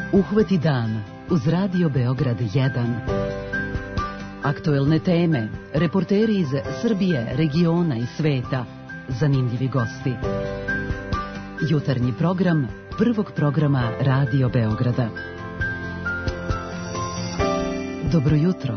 Uhvati dan uz Radio Beograd 1. Aktuelne teme, reporteri iz Srbije, regiona i sveta, zanimljivi gosti. Jutarnji program prvog programa Radio Beograda. Dobro jutro.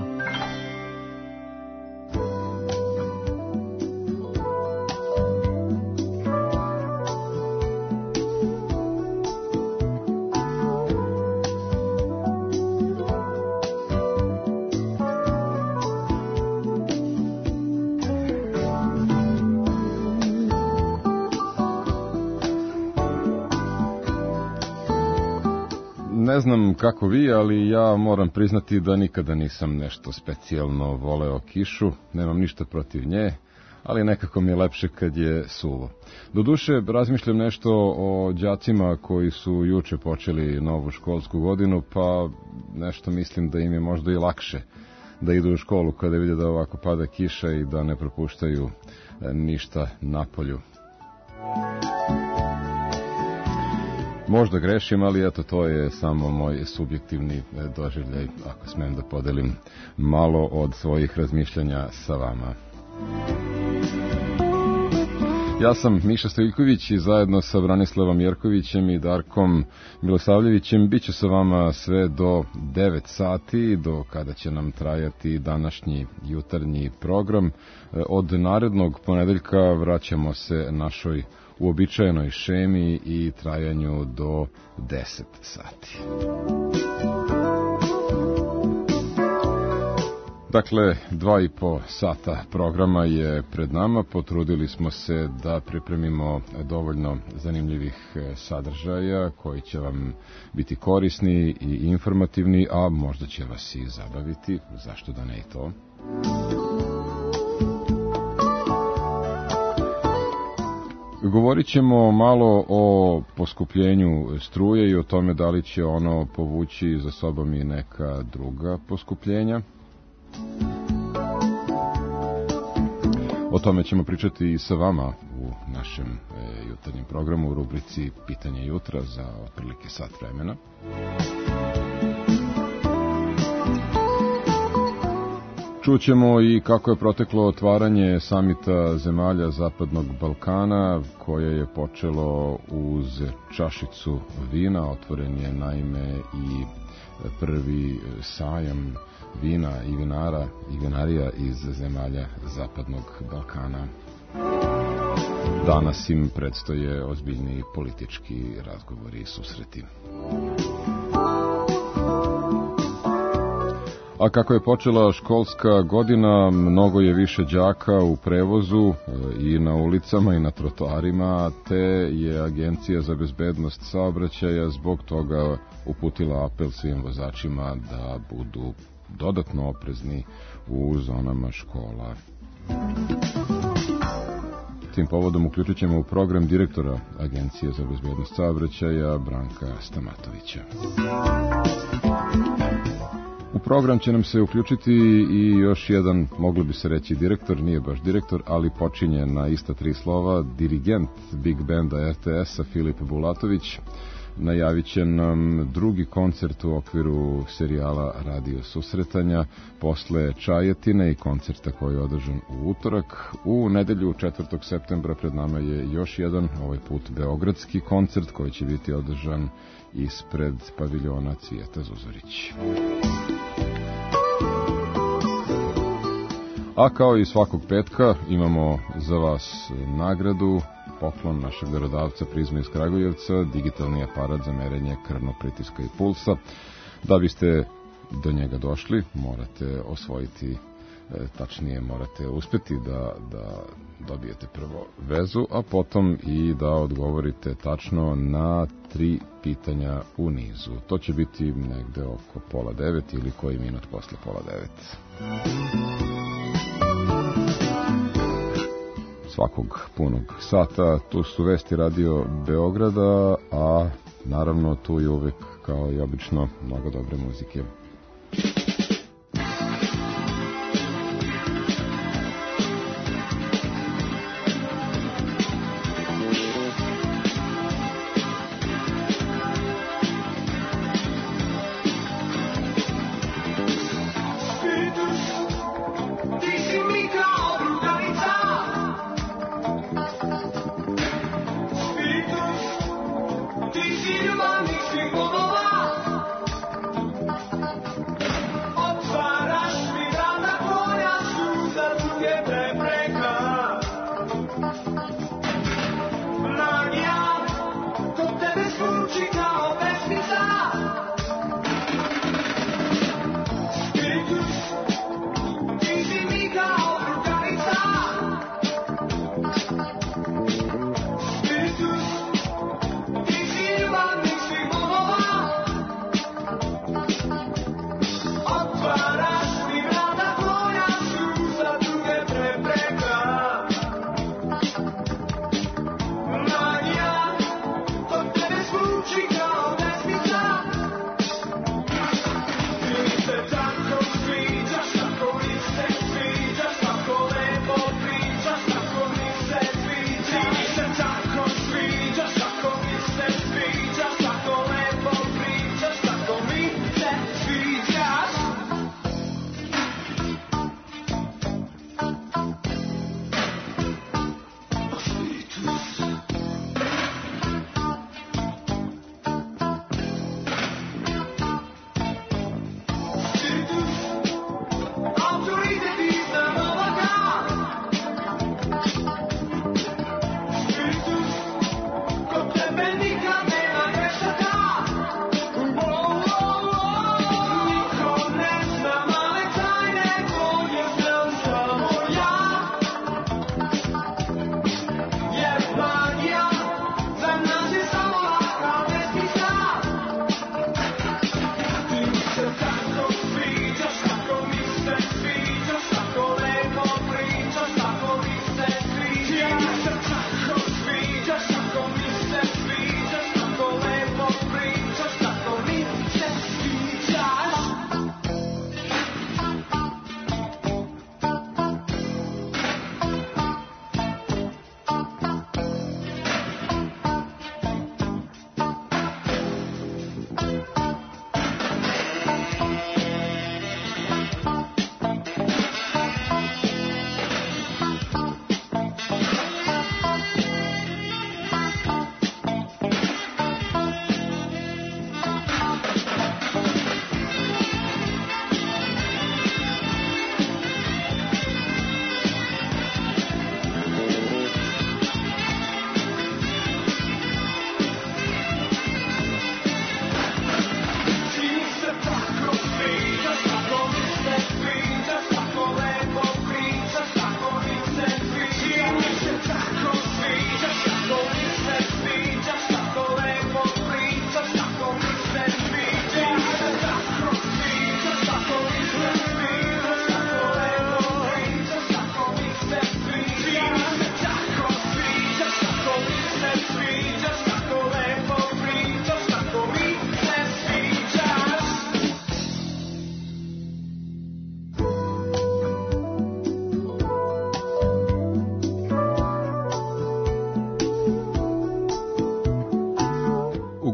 Ne znam kako vi, ali ja moram priznati da nikada nisam nešto specijalno voleo kišu, nemam ništa protiv nje, ali nekako mi je lepše kad je suvo. Doduše, razmišljam nešto o đacima koji su juče počeli novu školsku godinu, pa nešto mislim da im je možda i lakše da idu u školu kada vide da ovako pada kiša i da ne propuštaju ništa napolju. Možda grešim, ali eto, to je samo moj subjektivni doživljaj, ako smem da podelim malo od svojih razmišljanja sa vama. Ja sam Miša Stojković i zajedno sa Branislavom Jerkovićem i Darkom Milosavljevićem bit ću sa vama sve do 9 sati, do kada će nam trajati današnji jutarnji program. Od narednog ponedeljka vraćamo se našoj uobičajenoj šemi i trajanju do 10 sati. Dakle, 2,5 sata programa je pred nama. Potrudili smo se da pripremimo dovoljno zanimljivih sadržaja koji će vam biti korisni i informativni, a možda će vas i zabaviti. Zašto da ne i to? Govorit ćemo malo o poskupljenju struje i o tome da li će ono povući za sobom i neka druga poskupljenja. O tome ćemo pričati i sa vama u našem jutarnjem programu u rubrici Pitanje jutra za otprilike sat vremena. Čućemo i kako je proteklo otvaranje samita zemalja Zapadnog Balkana, koje je počelo uz čašicu vina. Otvoren je naime i prvi sajam vina i vinara i vinarija iz zemalja Zapadnog Balkana. Danas im predstoje ozbiljni politički razgovori i susreti. A kako je počela školska godina, mnogo je više đaka u prevozu i na ulicama i na trotoarima, te je Agencija za bezbednost saobraćaja zbog toga uputila apel svim vozačima da budu dodatno oprezni u zonama škola. Tim povodom uključit ćemo u program direktora Agencije za bezbednost saobraćaja Branka Stamatovića. U program će nam se uključiti i još jedan, moglo bi se reći direktor, nije baš direktor, ali počinje na ista 3 slova, dirigent Big Banda RTS-a Filip Bulatović. Najavit će nam drugi koncert u okviru serijala Radio Susretanja posle Čajetine i koncerta koji je održan u utorak. U nedelju 4. septembra pred nama je još jedan, ovaj put beogradski koncert koji će biti održan ispred paviljona Cvijeta Zuzorić. A kao i svakog petka imamo za vas nagradu, poklon našeg darodavca Prizme iz Kragujevca, digitalni aparat za merenje krvnog pritiska i pulsa. Da biste do njega došli, morate osvojiti, tačnije morate uspeti da dobijete prvo vezu, a potom i da odgovorite tačno na 3 pitanja u nizu. To će biti negde oko 8:30 ili koji minut posle 8:30. Svakog punog sata tu su vesti Radio Beograda, a naravno tu je uvek kao i obično mnogo dobre muzike.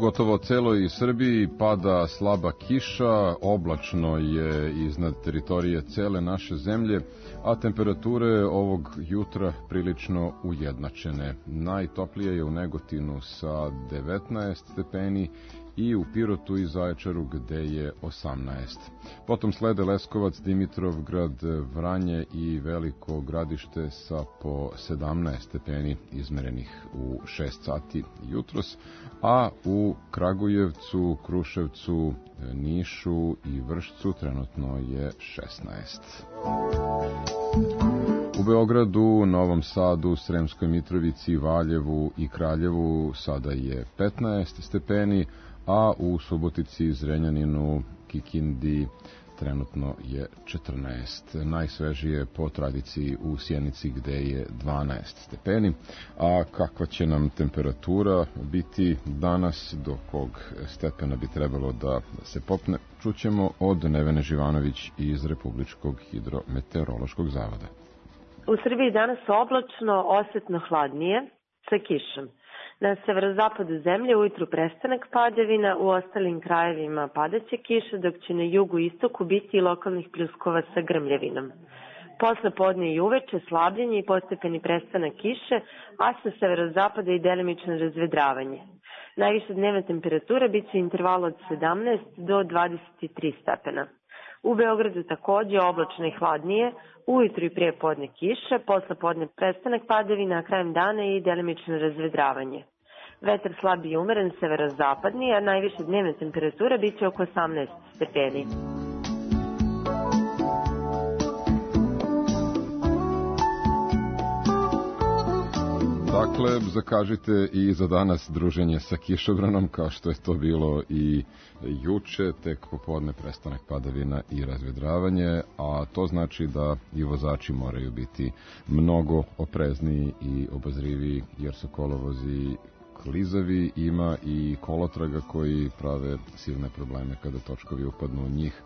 gotovo celoj Srbiji pada slaba kiša, oblačno je iznad teritorije cele naše zemlje, a temperature ovog jutra prilično ujednačene. Najtoplije je u Negotinu sa 19 stepeni i u Pirotu i Zaječaru gde je 18. Potom slede Leskovac, Dimitrovgrad, Vranje i Veliko Gradište sa po 17 stepeni izmerenih u 6 sati jutros, a u Kragujevcu, Kruševcu, Nišu i Vršcu trenutno je 16. U Beogradu, Novom Sadu, Sremskoj Mitrovici, Valjevu i Kraljevu sada je 15 stepeni, a u Subotici, Zrenjaninu, Kikindi trenutno je 14. Najsvežije po tradiciji u Sjenici gde je 12 stepeni. A kakva će nam temperatura biti danas, do kog stepena bi trebalo da se popne, čućemo od Nevene Živanović iz Republičkog hidrometeorološkog zavoda. U Srbiji danas oblačno, osetno hladnije, sa kišom. Na severozapadu zemlje ujutru prestanak padavina, u ostalim krajevima padaće kiša, dok će na jugu i istoku biti i lokalnih pljuskova sa grmljavinom. Posle podne i uveče slabljenje i postepeni prestanak kiše, a sa severozapada i delimično razvedravanje. Najviša dnevna temperatura bit će interval od 17 do 23 stepena. U Beogradu takođe oblačno i hladnije, ujutru i prije podne kiša, posle podne prestanak padavina, a krajem dana i delimično razvedravanje. Vetar slab i umeren severozapadni, a najviša dnevna temperatura bit će oko 18 stepeni. Dakle, zakažite i za danas druženje sa kišobranom, kao što je to bilo i juče, tek popodne prestanak padavina i razvedravanje, a to znači da i vozači moraju biti mnogo oprezniji i obazriviji, jer su kolovozi klizavi, ima i kolotraga koji prave silne probleme kada točkovi upadnu u njih,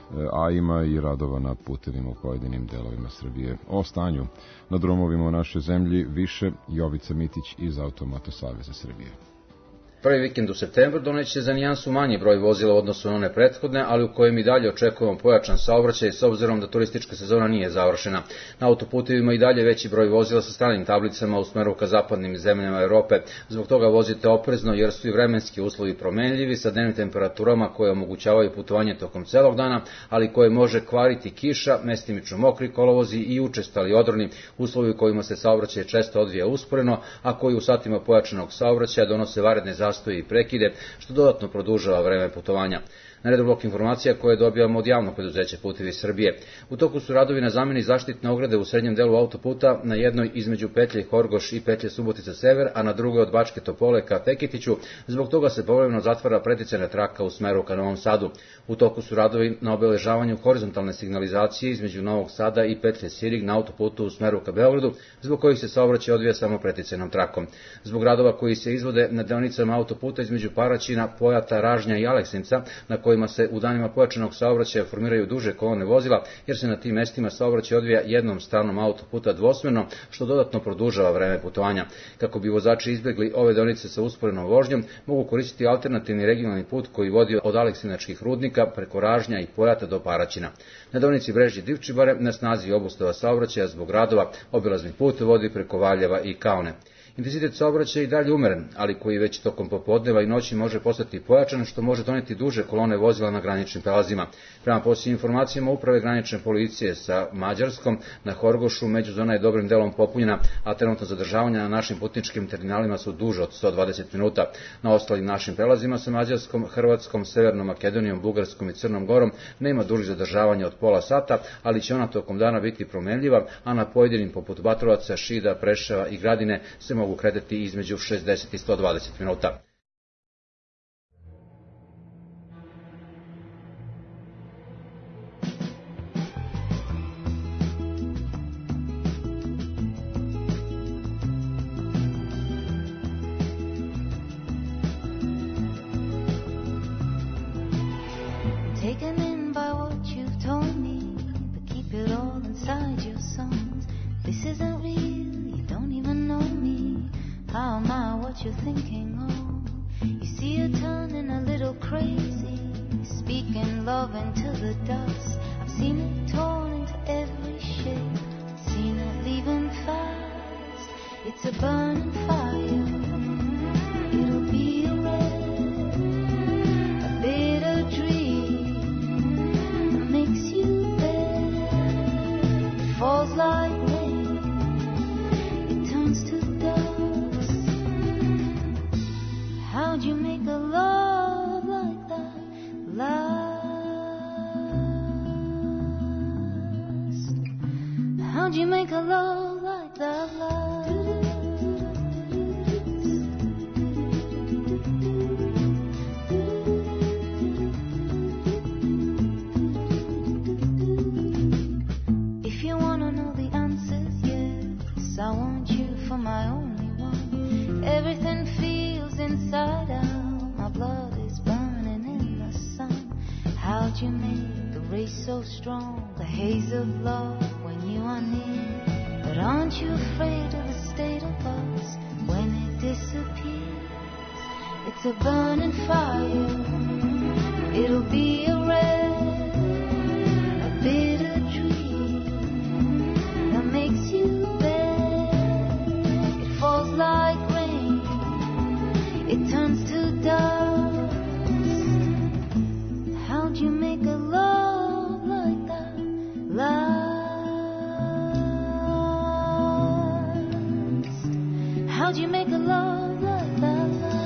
a ima i radova na putevima u pojedinim delovima Srbije. O stanju na dromovima u našoj zemlji više Jovica Mitić iz Automoto Saveza Srbije. Prvi vikend u septembru doneće za nijansu manji broj vozila u odnosu na one prethodne, ali u kojem i dalje očekujemo pojačan saobraćaj s obzirom da turistička sezona nije završena. Na autoputevima i dalje veći broj vozila sa stranim tablicama u smeru ka zapadnim zemljama Evrope. Zbog toga vozite oprezno jer su i vremenski uslovi promenljivi sa dnevnim temperaturama koje omogućavaju putovanje tokom celog dana, ali koje može kvariti kiša, mestimično mokri kolovozi i učestali odroni, uslovi u kojima se saobraćaj često odvija usporeno, a koji u satima pojačanog saobraćaja donose vanredne zastoje i prekide, što dodatno produžava vreme putovanja. Na redu blok informacija koje dobijamo od javnog preduzeća Putevi Srbije. U toku su radovi na zameni zaštitne ograde u srednjem delu autoputa, na jednoj između petlje Horgoš i petlje Subotica Sever, a na drugoj od Bačke Topole ka Tekitiću. Zbog toga se povremeno zatvara preticajna traka u smeru ka Novom Sadu. U toku su radovi na obeležavanju horizontalne signalizacije između Novog Sada i petlje Sirig na autoputu u smeru ka Beogradu, zbog kojih se saobraćaj odvija samo preticajnom trakom. Zbog radova koji se izvode na deonicama autoputa između Paraćina, Pojata, Ražnja i Aleksinca, na kojima se u danima pojačanog saobraćaja formiraju duže kolone vozila, jer se na tim mestima saobraćaj odvija jednom stranom autoputa dvosmerno, što dodatno produžava vreme putovanja. Kako bi vozači izbjegli ove deonice sa usporenom vožnjom, mogu koristiti alternativni regionalni put koji vodi od Aleksinačkih rudnika preko Ražnja i Pojata do Paraćina. Na deonici Brežje-Divčibare na snazi je obustava saobraćaja zbog radova, obilazni put vodi preko Valjeva i Kaune. Intenzitet saobraćaja je i dalje umeren, ali koji već tokom popodneva i noći može postati pojačan, što može doneti duže kolone vozila na graničnim prelazima. Prema posljednjim informacijama Uprave granične policije sa Mađarskom, na Horgošu međuzona je dobrim delom popunjena, a trenutno zadržavanja na našim putničkim terminalima su duže od 120 minuta. Na ostalim našim prelazima sa Mađarskom, Hrvatskom, Severnom Makedonijom, Bugarskom i Crnom Gorom nema dužih zadržavanja od pola sata, ali će ona tokom dana biti promenljiva, a na pojedinim poput Batrovaca, Šida, Preševa i Gradine se mogu kretati između 60 i 120 minuta. Taken in by what you've told me, but keep it all inside your songs. This isn't real, you don't even know me. How am I what you're thinking of? You see her turning a little crazy, speaking love into the dust. I've seen it torn into every shape, seen her leaving fast. It's a burning fire. It'll be a red, a bitter dream that makes you bad. It falls like rain, it turns to dust. How'd you make a love like that last? How'd you make a love like that last? If you wanna know the answers, yes, I want you for my only one. Everything feels inside out, my blood is burning in the sun. How'd you make the race so strong, the haze of love when you are near? But aren't you afraid of the state of us when it disappears? It's a burning fire, it'll be a red, a bitter dream that makes you bad. It falls like rain, it turns to dust. How'd you make a love like that last? How'd you make a love like that last?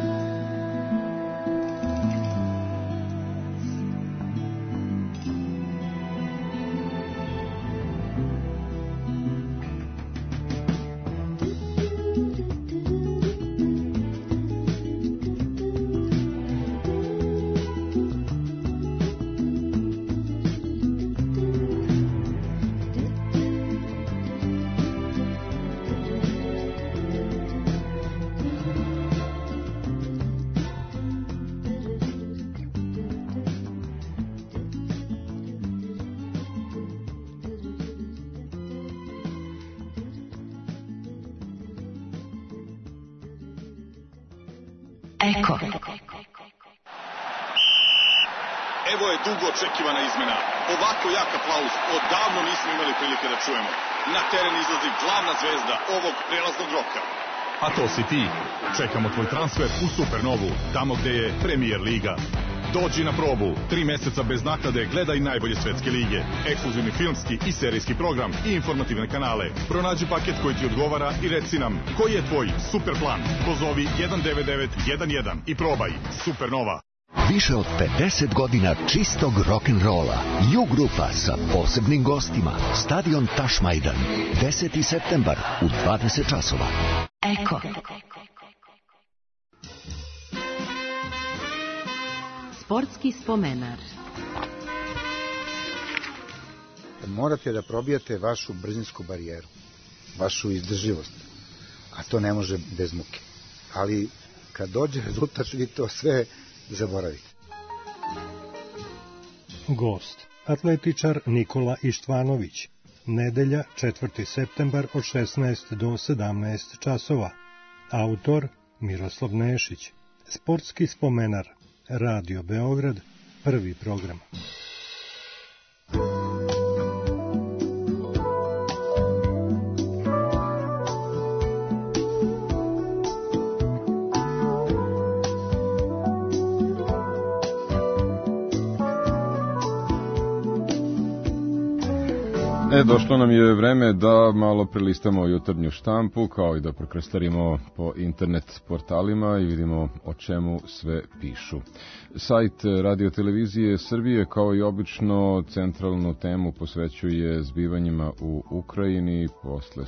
Eko. Evo je dugo očekivana izmena. Ovako jak aplauz odavno nismo imali prilike da čujemo. Na teren izlazi glavna zvezda ovog prelaznog roka. A to si ti. Čekamo tvoj transfer u Supernovu, tamo gde je Premier Liga. Dođi na probu, 3 meseca bez naknade, gledaj najbolje svetske lige, ekskluzivni filmski i serijski program i informativne kanale. Pronađi paket koji ti odgovara i reci nam koji je tvoj super plan. Pozovi 19911 i probaj Supernova. Više od 50 godina čistog rock'n'rolla. U-grupa sa posebnim gostima. Stadion Tašmajdan. 10. septembar u 20 časova. Eko. Sportski spomenar. Morate da probijate vašu brzinsku barijeru, vašu izdržljivost, a to ne može bez muke. Ali kad dođe rezultat, vi to sve zaboravite. Gost, atletičar Nikola Ištvanović. Nedelja, 4. septembar od 16 do 17 časova. Autor Miroslav Nešić. Sportski spomenar. Radio Beograd, prvi program. Došlo nam je vreme da malo prelistamo jutarnju štampu, kao i da prokrestarimo po internet portalima i vidimo o čemu sve pišu. Sajt Radio-televizije Srbije, kao i obično, centralnu temu posvećuje zbivanjima u Ukrajini. Posle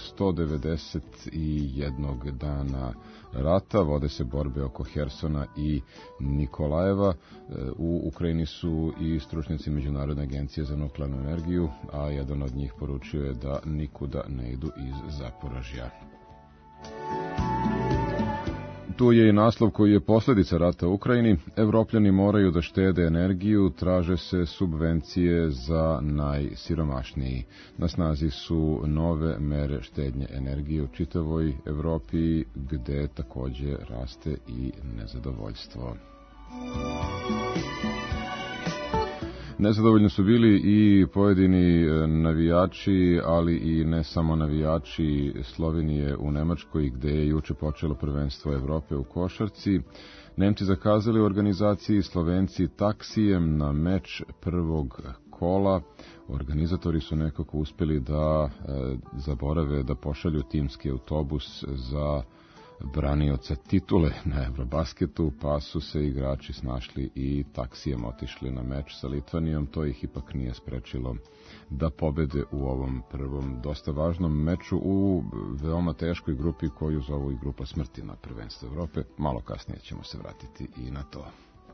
191 dana rata vode se borbe oko Hersona i Nikolajeva. U Ukrajini su i stručnjaci Međunarodne agencije za nuklearnu energiju, a jedan od njih poručio je da nikuda ne idu iz Zaporožja. Tu je i naslov koji je posljedica rata u Ukrajini. Evropljani moraju da štede energiju, traže se subvencije za najsiromašniji. Na snazi su nove mere štednje energije u čitavoj Evropi, gde takođe raste i nezadovoljstvo. Nezadovoljni su bili i pojedini navijači, ali i ne samo navijači Slovenije u Nemačkoj, gde je juče počelo prvenstvo Evrope u košarci. Nemci zakazali u organizaciji, Slovenci taksijem na meč prvog kola. Organizatori su nekako uspeli da zaborave da pošalju timski autobus za branioca titule na Eurobasketu, pa su se igrači snašli i taksijem otišli na meč sa Litvanijom. To ih ipak nije sprečilo da pobede u ovom prvom dosta važnom meču u veoma teškoj grupi koju zovu i grupa smrti na prvenstvu Evrope. Malo kasnije ćemo se vratiti i na to.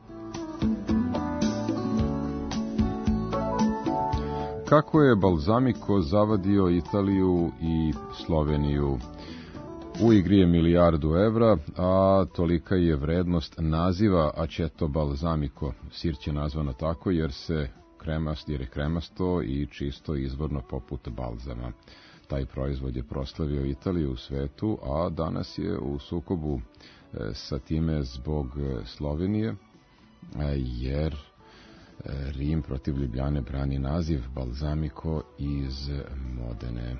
Kako je Balzamico zavadio Italiju i Sloveniju? U igri je milijardu evra, a tolika je vrednost naziva Aceto Balzamico. Sir će nazvano tako jer je kremasto i čisto izvorno poput balzama. Taj proizvod je proslavio Italiju u svetu, a danas je u sukobu sa time zbog Slovenije, jer Rim protiv Ljubljane brani naziv Balzamico iz Modene.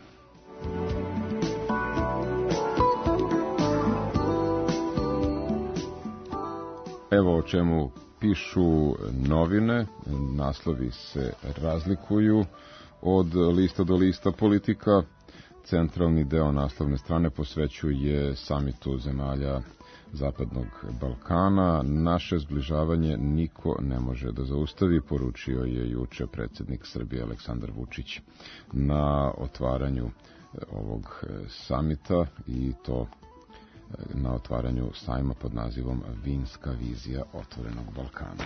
Evo o čemu pišu novine, naslovi se razlikuju od lista do lista. Politika, centralni deo naslovne strane posvećuje samitu zemalja Zapadnog Balkana. Naše zbližavanje niko ne može da zaustavi, poručio je juče predsjednik Srbije Aleksandar Vučić na otvaranju ovog samita, i to na otvaranju sajma pod nazivom Vinska vizija otvorenog Balkana.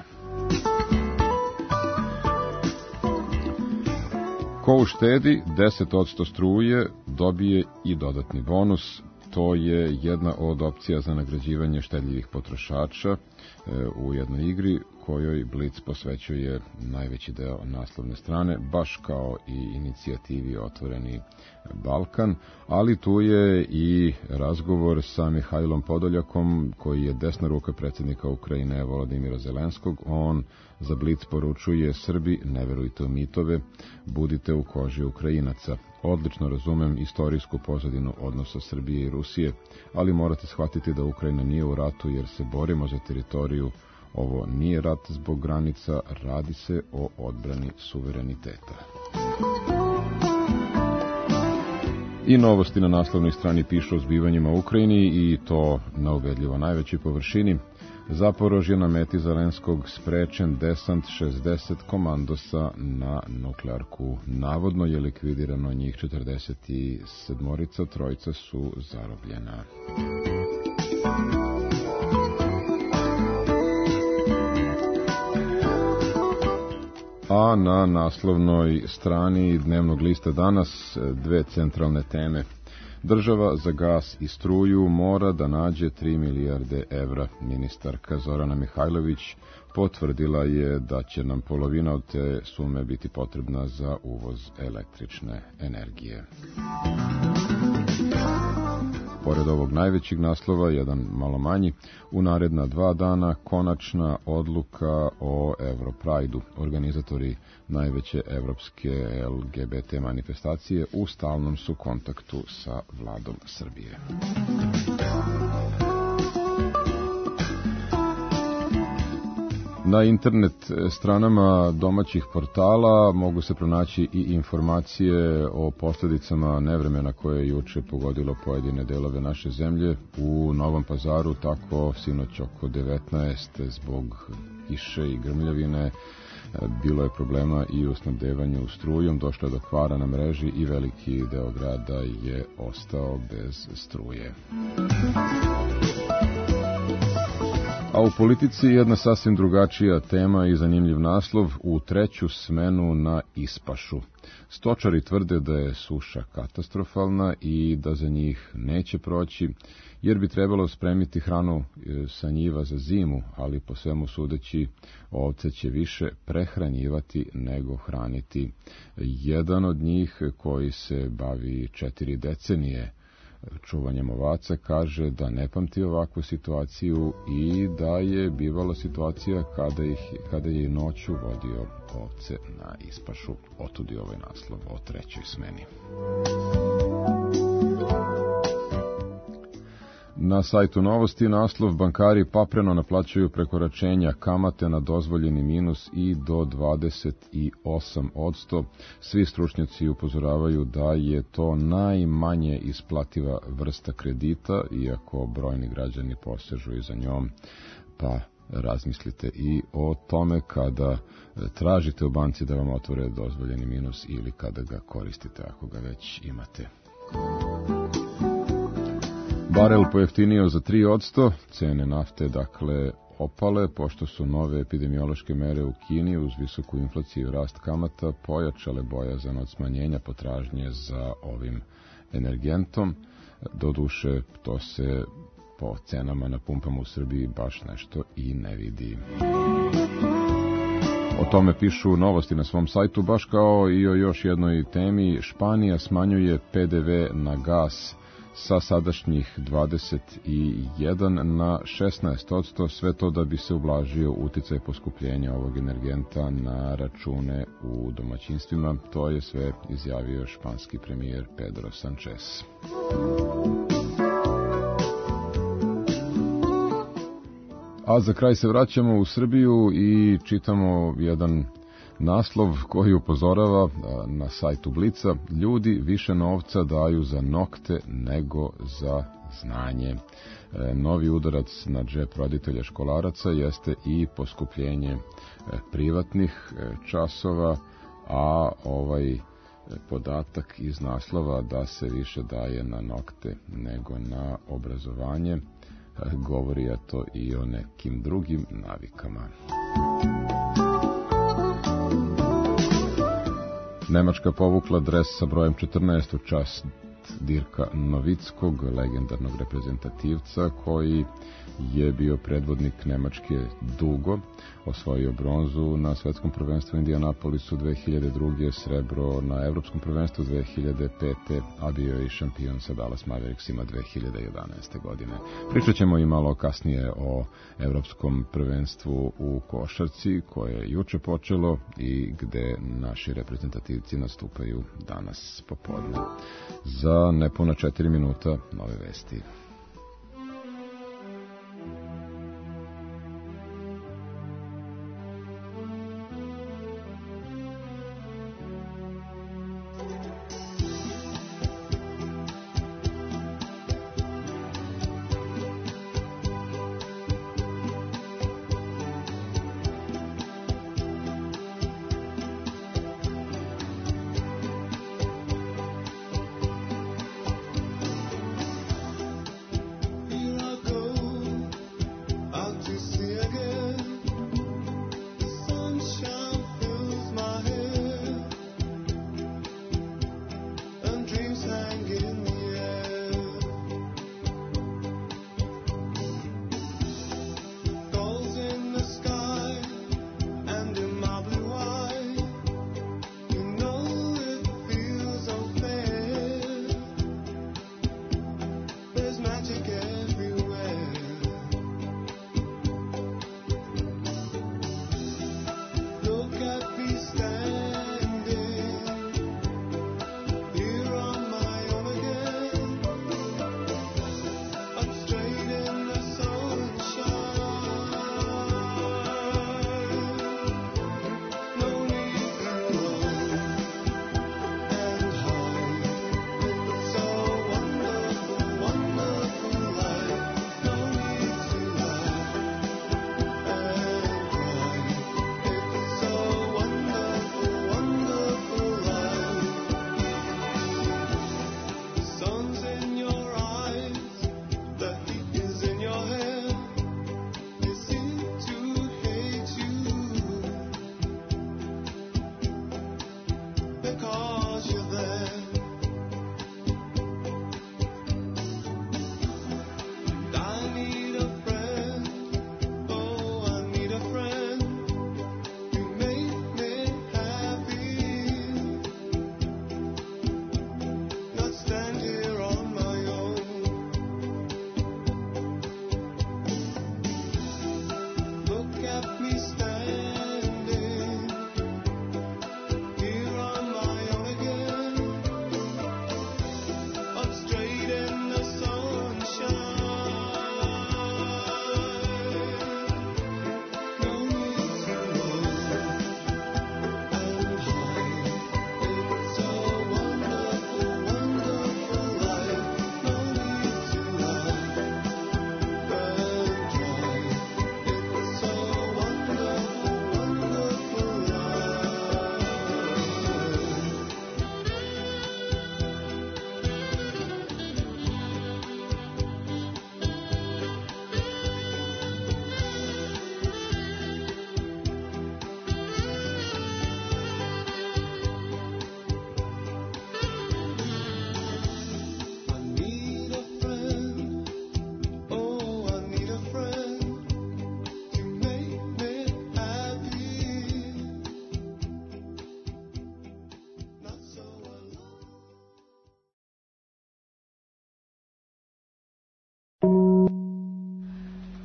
Ko uštedi 10% struje dobije i dodatni bonus. To je jedna od opcija za nagrađivanje štedljivih potrošača u jednoj igri kojoj Blic posvećuje najveći deo naslovne strane, baš kao i inicijativi Otvoreni Balkan, ali tu je i razgovor sa Mihajlom Podoljakom, koji je desna ruka predsjednika Ukrajine Volodimira Zelenskog. On za Blic poručuje: Srbi, ne verujte u mitove, budite u koži Ukrajinaca. Odlično razumem istorijsku pozadinu odnosa Srbije i Rusije, ali morate shvatiti da Ukrajina nije u ratu jer se borimo za teritoriju. Ovo nije rat zbog granica, radi se o odbrani suvereniteta. I novosti na naslovnoj strani pišu o zbivanjima u Ukrajini, i to na ubedljivo najvećoj površini. Zaporožje na meti Zelenskog, sprečen desant 60 komandosa na nuklearku. Navodno je likvidirano njih 47, trojica su zarobljena. A na naslovnoj strani dnevnog lista danas dve centralne teme. Država za gas i struju mora da nađe 3 milijarde evra. Ministarka Zorana Mihajlović potvrdila je da će nam polovina od te sume biti potrebna za uvoz električne energije. Pored ovog najvećeg naslova, jedan malo manji, u naredna 2 dana konačna odluka o Europride-u. Organizatori najveće evropske LGBT manifestacije u stalnom su kontaktu sa vladom Srbije. Na internet stranama domaćih portala mogu se pronaći i informacije o posljedicama nevremena koje je juče pogodilo pojedine delove naše zemlje. U Novom Pazaru tako sinoć oko 19 zbog kiše i grmljavine bilo je problema i u snabdevanju strujom, došlo je do kvara na mreži i veliki deo grada je ostao bez struje. A u politici jedna sasvim drugačija tema i zanimljiv naslov: u treću smenu na ispašu. Stočari tvrde da je suša katastrofalna i da za njih neće proći, jer bi trebalo spremiti hranu sa njiva za zimu, ali po svemu sudeći ovce će više prehranjivati nego hraniti. Jedan od njih, koji se bavi 4 decenije čuvanjem ovaca, kaže da ne pamti ovakvu situaciju i da je bivala situacija kada je noću vodio ovce na ispašu. Otud je ovaj naslov o trećoj smeni. Na sajtu Novosti naslov: bankari papreno naplaćuju prekoračenja kamate na dozvoljeni minus i do 28%. Svi stručnjaci upozoravaju da je to najmanje isplativa vrsta kredita, iako brojni građani posežu i za njom. Pa razmislite i o tome kada tražite u banci da vam otvore dozvoljeni minus ili kada ga koristite, ako ga već imate. Barel pojeftinio za 3%, cene nafte dakle opale, pošto su nove epidemiološke mere u Kini uz visoku inflaciju i rast kamata pojačale bojazan od smanjenja potražnje za ovim energentom. Doduše, to se po cenama na pumpama u Srbiji baš nešto i ne vidi. O tome pišu Novosti na svom sajtu, baš kao i o još jednoj temi. Španija smanjuje PDV na gas sa sadašnjih 21 na 16%, sve to da bi se ublažio uticaj poskupljenja ovog energenta na račune u domaćinstvima. To je sve izjavio španski premijer Pedro Sanchez. A za kraj se vraćamo u Srbiju i čitamo jedan naslov koji upozorava na sajtu Blica: ljudi više novca daju za nokte nego za znanje. Novi udarac na džep roditelja školaraca jeste i poskupljenje privatnih časova, a ovaj podatak iz naslova da se više daje na nokte nego na obrazovanje govori to i o nekim drugim navikama. Nemačka povukla dres sa brojem 14 u čast Dirka Novickog, legendarnog reprezentativca koji je bio predvodnik Nemačke dugo, osvojio bronzu na svetskom prvenstvu u Indianapolisu 2002. srebro na evropskom prvenstvu 2005. a bio je i šampion sa Dallas Mavericksima 2011. godine. Pričat ćemo i malo kasnije o evropskom prvenstvu u košarci koje je juče počelo i gde naši reprezentativci nastupaju danas popodne. Za nepuna 4 minuta nove vesti.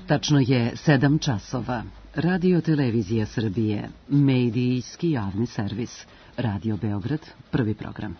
Tačno je 7 časova. Radio Televizija Srbije, medijski javni servis. Radio Beograd, prvi program.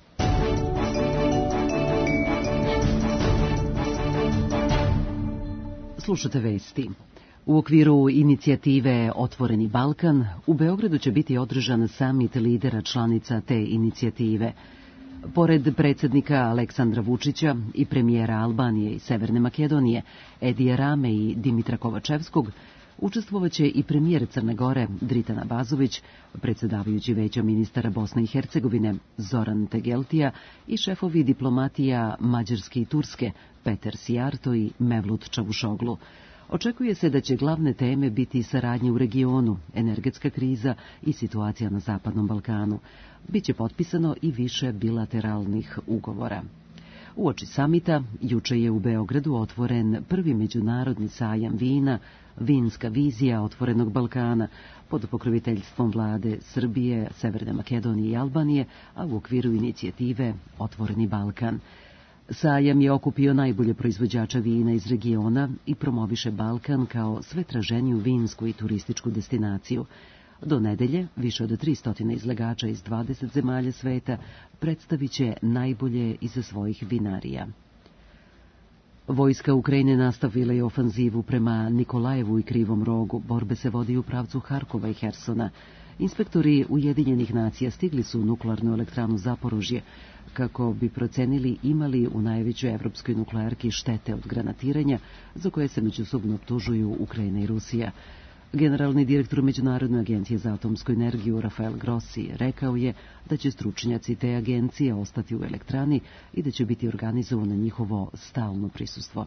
Slušate vesti. U okviru inicijative Otvoreni Balkan, u Beogradu će biti održan samit lidera članica te inicijative. Pored predsjednika Aleksandra Vučića i premijera Albanije i Severne Makedonije, Edija Rame i Dimitra Kovačevskog, učestvovaće i premijer Crne Gore Dritan Abazović, predsjedavajući Većom ministara Bosne i Hercegovine Zoran Tegeltija i šefovi diplomatija Mađarske i Turske Peter Sijarto i Mevlut Čavušoglu. Očekuje se da će glavne teme biti saradnje u regionu, energetska kriza i situacija na Zapadnom Balkanu. Biće potpisano i više bilateralnih ugovora. Uoči samita, juče je u Beogradu otvoren prvi međunarodni sajam vina, Vinska vizija Otvorenog Balkana, pod pokroviteljstvom vlade Srbije, Severne Makedonije i Albanije, a u okviru inicijative Otvoreni Balkan. Sajam je okupio najbolje proizvođača vina iz regiona i promoviše Balkan kao sve traženiju vinsku i turističku destinaciju. Do nedelje više od 300 izlagača iz 20 zemalja sveta predstavit će najbolje iza svojih vinarija. Vojska Ukrajine nastavila je ofanzivu prema Nikolajevu i Krivom Rogu. Borbe se vodi u pravcu Harkova i Hersona. Inspektori Ujedinjenih nacija stigli su u nuklearnu elektranu Zaporožje kako bi procenili imali u najvećoj evropskoj nuklearki štete od granatiranja za koje se međusobno optužuju Ukrajina i Rusija. Generalni direktor Međunarodne agencije za atomsku energiju Rafael Grossi rekao je da će stručnjaci te agencije ostati u elektrani i da će biti organizovano njihovo stalno prisustvo.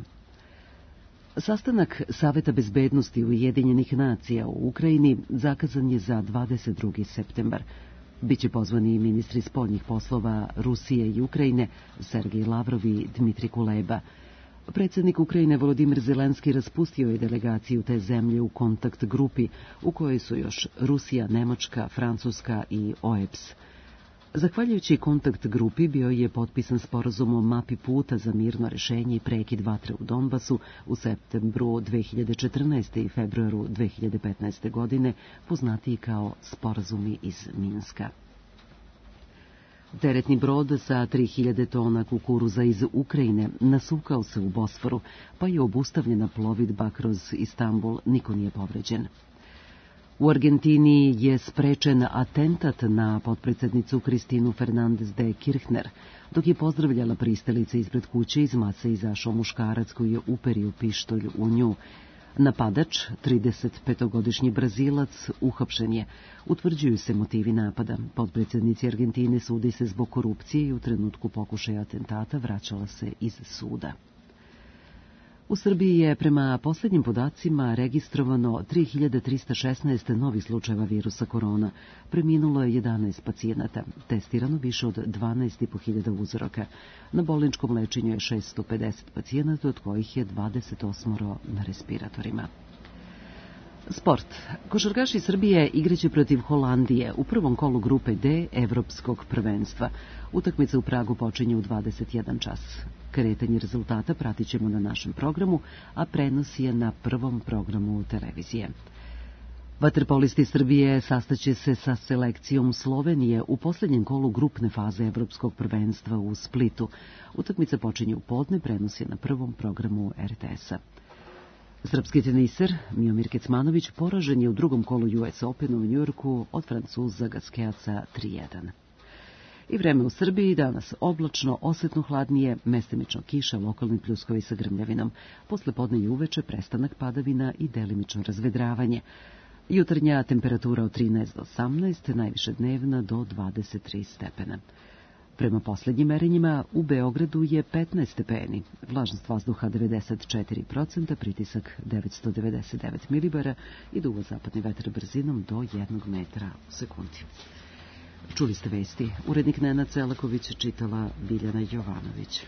Sastanak Saveta bezbednosti Ujedinjenih nacija u Ukrajini zakazan je za 22. septembar. Biće pozvani i ministri spoljnih poslova Rusije i Ukrajine Sergej Lavrov i Dmitri Kuleba. Predsjednik Ukrajine Volodimir Zelenski raspustio je delegaciju te zemlje u kontakt grupi u kojoj su još Rusija, Nemačka, Francuska i OEBS. Zahvaljujući kontakt grupi bio je potpisan sporazum o mapi puta za mirno rešenje i prekid vatre u Donbasu u septembru 2014. i februaru 2015. godine, poznatiji kao sporazumi iz Minska. Teretni brod sa 3000 tona kukuruza iz Ukrajine nasukao se u Bosforu, pa je obustavljena plovidba kroz Istanbul, niko nije povređen. U Argentini je sprečen atentat na potpredsjednicu Kristinu Fernandez de Kirchner. Dok je pozdravljala pristalice ispred kuće, iz mase izašao muškarac koji je uperio pištolj u nju. Napadač, 35-godišnji Brazilac, uhapšen je. Utvrđuju se motivi napada. Potpredsjednici Argentine sudi se zbog korupcije i u trenutku pokušaja atentata vraćala se iz suda. U Srbiji je prema posljednjim podacima registrovano 3316 novih slučajeva virusa korona. Preminulo je 11 pacijenata, testirano više od 12.500 uzoraka. Na bolničkom lečenju je 650 pacijenata, od kojih je 28 na respiratorima. Sport. Košarkaši Srbije igraće protiv Holandije u prvom kolu grupe D Evropskog prvenstva. Utakmica u Pragu počinje u 21 čas. Kretanje rezultata pratit ćemo na našem programu, a prenos je na prvom programu televizije. Vaterpolisti Srbije sastaće se sa selekcijom Slovenije u posljednjem kolu grupne faze Evropskog prvenstva u Splitu. Utakmica počinje u podne, prenos je na prvom programu RTS-a. Srpski teniser Miomir Kecmanović poražen je u drugom kolu US Openu u Njujorku od Francuza Gasquetsa 3:1. I vreme u Srbiji danas oblačno, osetno hladnije, mestimično kiša, lokalni pljuskovi sa grmljavinom. Posle podne i uveče prestanak padavina i delimično razvedravanje. Jutarnja temperatura od 13 do 18, najviše dnevna do 23 stepena. Prema posljednjim merenjima u Beogradu je 15 stepeni, vlažnost vazduha 94%, pritisak 999 milibara i jugozapadni vetar brzinom do 1 metra u sekundi. Čuli ste vesti. Urednik Nenad Celaković, čitala Biljana Jovanović.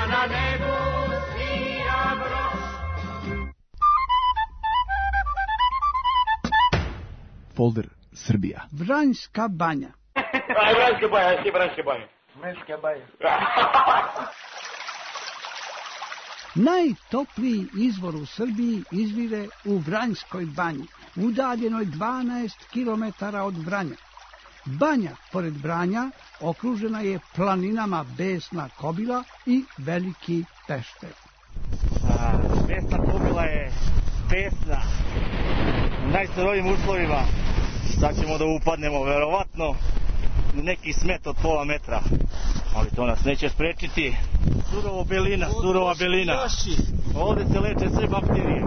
na nebu svira broš. Folder Srbija. Vranjska banja. Vranjska banja, jesi Vranjska banja. Vranjska banja. Najtopliji izvor u Srbiji izvire u Vranjskoj banji, udaljenoj 12 km od Vranja. Banja, pored Vranja, okružena je planinama Besna Kobila i Veliki Pešter. Besna Kobila je pesna u najsurovijim uslovima. Sad ćemo da upadnemo, verovatno, u neki smet od pola metra. Ali to nas neće sprečiti. Surova belina. Ovde se leče sve bakterije.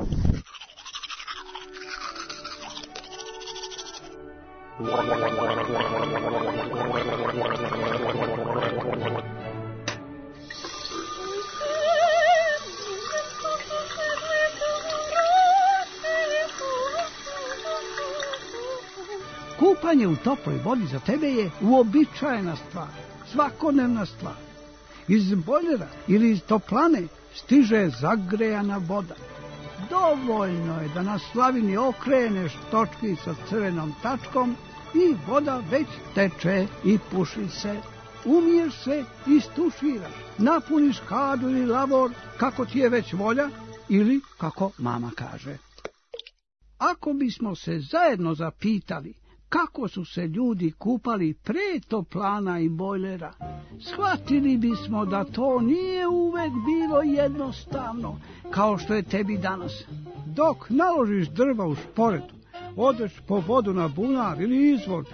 Kupanje u toploj vodi za tebe je uobičajena stvar, svakodnevna stvar. Iz bojlera ili iz toplane stiže zagrejana voda. Dovoljno je da na slavini okreneš točki sa crvenom tačkom i voda već teče i puši se. Umiješ se i stuširaš, napuniš kadu ili lavor kako ti je već volja ili kako mama kaže. Ako bismo se zajedno zapitali kako su se ljudi kupali pre toplana i bojlera, shvatili bismo da to nije uvek bilo jednostavno, kao što je tebi danas. Dok naložiš drva u šporetu, odeš po vodu na bunar ili izvor.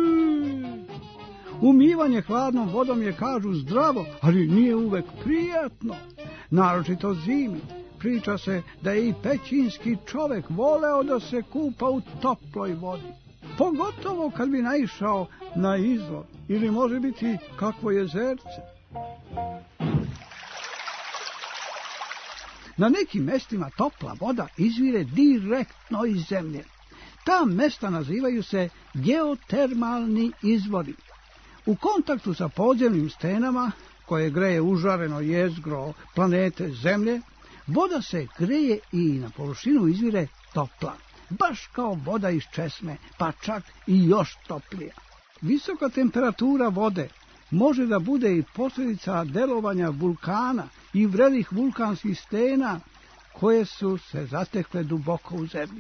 Umivanje hladnom vodom je, kažu, zdravo, ali nije uvek prijatno, naročito zimi. Priča se da je i pećinski čovek voleo da se kupa u toploj vodi. Pogotovo kad bi naišao na izvor ili može biti kakvo jezerce. Na nekim mestima topla voda izvire direktno iz zemlje. Ta mesta nazivaju se geotermalni izvori. U kontaktu sa podzemnim stenama, koje greje užareno jezgro planete Zemlje, voda se greje i na površinu izvire topla. Baš kao voda iz česme, pa čak i još toplija. Visoka temperatura vode može da bude i posljedica delovanja vulkana i vrelih vulkanskih stena koje su se zatekle duboko u zemlji.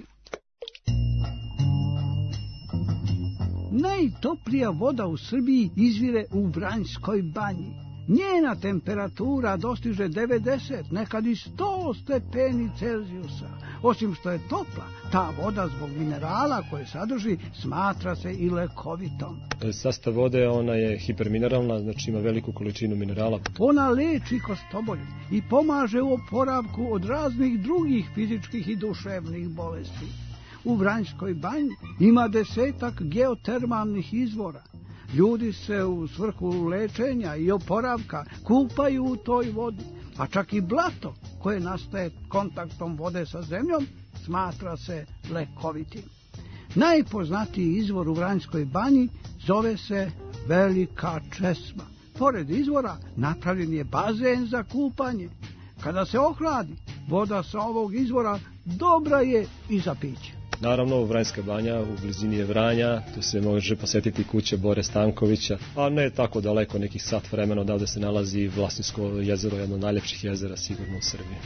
Najtoplija voda u Srbiji izvire u Vranjskoj banji. Njena temperatura dostiže 90, nekad i 100 stepeni Celzijusa. Osim što je topla, ta voda zbog minerala koje sadrži smatra se i lekovitom. Sastav vode, ona je hipermineralna, znači ima veliku količinu minerala. Ona leči kostobolju i pomaže u oporavku od raznih drugih fizičkih i duševnih bolesti. U Vranjskoj banji ima 10 geotermalnih izvora. Ljudi se u svrhu lečenja i oporavka kupaju u toj vodi, a čak i blato koje nastaje kontaktom vode sa zemljom smatra se lekovitim. Najpoznatiji izvor u Vranjskoj banji zove se Velika Česma. Pored izvora napravljen je bazen za kupanje. Kada se ohladi, voda sa ovog izvora dobra je i za piće. Naravno, Vranjska banja, u blizini je Vranja, tu se može posetiti kuća Bore Stankovića, a ne tako daleko, nekih sat vremena odavde se nalazi Vlasinsko jezero, jedno od najljepših jezera sigurno u Srbiji.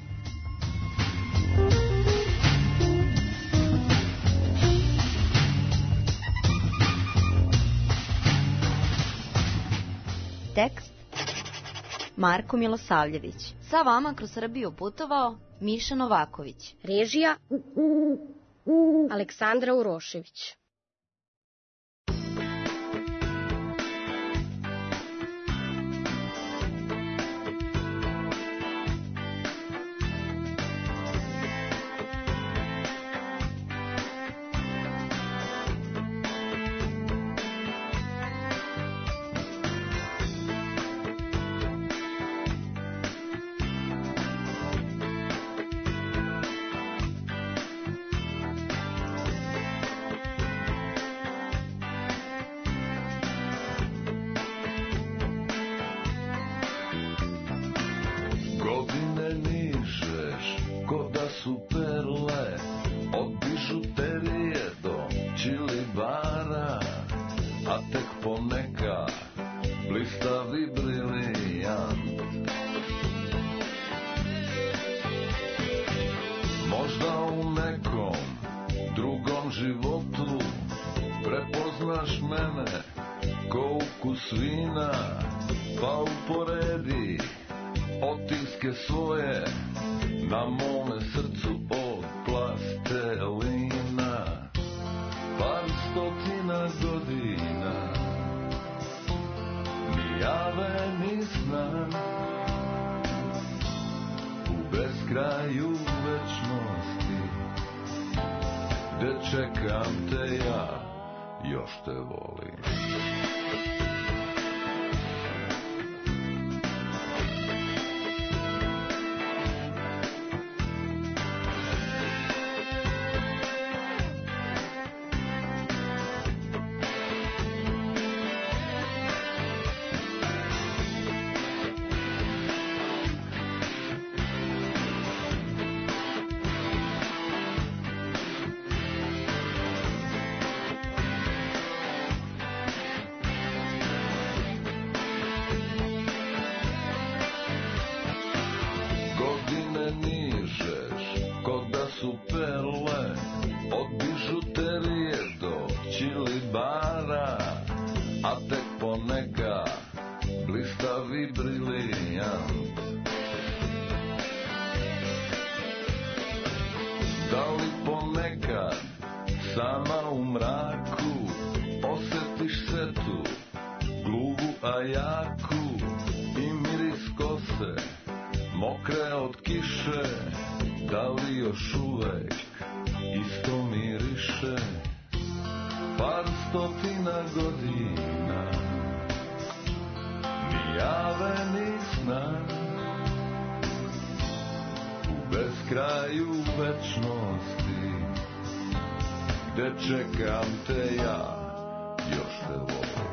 Tekst Marko Milosavljević. Sa vama kroz Srbiju putovao Miša Novaković. Režija Aleksandra Urošević. poneka blistavi brilijant. Možda u nekom drugom životu prepoznaš mene ko ukus vina, pa uporedi otiske svoje na mome srcu od plastelina. Par stotina godina, ni jave ni sna, u beskraju večnosti, gde čekam te ja, još te volim. Čekam te ja, još te volim.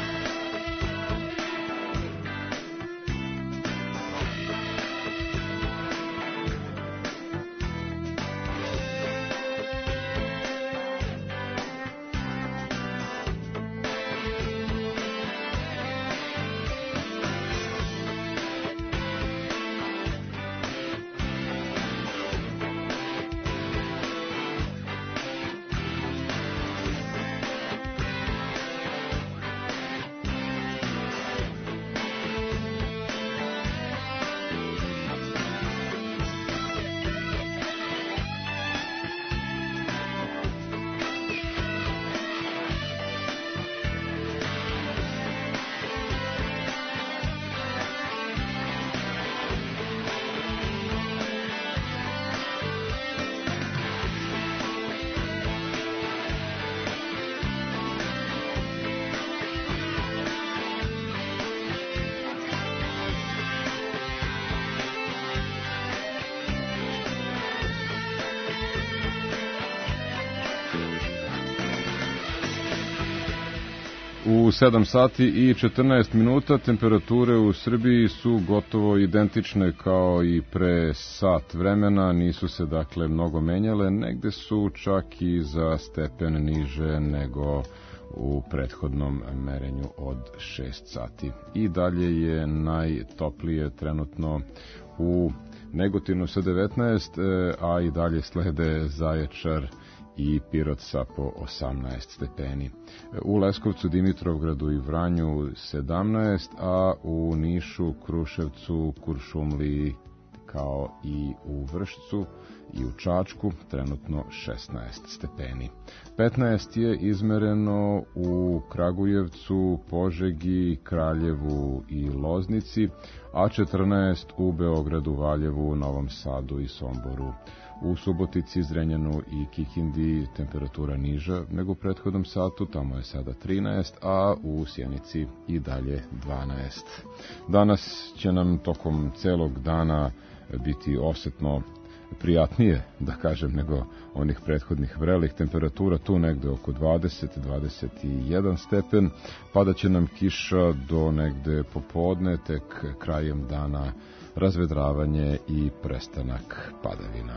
U 7 sati i 14 minuta temperature u Srbiji su gotovo identične kao i pre sat vremena, nisu se dakle mnogo menjale, negde su čak i za stepen niže nego u prethodnom merenju od 6 sati. I dalje je najtoplije trenutno u Negotinu sa 19, a i dalje slede Zaječar i Pirot sa po 18 stepeni. U Leskovcu, Dimitrovgradu i Vranju 17, a u Nišu, Kruševcu, Kuršumliji kao i u Vršcu i u Čačku trenutno 16 stepeni. 15 je izmereno u Kragujevcu, Požegi, Kraljevu i Loznici, a 14 u Beogradu, Valjevu, Novom Sadu i Somboru. U Subotici, Zrenjaninu i Kikindi temperatura niža nego u prethodnom satu, tamo je sada 13, a u Sjenici i dalje 12. Danas će nam tokom celog dana biti osetno prijatnije, da kažem, nego onih prethodnih vrelih temperatura, tu negde oko 20-21 stepen, pada će nam kiša do negde popodne, tek krajem dana razvedravanje i prestanak padavina.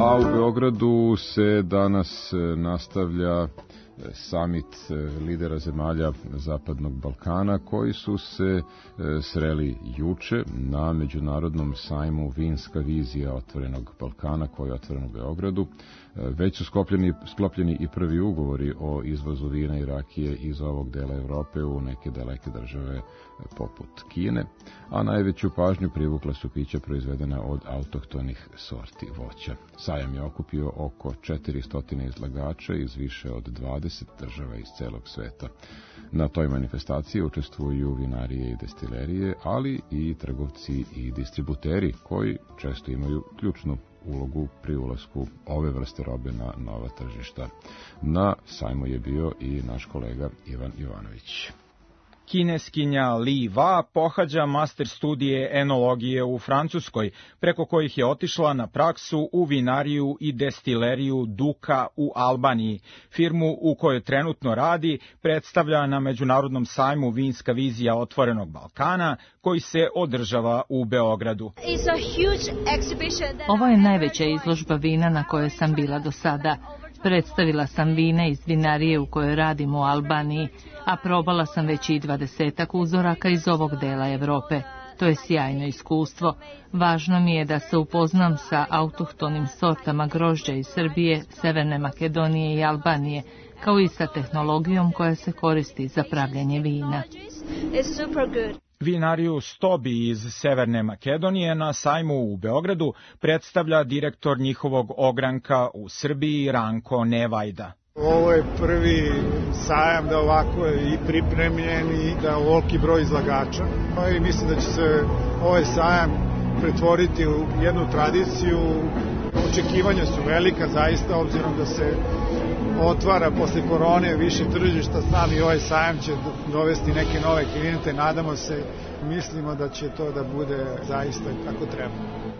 A u Beogradu se danas nastavlja samit lidera zemalja Zapadnog Balkana koji su se sreli juče na međunarodnom sajmu Vinska vizija Otvorenog Balkana koji je otvoren u Beogradu. Već su sklopljeni i prvi ugovori o izvozu vina i rakije iz ovog dela Evrope u neke daleke države poput Kine, a najveću pažnju privukla su pića proizvedena od autohtonih sorti voća. Sajam je okupio oko 400 izlagača iz više od 20 država iz celog sveta. Na toj manifestaciji učestvuju vinarije i destilerije, ali i trgovci i distributeri koji često imaju ključnu ulogu pri ulasku ove vrste robe na nova tržišta. Na sajmu je bio i naš kolega Ivan Jovanović. Kineskinja Li Va pohađa master studije enologije u Francuskoj, preko kojih je otišla na praksu u vinariju i destileriju Duka u Albaniji. Firmu u kojoj trenutno radi predstavlja na međunarodnom sajmu Vinska vizija Otvorenog Balkana, koji se održava u Beogradu. Ovo je najveća izložba vina na kojoj sam bila do sada. Predstavila sam vine iz vinarije u kojoj radim u Albaniji, a probala sam već i 20 uzoraka iz ovog dela Evrope. To je sjajno iskustvo. Važno mi je da se upoznam sa autohtonim sortama grožđa iz Srbije, Severne Makedonije i Albanije, kao i sa tehnologijom koja se koristi za pravljanje vina. Vinariju Stobi iz Severne Makedonije na sajmu u Beogradu predstavlja direktor njihovog ogranka u Srbiji Ranko Nevajda. Ovo je prvi sajam da ovako je i pripremljen i da ovoliki broj izlagača. Pa i mislim da će se ovaj sajam pretvoriti u jednu tradiciju. Očekivanja su velika zaista, obzirom da se otvara posle korone više tržišta, sami ovaj sajam će dovesti neke nove klijente, nadamo se, mislimo da će to da bude zaista kako treba.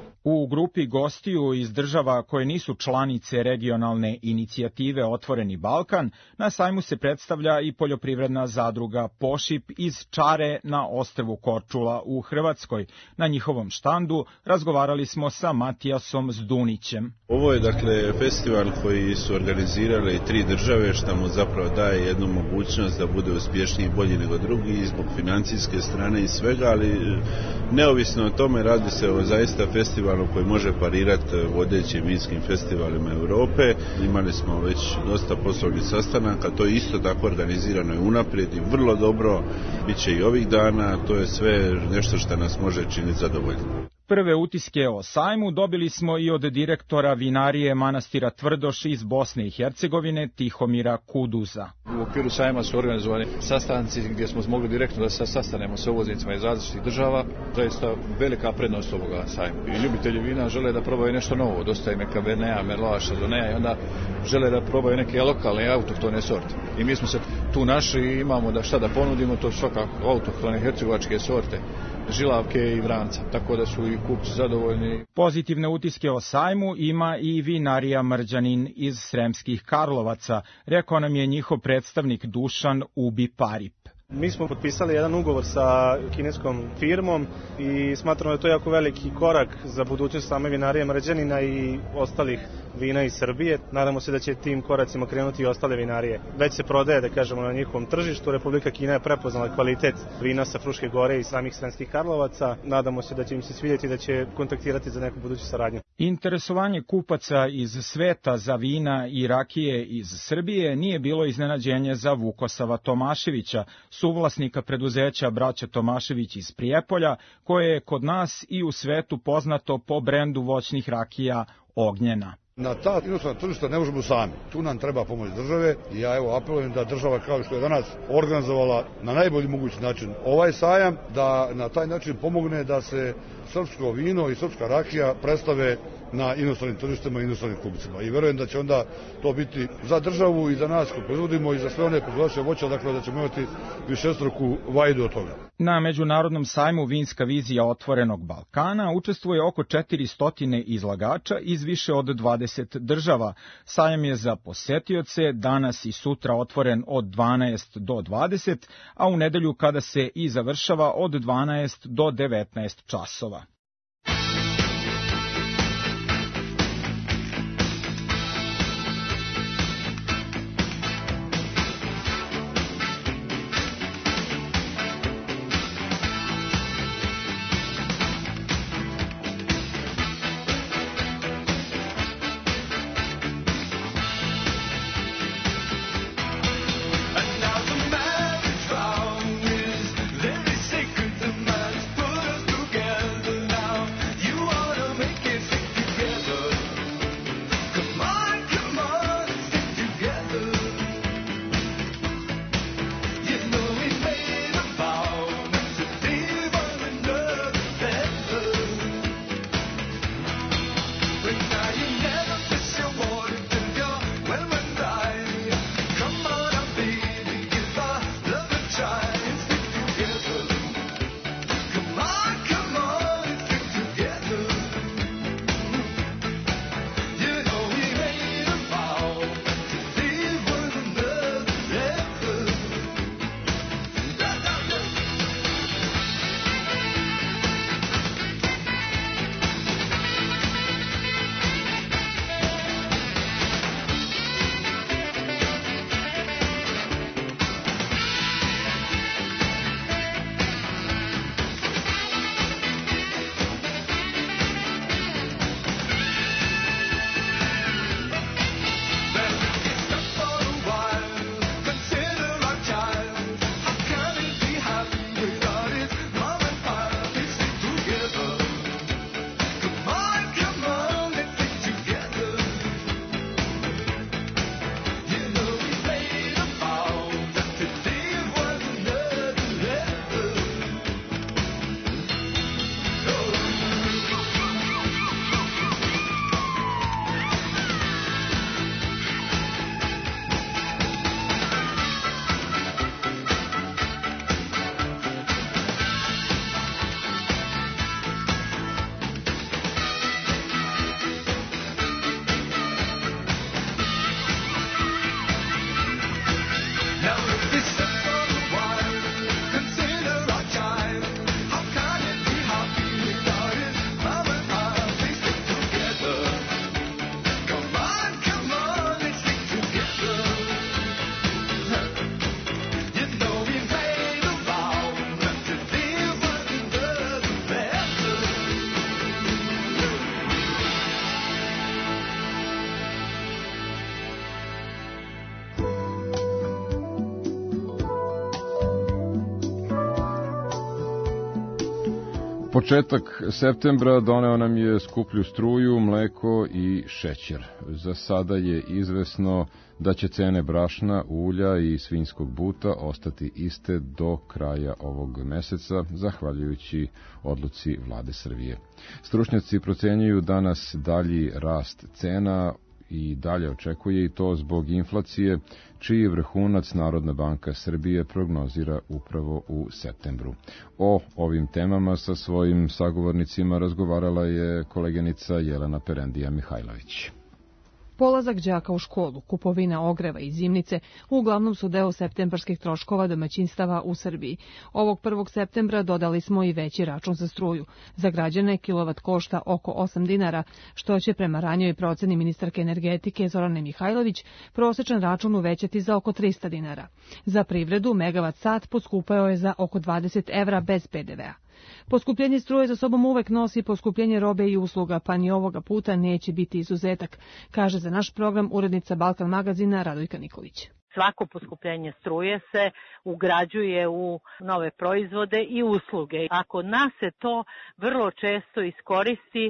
U grupi gostiju iz država koje nisu članice regionalne inicijative Otvoreni Balkan, na sajmu se predstavlja i poljoprivredna zadruga Pošip iz Čare na ostrvu Korčula u Hrvatskoj. Na njihovom štandu razgovarali smo sa Matijasom Zdunićem. Ovo je dakle festival koji su organizirale i 3 države, što mu zapravo daje jednu mogućnost da bude uspješniji i bolji nego drugi i zbog financijske strane i svega, ali neovisno o tome radi se o zaista festivalu koji može parirati vodećim vinskim festivalima Europe. Imali smo već dosta poslovnih sastanaka, to je isto tako organizirano i unaprijed i vrlo dobro, bit će i ovih dana, to je sve nešto što nas može činiti zadovoljno. Prve utiske o sajmu dobili smo i od direktora vinarije manastira Tvrdoš iz Bosne i Hercegovine Tihomira Kuduza. U okviru sajma su organizovani sastanci gdje smo mogli direktno da se sastanemo sa uvoznicima iz različitih država. Zaista velika prednost ovoga sajma. I ljubitelji vina žele da probaju nešto novo. Dosta im je Caberneta, Merlot, Chardonnay i onda žele da probaju neke lokalne autohtone sorte. I mi smo se tu našli i imamo da šta da ponudimo, to svakako autohtone hercegovačke sorte, žilavke i vranca, tako da su i kupci zadovoljni. Pozitivne utiske o sajmu ima i vinarija Mrđanin iz Sremskih Karlovaca, rekao nam je njihov predstavnik Dušan Ubi Parip. Mi smo potpisali jedan ugovor sa kineskom firmom i smatramo da je to jako veliki korak za budućnost same vinarije Mrđanina i ostalih vina iz Srbije. Nadamo se da će tim koracima krenuti i ostale vinarije. Već se prodaje, da kažemo, na njihovom tržištu. Republika Kina je prepoznala kvalitet vina sa Fruške gore i samih Sremskih Karlovaca. Nadamo se da će im se svidjeti da će kontaktirati za neku buduću saradnju. Interesovanje kupaca iz sveta za vina i rakije iz Srbije nije bilo iznenađenje za Vukosava Tomaševića, suvlasnika preduzeća Braća Tomašević iz Prijepolja, koje je kod nas i u svetu poznato po brendu voćnih rakija Ognjena. Na ta inostrana tržišta ne možemo sami. Tu nam treba pomoć države i ja apelujem da država kao što je danas organizovala na najbolji mogući način ovaj sajam, da na taj način pomogne da se srpsko vino i srpska rakija predstave na inostranim tržištima i inostranim kupcima. I verujem da će onda to biti za državu i za nas koji proizvodimo i za sve one proizvođače voća, dakle da ćemo imati višestruku vajdu od toga. Na međunarodnom sajmu Vinska vizija Otvorenog Balkana učestvuje oko 400 izlagača iz više od 20 država. Sajam je za posetioce danas i sutra otvoren od 12 do 20, a u nedelju kada se i završava od 12 do 19 časova. Početak septembra doneo nam je skuplju struju, mleko i šećer. Za sada je izvesno da će cene brašna, ulja i svinjskog buta ostati iste do kraja ovog meseca, zahvaljujući odluci vlade Srbije. Stručnjaci procenjuju danas dalji rast cena i dalje očekuje i to zbog inflacije, čiji vrhunac Narodna banka Srbije prognozira upravo u septembru. O ovim temama sa svojim sagovornicima razgovarala je koleginica Jelena Perendija Mihajlović. Polazak đaka u školu, kupovina ogreva i zimnice uglavnom su deo septembarskih troškova domaćinstava u Srbiji. Ovog 1. septembra dodali smo i veći račun za struju. Za građane kilovat košta oko 8 dinara, što će prema ranjoj proceni ministarke energetike Zorane Mihajlović prosečan račun uvećati za oko 300 dinara. Za privredu megavat sat poskupeo je za oko 20 evra bez PDV-a. Poskupljenje struje za sobom uvek nosi poskupljenje robe i usluga, pa ni ovoga puta neće biti izuzetak, kaže za naš program urednica Balkan magazina Radojka Nikolić. Svako poskupljenje struje se ugrađuje u nove proizvode i usluge. A kod nas se to vrlo često iskoristi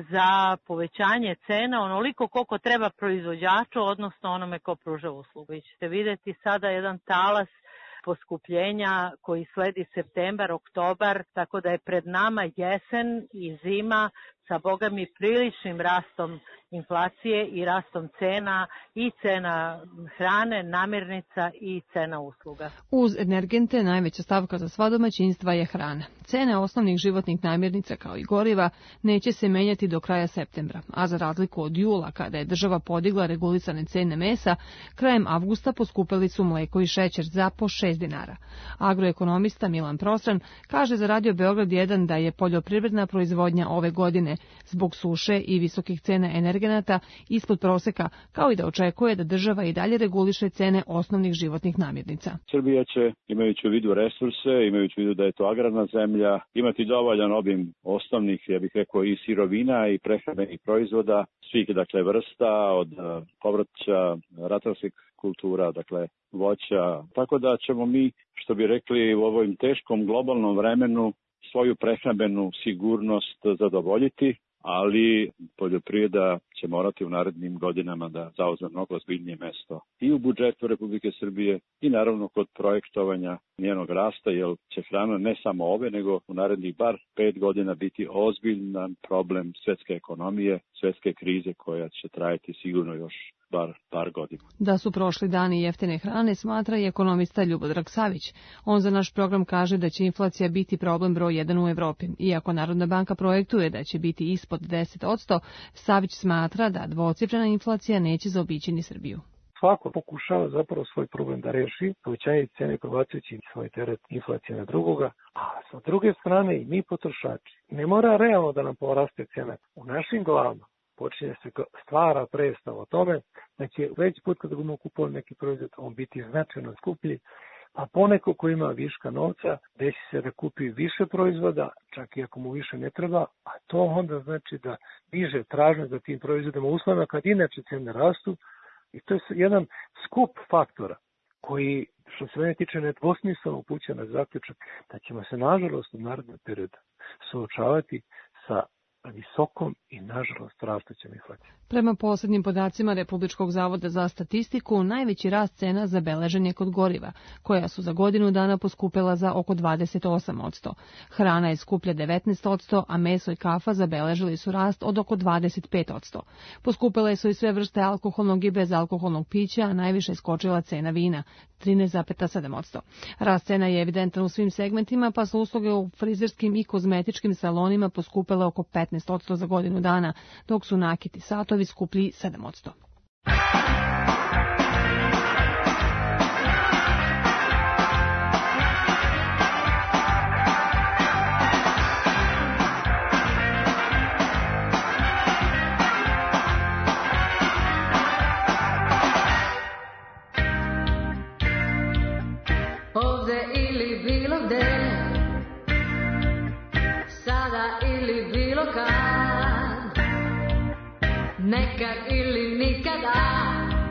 za povećanje cena onoliko koliko treba proizvođaču, odnosno onome ko pruža uslugu. Vi ćete vidjeti sada jedan talas poskupljenja koji sledi septembar, oktobar, tako da je pred nama jesen i zima sa bogami priličnim rastom inflacije i rastom cena i cena hrane, namirnica i cena usluga. Uz energente najveća stavka za sva domaćinstva je hrana. Cene osnovnih životnih namirnica kao i goriva neće se menjati do kraja septembra, a za razliku od jula kada je država podigla regulisane cene mesa, krajem avgusta poskupeli su mleko i šećer za po 6 dinara. Agroekonomista Milan Prostran kaže za Radio Beograd 1 da je poljoprivredna proizvodnja ove godine zbog suše i visokih cena energenata ispod proseka, kao i da očekuje da država i dalje reguliše cene osnovnih životnih namirnica. Srbija će, imajući u vidu resurse, imajući u vidu da je to agrarna zemlja, imati dovoljan obim osnovnih, ja bih rekao, i sirovina i prehrambenih proizvoda, svih dakle vrsta, od povrća, ratarskih kultura, dakle voća. Tako da ćemo mi, što bi rekli, u ovom teškom globalnom vremenu svoju prehrambenu sigurnost zadovoljiti, ali poljoprivreda će morati u narednim godinama da zauzme mnogo ozbiljnije mesto i u budžetu Republike Srbije i naravno kod projektovanja njenog rasta, jer će hrana ne samo ove, nego u narednih bar 5 godina biti ozbiljan problem svetske ekonomije, svetske krize koja će trajati sigurno još par godina. Da su prošli dani jeftine hrane, smatra i ekonomista Ljubodrag Savić. On za naš program kaže da će inflacija biti problem broj 1 u Evropi. Iako Narodna banka projektuje da će biti ispod 10%, Savić smatra da dvocifrena inflacija neće zaobići ni Srbiju. Svako pokušava zapravo svoj problem da reši, povećanje cene prebacujući svoj teret inflacije na drugoga, a sa druge strane i mi potrošači. Ne mora realno da nam poraste cena. U našim glavama počinje se stvara predstav o tome da će već put kada budemo kupovali neki proizvod, on biti značajno skuplji, a poneko ko ima viška novca, desi se da kupi više proizvoda, čak i ako mu više ne treba, a to onda znači da diže tražnju za tim proizvodima uslovno kad inače cene rastu, i to je jedan skup faktora koji, što se mene tiče, nedvosmisleno upućuje na zaključak da ćemo se, nažalost, u narednom periodu suočavati sa visokom i, nažalost, rastućom inflacijom. Prema poslednjim podacima Republičkog zavoda za statistiku, najveći rast cena zabeležen je kod goriva, koja su za godinu dana poskupela za oko 28%. Hrana je skuplja 19%, a meso i kafa zabeležili su rast od oko 25%. Poskupele su i sve vrste alkoholnog i bezalkoholnog pića, a najviše je skočila cena vina, 13,7%. Rast cena je evidentan u svim segmentima, pa su usluge u frizerskim i kozmetičkim salonima poskupele oko 15% za godinu dana, dok su nakiti satovi skuplji 7%. Ovde ili bilo gde, sada ili bilo kad, nekad ili nikada,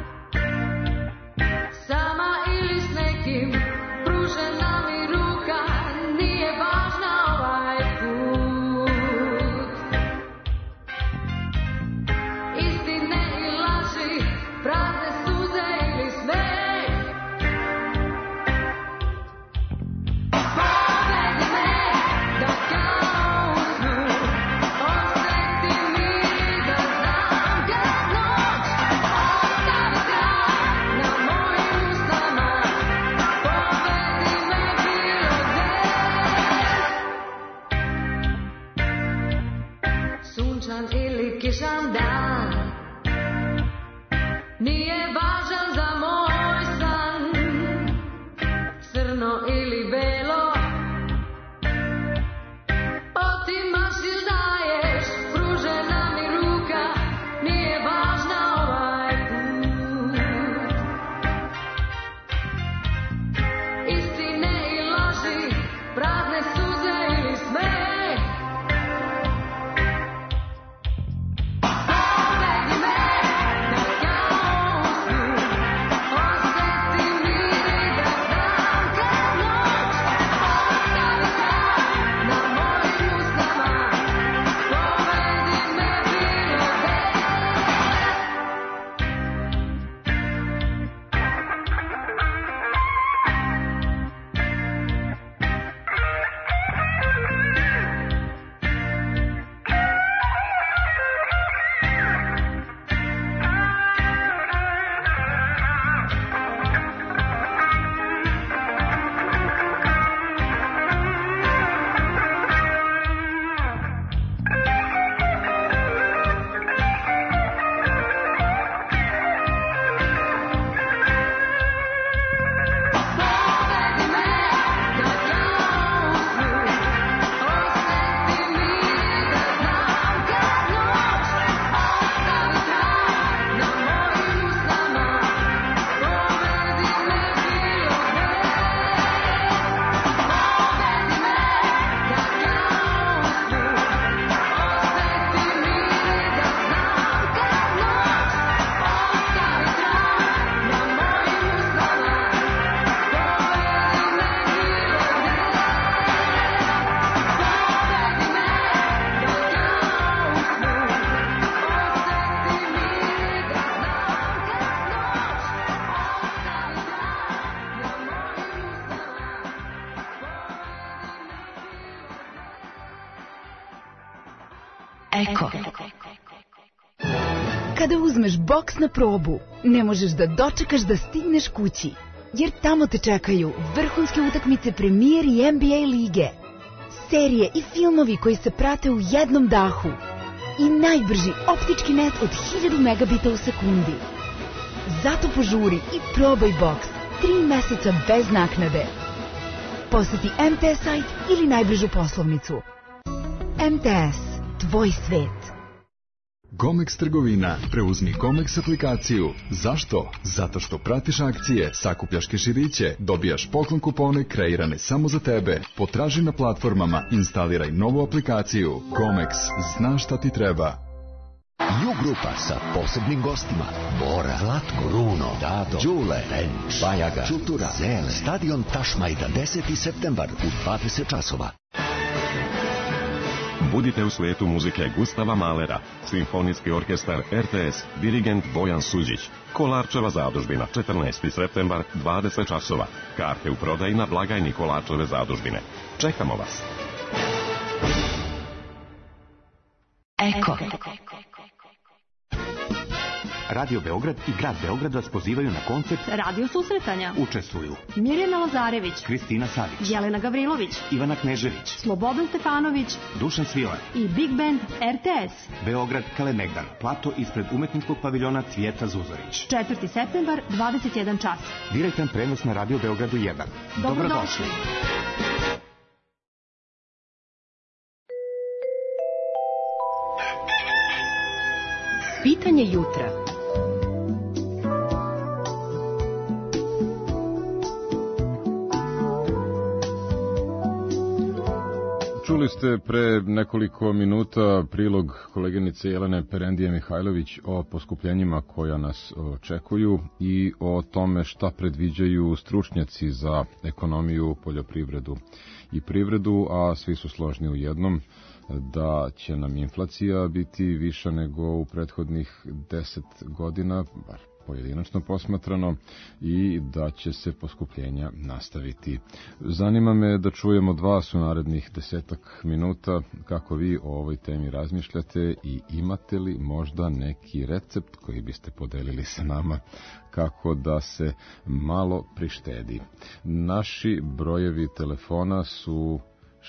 Eko. Kada uzmeš boks na probu, ne možeš da dočekaš da stigneš kući, jer tamo te čekaju vrhunske utakmice Premier i NBA lige, serije i filmovi koji se prate u jednom dahu i najbrži optički net od 1000 megabita u sekundi. Zato požuri i probaj boks 3 meseca bez naknade. Poseti MTS sajt ili najbližu poslovnicu. MTS, tvoj svet. Comex trgovina. Preuzmi Comex aplikaciju. Zašto? Zato što pratiš akcije, sakupljaš keširiće, dobijaš poklon kupone kreirane samo za tebe. Potraži na platformama, instaliraj novu aplikaciju. Comex, znaš šta ti treba. Ju grupa sa posebnim gostima: Bora, Zlatko, Bruno, Dado, Đule, Renč, Bajaga, Čutura, Zele, stadion Tašmajdan, 10. septembar u 20 časova. Budite u svijetu muzike Gustava Mahlera, Simfonijski orkestar RTS, dirigent Bojan Suđić. Kolarčeva zadužbina, 14. septembar, 20 časova. Karte u prodaji na blagajni Kolarčeve zadužbine. Čekamo vas. Eko. Radio Beograd i Grad Beograd vas pozivaju na koncert Radio susretanja. Učestvuju Mirjana Lazarević, Kristina Savić, Jelena Gavrilović, Ivana Knežević, Slobodan Stefanović Dušan Svilar i Big Band RTS. Beograd Kalemegdan, plato ispred umetničkog paviljona Cvijeta Zuzorić. 4. septembar, 21 čas. Direktan prenos na Radio Beogradu 1. Dobrodošli. Pitanje jutra. Čuli ste pre nekoliko minuta prilog koleginice Jelene Perendije Mihajlović o poskupljenjima koja nas očekuju i o tome šta predviđaju stručnjaci za ekonomiju, poljoprivredu i privredu, a svi su složni u jednom, da će nam inflacija biti viša nego u prethodnih 10 godina, bar pojedinačno posmatrano, i da će se poskupljenja nastaviti. Zanima me da čujemo od vas u narednih 10 minuta kako vi o ovoj temi razmišljate i imate li možda neki recept koji biste podelili sa nama kako da se malo prištedi. Naši brojevi telefona su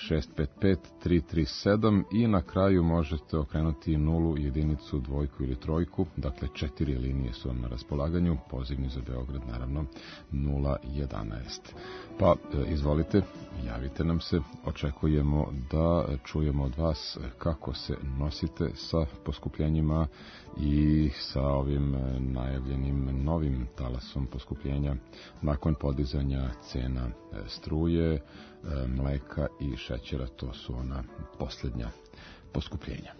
655-337 i na kraju možete okrenuti 0, jedinicu, dvojku ili trojku, dakle 4 linije su vam na raspolaganju, pozivni za Beograd naravno 011. Pa izvolite, javite nam se, očekujemo da čujemo od vas kako se nosite sa poskupljenjima i sa ovim najavljenim novim talasom poskupljenja nakon podizanja cena struje, mleka i šećera. To su ona posljednja poskupljenja.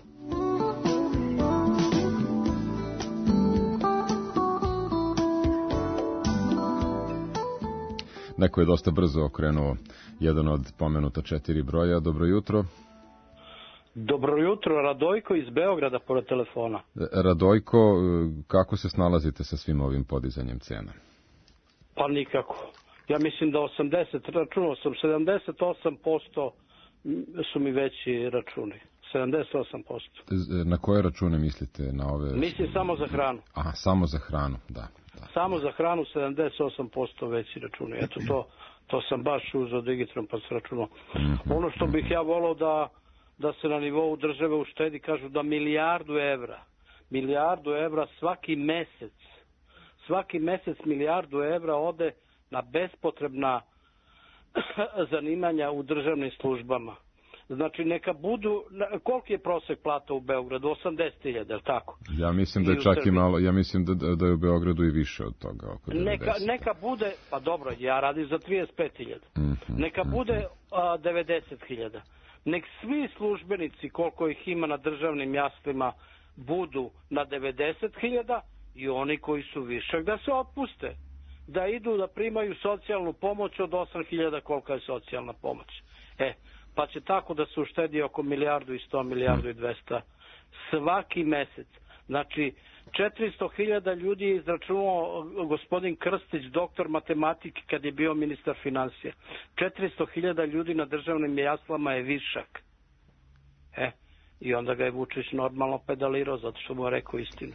Neko je dosta brzo okrenuo jedan od pomenuta 4 broja. Dobro jutro. Dobro jutro, Radojko iz Beograda pored telefona. Radojko, kako se snalazite sa svim ovim podizanjem cena? Pa nikako. Ja mislim da računao sam 78% su mi veći računi. 78%. Na koje račune mislite? Na ove... Mislim samo za hranu. Aha, samo za hranu, da. Samo za hranu 78% veći računi. Eto to sam baš uzeo digitron pa se računao. Ono što bih ja volao da se na nivou države uštedi, kažu da milijardu evra svaki mesec 1.000.000.000 evra ode na bespotrebna zanimanja u državnim službama. Znači neka budu, koliki je prosek plata u Beogradu? 80.000, je li tako? Ja mislim da je čak i malo, ja mislim da je u Beogradu i više od toga. Oko 90. Neka bude, pa dobro, ja radim za 35.000. Neka bude 90.000. Nek svi službenici, koliko ih ima na državnim jaslima, budu na 90.000 i oni koji su višak da se otpuste. Da idu da primaju socijalnu pomoć od 8.000, kolika je socijalna pomoć. Pa će tako da se uštedi oko 1.100.000.000 svaki mesec. Znači, 400.000 ljudi je izračunao gospodin Krstić, doktor matematike, kad je bio ministar financija. 400.000 ljudi na državnim jaslama je višak. I onda ga je Vučić normalno pedalirao, zato što mu je rekao istinu.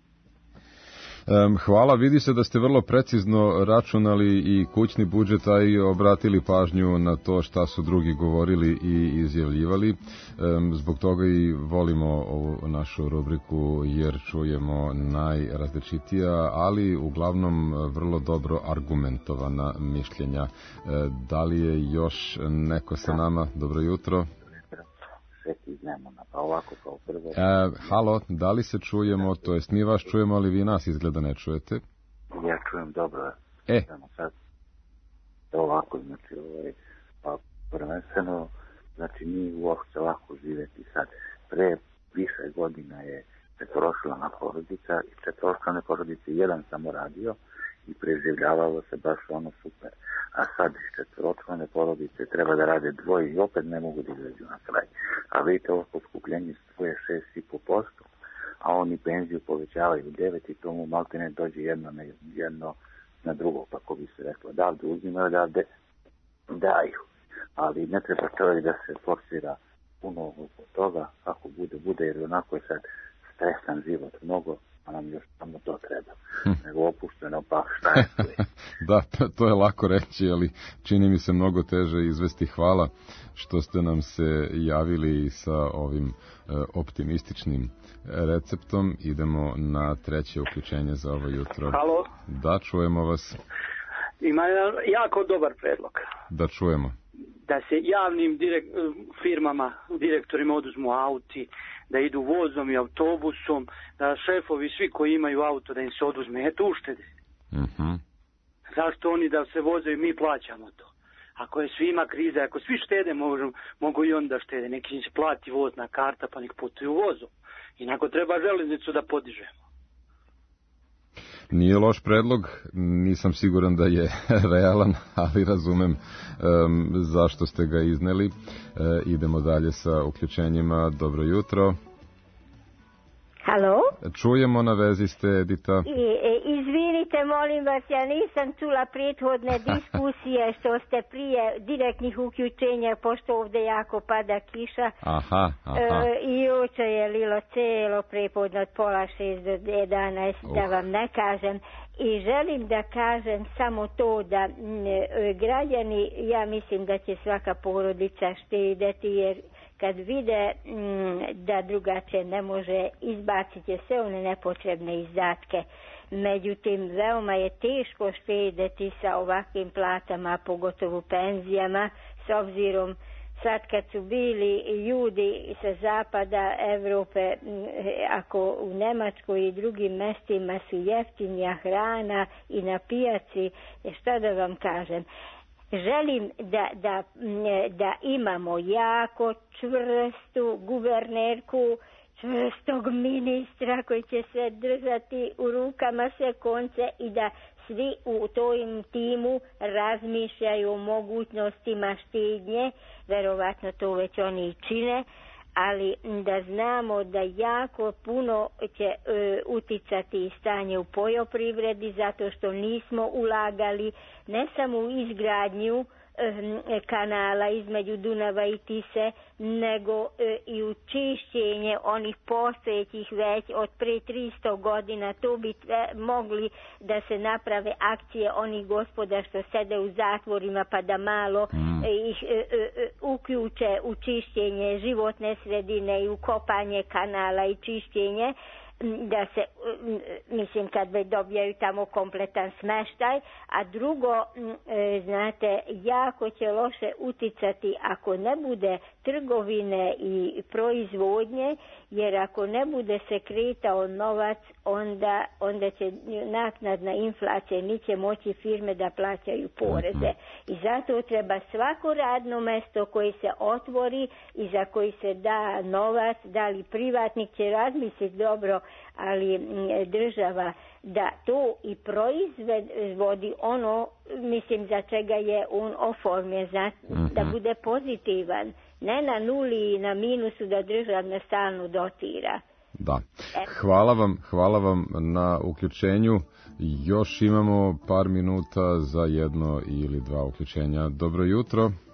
Hvala, vidi se da ste vrlo precizno računali i kućni budžet, a i obratili pažnju na to šta su drugi govorili i izjavljivali. Zbog toga i volimo ovu našu rubriku jer čujemo najrazličitija, ali uglavnom vrlo dobro argumentovana mišljenja. Da li je još neko sa nama? Dobro jutro. Halo, da li se čujemo, to jest mi vas čujemo, ali vi nas izgleda ne čujete? Ja čujem dobro. Sad, ovako, znači, pa prvenstveno, znači, nije uopšte lako živjeti sad. Pre više godina je četvoročlana porodica i četvoročlane porodice jedan samo radio i preživljavalo se baš ono super. A sad iz četvoročlane porodice treba da rade dvoje i opet ne mogu da izađu na kraj. A vidite, ovo poskupljenje struje 6,5%, a oni penziju povećavaju 9% i tomu maltene dođe jedno na drugo, kako bi se reklo. Davde uzimaju, davde daju. Ali ne treba čovjek da se forsira puno oko toga, kako bude, jer onako je sad stresan život mnogo, a nam još samo to treba. Nego opušteno, pa šta je tu? Da, to je lako reći, ali čini mi se mnogo teže izvesti. Hvala što ste nam se javili sa ovim optimističnim receptom. Idemo na treće uključenje za ovo jutro. Halo? Da, čujemo vas. Ima jako dobar predlog. Da čujemo. Da se javnim firmama, direktorima oduzmu auti, da idu vozom i autobusom, da šefovi svi koji imaju auto da im se oduzme, eto uštede. Zašto oni da se voze i mi plaćamo to? Ako je svima kriza, ako svi štede, mogu i onda štede. Neki im se plati vozna karta pa nek putuju vozom. Inako treba železnicu da podižemo. Nije loš predlog, nisam siguran da je realan, ali razumem zašto ste ga izneli. Idemo dalje sa uključenjima. Dobro jutro. Halo? Čujemo, na vezi ste, Edita. Izvinite, molim vas, ja nisam čula prethodne diskusije što ste prije direktnih uključenja, pošto ovdje jako pada kiša. Aha. I juče je lilo celo prepodne od 5:30 do 11, da vam ne kažem. I želim da kažem samo to da građani, ja mislim da će svaka porodica štedeti, jer kad vide da drugačije ne može, izbacit će sve one nepotrebne izdatke. Međutim, veoma je teško štedeti sa ovakvim platama, pogotovo penzijama, s obzirom sad kad su bili ljudi sa zapada Evrope, ako u Nemačkoj i drugim mestima su jeftinija hrana i na pijaci, šta da vam kažem, želim da imamo jako čvrstu guvernerku, čvrstog ministra koji će se držati u rukama sve konce i da svi u tom timu razmišljaju o mogućnostima štednje, verovatno to već oni i čine, ali da znamo da jako puno će uticati stanje u poljoprivredi zato što nismo ulagali ne samo u izgradnju kanala između Dunava i Tise, nego i u čišćenje onih postojećih već od pre 300 godina. To bi mogli da se naprave akcije onih gospoda što sede u zatvorima pa da malo ih uključe u čišćenje životne sredine i u kopanje kanala i čišćenje, da se, mislim, kad bi dobijaju tamo kompletan smeštaj, a drugo, znate, jako će loše uticati ako ne bude trgovine i proizvodnje, jer ako ne bude se kretao novac, onda će naknadna inflacija, neće moći firme da plaćaju poreze. I zato treba svako radno mesto koje se otvori i za koji se da novac, da li privatnik će razmisliti dobro, ali država da to i proizvodi ono, mislim, za čega je on oformljen, da bude pozitivan, ne na nuli i na minusu da država stalno dotira. Da. Hvala vam na uključenju. Još imamo par minuta za jedno ili dva uključenja. Dobro jutro.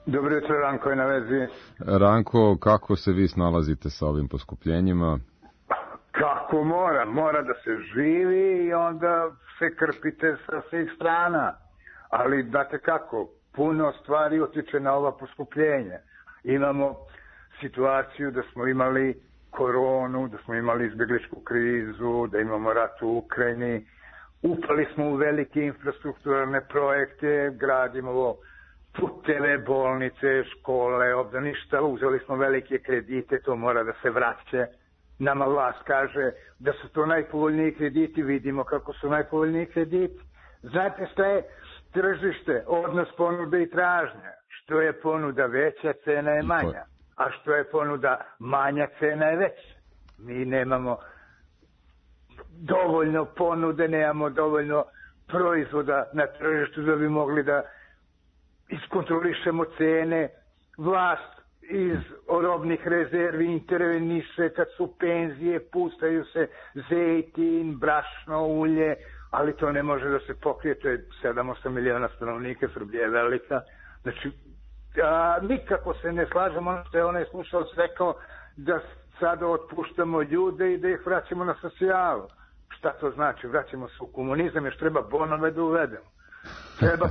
Dobro jutro, Ranko je na vezi. Ranko, kako se vi snalazite sa ovim poskupljenjima? Kako mora da se živi i onda se krpite sa svih strana. Ali, znate kako, puno stvari utiče na ova poskupljenja. Imamo situaciju da smo imali koronu, da smo imali izbjegličku krizu, da imamo rat u Ukrajini. Upali smo u velike infrastrukturalne projekte, gradimo puteve, bolnice, škole, obdaništa, uzeli smo velike kredite, to mora da se vraća. Nama vlast kaže da su to najpovoljniji krediti, vidimo kako su najpovoljniji krediti. Znate šta je tržište, odnos ponude i tražnja. Što je ponuda veća, cena je manja. A što je ponuda manja, cena je veća. Mi nemamo dovoljno ponude, nemamo dovoljno proizvoda na tržištu da bi mogli da iskontrolišemo cene. Vlast iz robnih rezervi interveniše kad su penzije, pustaju se zejtin, brašno, ulje, ali to ne može da se pokrije, to je 7-8 miliona stanovnika, Srbija je velika. Znači, nikako se ne slažemo ono što je onaj slušalac rekao da sada otpuštamo ljude i da ih vraćamo na socijalu. Šta to znači? Vraćamo se u komunizam, još treba bonove da uvedemo. Treba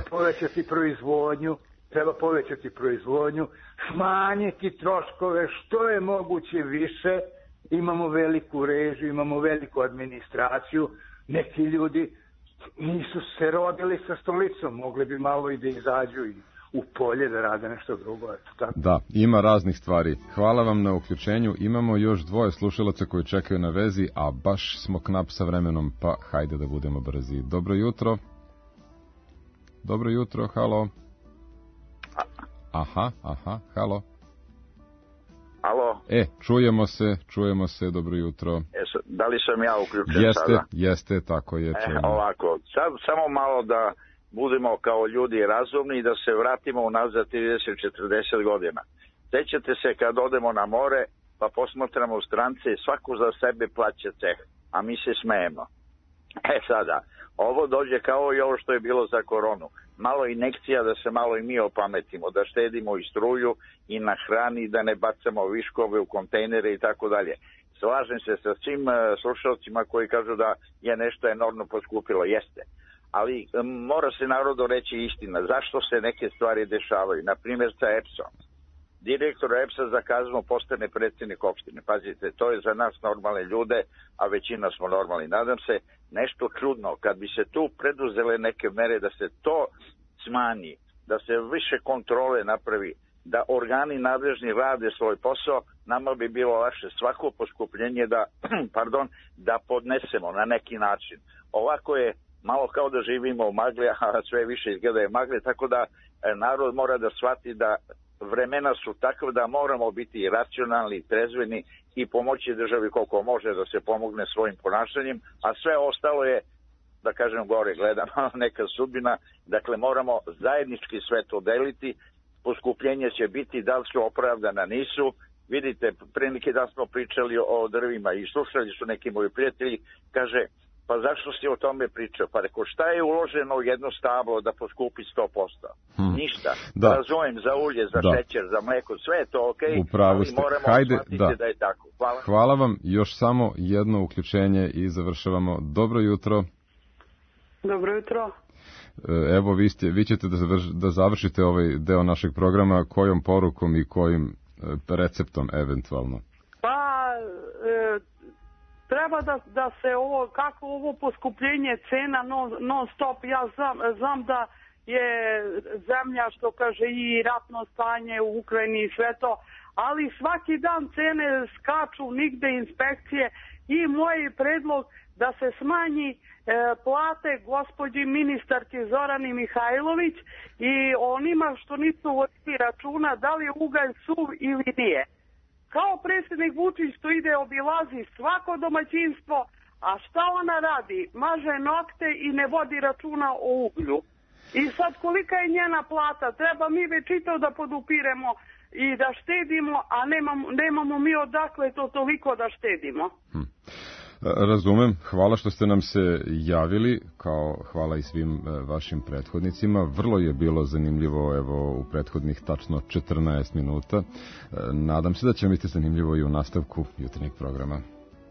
povećati proizvodnju, smanjiti troškove što je moguće više. Imamo veliku režiju, imamo veliku administraciju. Neki ljudi nisu se rodili sa stolicom, mogli bi malo i da izađu i u polje da rade nešto drugo. Da, ima raznih stvari. Hvala vam na uključenju. Imamo još 2 slušalaca koji čekaju na vezi, a baš smo knap sa vremenom, pa hajde da budemo brzi. Dobro jutro. Dobro jutro, halo. Aha, halo. Alo? Čujemo se, dobro jutro. Da li sam ja uključen sada? Jeste, tako je. Ovako, samo malo da budemo kao ljudi razumni i da se vratimo unazad 30-40 godina. Sećate se kad odemo na more, pa posmatramo strance, svako za sebe plaća ceh, a mi se smejemo. Sada, ovo dođe kao i ovo što je bilo za koronu. Malo injekcija da se malo i mi opametimo, da štedimo i struju i na hrani, da ne bacamo viškove u kontejnere i tako dalje. Slažem se sa svim slušalcima koji kažu da je nešto enormno poskupilo. Jeste. Ali mora se narodu reći istina. Zašto se neke stvari dešavaju? Naprimjer sa EPS-om. Direktor EPS-a za Kazmu postane predsjednik opštine. Pazite, to je za nas normalne ljude, a većina smo normalni. Nadam se nešto čudno. Kad bi se tu preduzele neke mere da se to smanji, da se više kontrole napravi, da organi nadležni rade svoj posao, nama bi bilo lakše svako poskupljenje da podnesemo na neki način. Ovako je malo kao da živimo u magli, a sve više izgleda je magle, tako da narod mora da shvati da vremena su takve da moramo biti racionalni, trezveni i pomoći državi koliko može da se pomogne svojim ponašanjem, a sve ostalo je, da kažem gore gledano, neka sudbina. Dakle, moramo zajednički sve to deliti. Poskupljenje će biti, da li su opravdana, nisu. Vidite, pre neki dan smo pričali o drvima i slušali su neki moji prijatelji, kaže, pa zašto si o tome pričao? Pa rekao, šta je uloženo u jedno stablo da poskupi 100%? Ništa. Razumem, za ulje, za šećer, za mleko, sve je to okej, ali moramo shvatiti da je tako. Hvala vam. Još samo jedno uključenje i završavamo. Dobro jutro. Dobro jutro. Evo, vi ćete da završite ovaj deo našeg programa kojom porukom i kojim receptom eventualno? Pa, treba da se ovo poskupljenje cena non stop, ja znam da je zemlja, što kaže, i ratno stanje u Ukrajini i sve to, ali svaki dan cene skaču, nigde inspekcije, i moj predlog da se smanji plate gospođi ministarki Zorani Mihajlović i onima što nisu vodili računa da li je ugalj suv ili nije. Kao predsjednik Vučić što ide obilazi svako domaćinstvo, a šta ona radi? Maže nokte i ne vodi računa o uglju. I sad kolika je njena plata? Treba mi već i to da podupiremo i da štedimo, a nemamo mi odakle to toliko da štedimo. Razumem, hvala što ste nam se javili, kao hvala i svim vašim prethodnicima. Vrlo je bilo zanimljivo, evo, u prethodnih tačno 14 minuta. Nadam se da će vam biti zanimljivo i u nastavku jutarnjeg programa.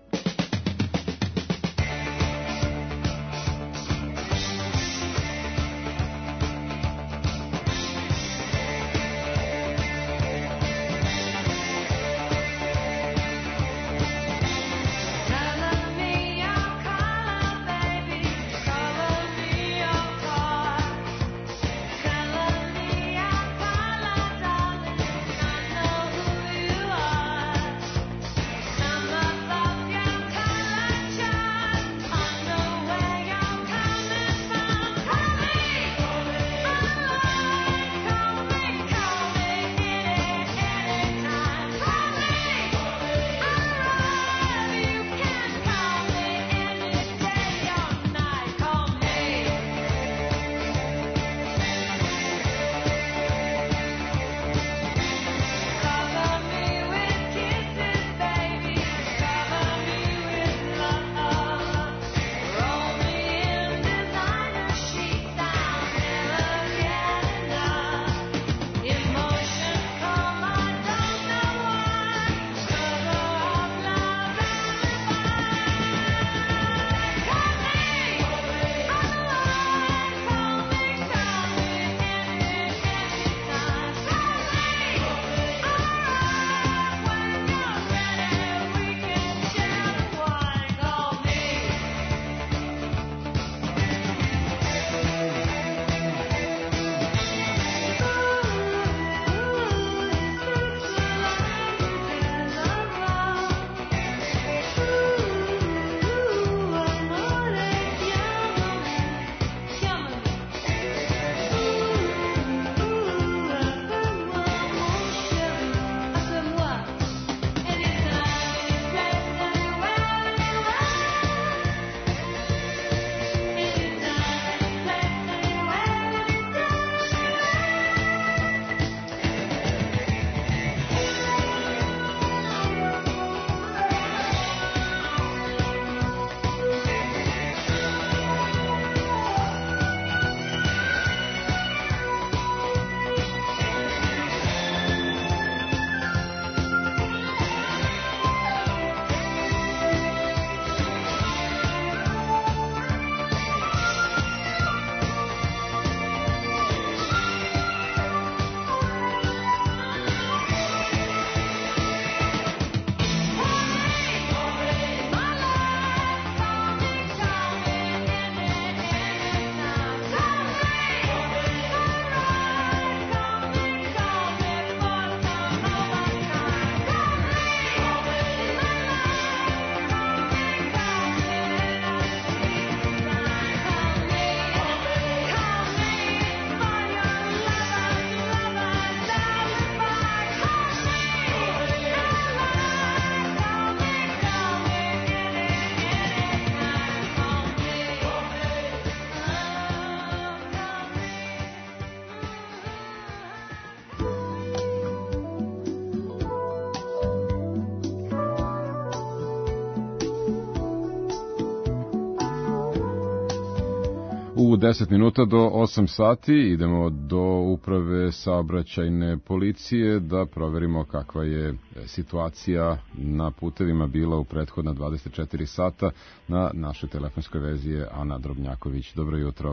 U 10 minuta do 8 sati idemo do uprave saobraćajne policije da proverimo kakva je situacija na putevima bila u prethodna 24 sata. Na našoj telefonskoj vezi je Ana Drobnjaković. Dobro jutro.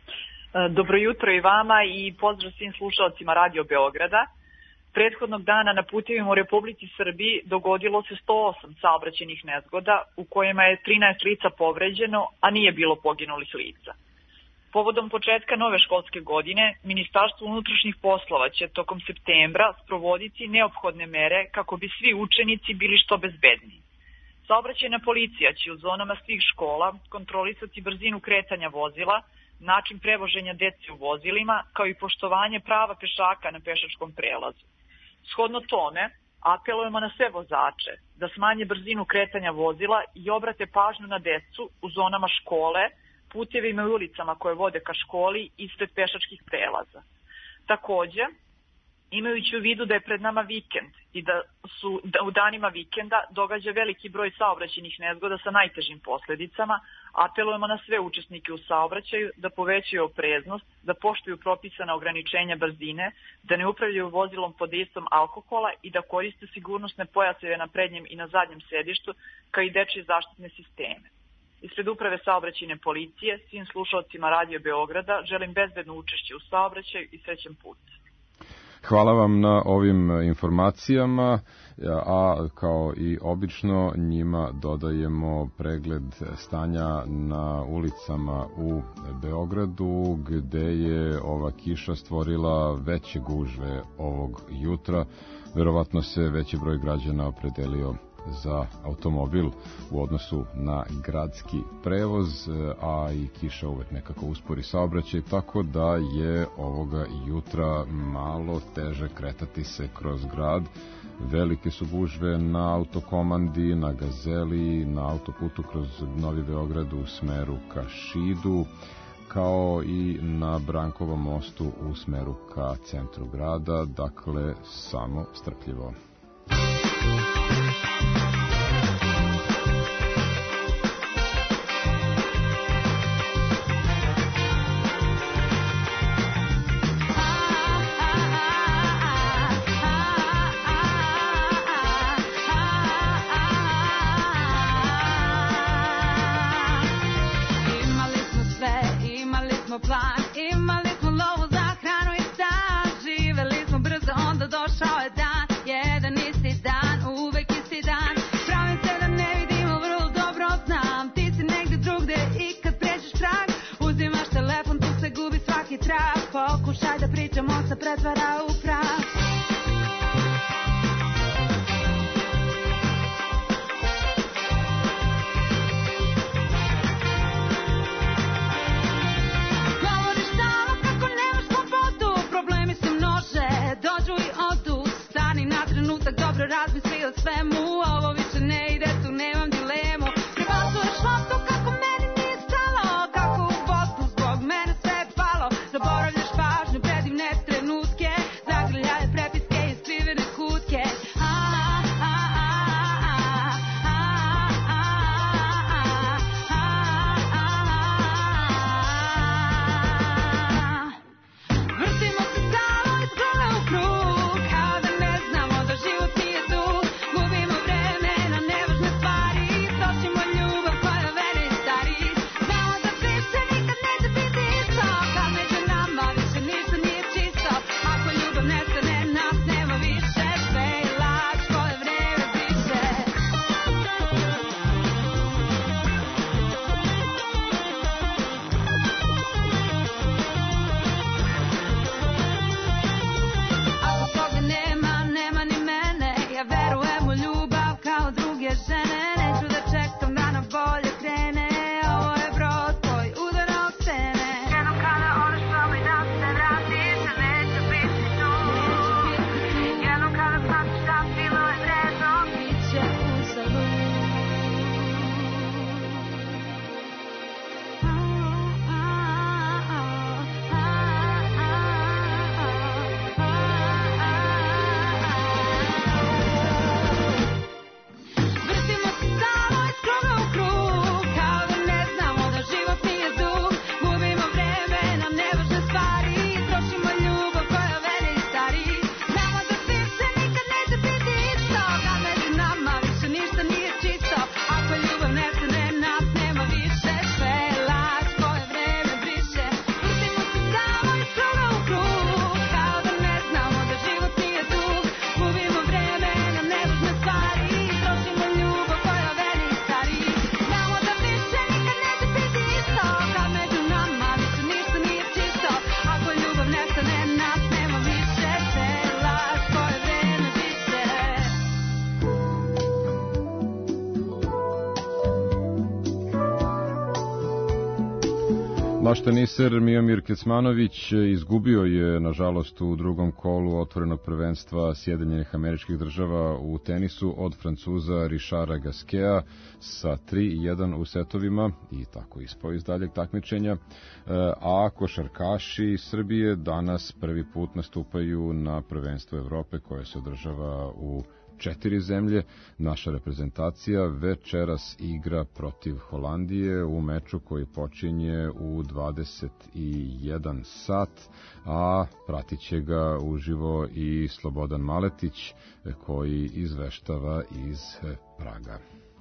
Dobro jutro i vama i pozdrav svim slušalcima Radio Beograda. Prethodnog dana na putevima u Republici Srbiji dogodilo se 108 saobraćajnih nezgoda u kojima je 13 lica povređeno, a nije bilo poginulih lica. Povodom početka nove školske godine, Ministarstvo unutrašnjih poslova će tokom septembra sprovoditi neophodne mere kako bi svi učenici bili što bezbedniji. Saobraćajna policija će u zonama svih škola kontrolisati brzinu kretanja vozila, način prevoženja dece u vozilima, kao i poštovanje prava pešaka na pešačkom prelazu. Shodno tome, apelujemo na sve vozače da smanje brzinu kretanja vozila i obrate pažnju na decu u zonama škole, putevima i ulicama koje vode ka školi ispred pešačkih prelaza. Takođe, Imajući u vidu da je pred nama vikend i da u danima vikenda događa veliki broj saobraćajnih nezgoda sa najtežim posljedicama, apelujemo na sve učesnike u saobraćaju da povećaju opreznost, da poštuju propisana ograničenja brzine, da ne upravljaju vozilom pod dejstvom alkohola i da koriste sigurnosne pojaseve na prednjem i na zadnjem sedištu, kao i dečje zaštitne sisteme. Ispred uprave saobraćajne policije, svim slušalcima Radio Beograda želim bezbedno učešće u saobraćaju i srećan put. Hvala vam na ovim informacijama, a kao i obično njima dodajemo pregled stanja na ulicama u Beogradu, gde je ova kiša stvorila veće gužve ovog jutra. Verovatno se veći broj građana opredelio za automobil u odnosu na gradski prevoz, a i kiša uvek nekako uspori saobraćaj, tako da je ovoga jutra malo teže kretati se kroz grad. Velike su gužve na autokomandi, na Gazeli, na autoputu kroz Novi Beograd u smeru ka Šidu, kao i na Brankovom mostu u smeru ka centru grada, dakle samo strpljivo. Pokušaj da pričamo se pretvara u prah. Govoriš stalno kako nemaš slobodu, problemi se množe, dođu i odu. Stani na trenutak, dobro razmisli o svemu, ovo više ne ide, tu nemam dilemu. Prebacuješ loptu kako meni nije stalo, kako u Bosnu zbog mene sve je palo. Zaboravljaš pažnju, predivne trenutke, Naš teniser Miomir Kecmanović izgubio je, nažalost, u drugom kolu otvorenog prvenstva Sjedinjenih Američkih Država u tenisu od Francuza Richarda Gasqueta sa 3-1 u setovima i tako ispao iz daljeg takmičenja. A košarkaši Srbije danas prvi put nastupaju na prvenstvo Evrope koje se održava u 4 zemlje. Naša reprezentacija večeras igra protiv Holandije u meču koji počinje u 21 sat, a pratit će ga uživo i Slobodan Maletić koji izveštava iz Praga.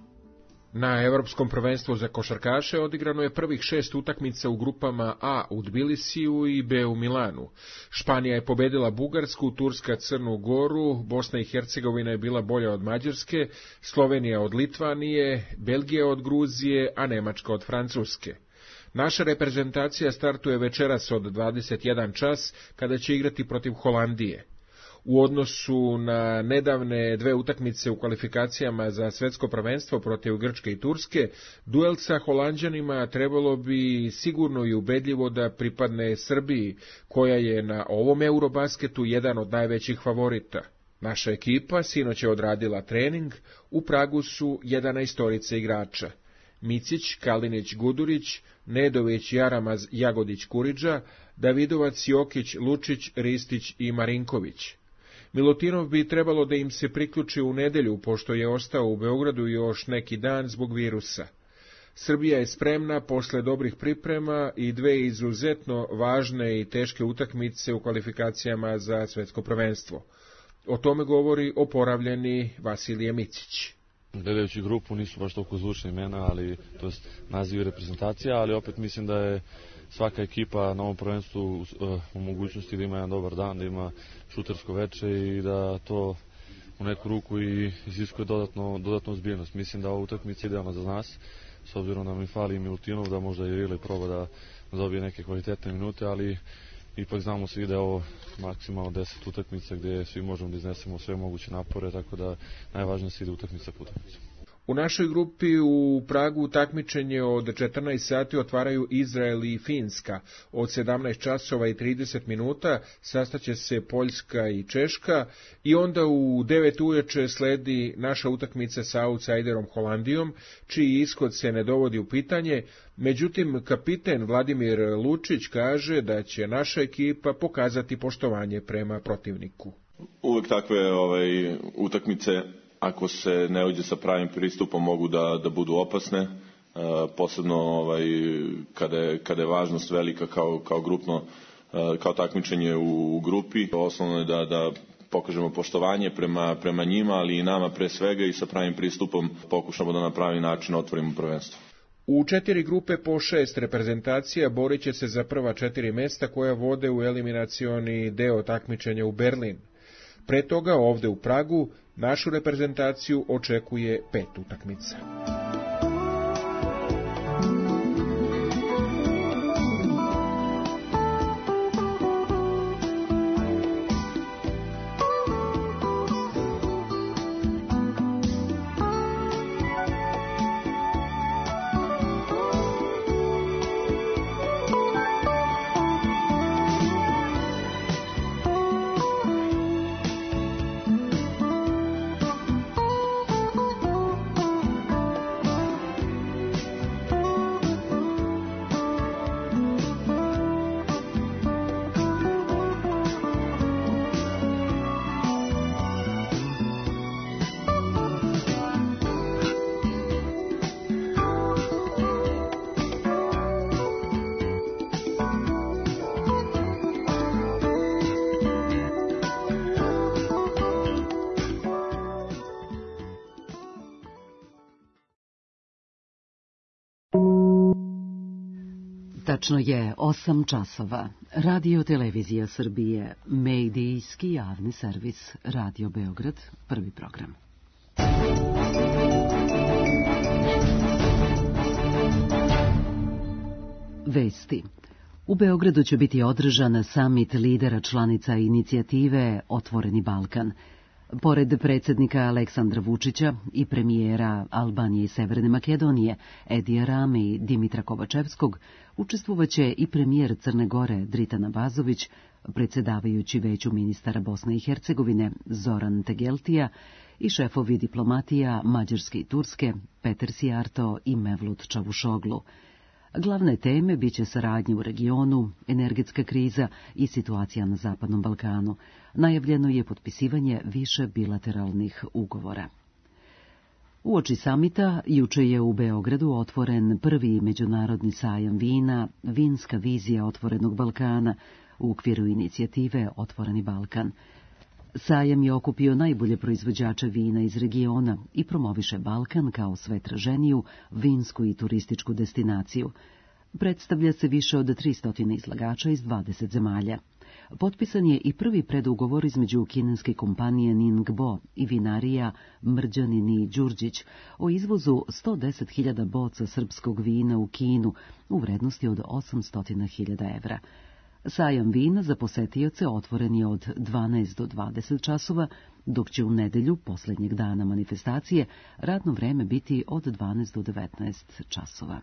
Na Evropskom prvenstvu za košarkaše odigrano je prvih 6 utakmica u grupama A u Tbilisiju i B u Milanu. Španija je pobedila Bugarsku, Turska Crnu Goru, Bosna i Hercegovina je bila bolja od Mađarske, Slovenija od Litvanije, Belgija od Gruzije, a Nemačka od Francuske. Naša reprezentacija startuje večeras od 21 čas kada će igrati protiv Holandije. U odnosu na nedavne 2 utakmice u kvalifikacijama za svetsko prvenstvo protiv Grčke i Turske, duel sa Holanđanima trebalo bi sigurno i ubedljivo da pripadne Srbiji, koja je na ovom Eurobasketu jedan od najvećih favorita. Naša ekipa sinoć je odradila trening, u Pragu su 11 igrača. Micić, Kalinić, Gudurić, Nedović, Jaramaz, Jagodić, Kuriđa, Davidovac, Jokić, Lučić, Ristić i Marinković. Milutinov bi trebalo da im se priključi u nedelju, pošto je ostao u Beogradu još neki dan zbog virusa. Srbija je spremna posle dobrih priprema i 2 izuzetno važne i teške utakmice u kvalifikacijama za svetsko prvenstvo. O tome govori oporavljeni Vasilije Micić. Gledajući grupu nisu baš toliko zvučne imena, ali to je naziv reprezentacija, ali opet mislim da je svaka ekipa na ovom prvenstvu u mogućnosti da ima jedan dobar dan, da ima šutersko veče i da to u neku ruku i iziskuje dodatnu ozbiljnost. Mislim da ova utakmica idealna za nas, s obzirom da mi fali Milutinov, da možda i Rile proba da dobije neke kvalitetne minute, ali ipak znamo svi da je ovo maksimalno 10 utakmica gdje svi možemo da iznesemo sve moguće napore, tako da najvažnije se ide utakmica po utakmicu. U našoj grupi u Pragu takmičenje od 14 sati otvaraju Izrael i Finska. Od 17 časova i 30 minuta sastaće se Poljska i Češka i onda u 9 uveče sledi naša utakmica sa outsiderom Holandijom, čiji ishod se ne dovodi u pitanje. Međutim, kapiten Vladimir Lučić kaže da će naša ekipa pokazati poštovanje prema protivniku. Uvek takve utakmice, ako se ne uđe sa pravim pristupom, mogu da budu opasne, posebno kada je važnost velika kao grupno, kao takmičenje u grupi. Osnovno je da pokažemo poštovanje prema njima, ali i nama pre svega, i sa pravim pristupom pokušamo da na pravi način otvorimo prvenstvo. U 4 grupe po 6 reprezentacija borit će se za prva 4 mesta koja vode u eliminacioni deo takmičenja u Berlin. Pre toga ovde u Pragu našu reprezentaciju očekuje 5 utakmica. Tačno je 8 časova. Radio Televizija Srbije, medijski javni servis, Radio Beograd, prvi program. Vesti. U Beogradu će biti održan samit lidera članica inicijative Otvoreni Balkan. Pored predsjednika Aleksandra Vučića i premijera Albanije i Severne Makedonije, Edija Rame i Dimitra Kovačevskog, Učestvovaće i premijer Crne Gore Dritan Abazović, predsjedavajući Veću ministara Bosne i Hercegovine Zoran Tegeltija i šefovi diplomatija Mađarske i Turske Peter Sijarto i Mevlut Čavušoglu. Glavne teme biće saradnje u regionu, energetska kriza i situacija na Zapadnom Balkanu. Najavljeno je potpisivanje više bilateralnih ugovora. Uoči samita, juče je u Beogradu otvoren prvi međunarodni sajam vina, vinska vizija Otvorenog Balkana, u okviru inicijative Otvoreni Balkan. Sajam je okupio najbolje proizvođače vina iz regiona i promoviše Balkan kao sve traženiju vinsku i turističku destinaciju. Predstavlja se više od 300 izlagača iz 20 zemalja. Potpisan je i prvi predugovor između kineske kompanije Ningbo i vinarija Mrđanin i Đurđić o izvozu 110.000 boca srpskog vina u Kinu u vrednosti od 800.000 evra. Sajam vina za posetioce otvoren je od 12 do 20 časova, dok će u nedelju, posljednjeg dana manifestacije, radno vreme biti od 12 do 19 časova.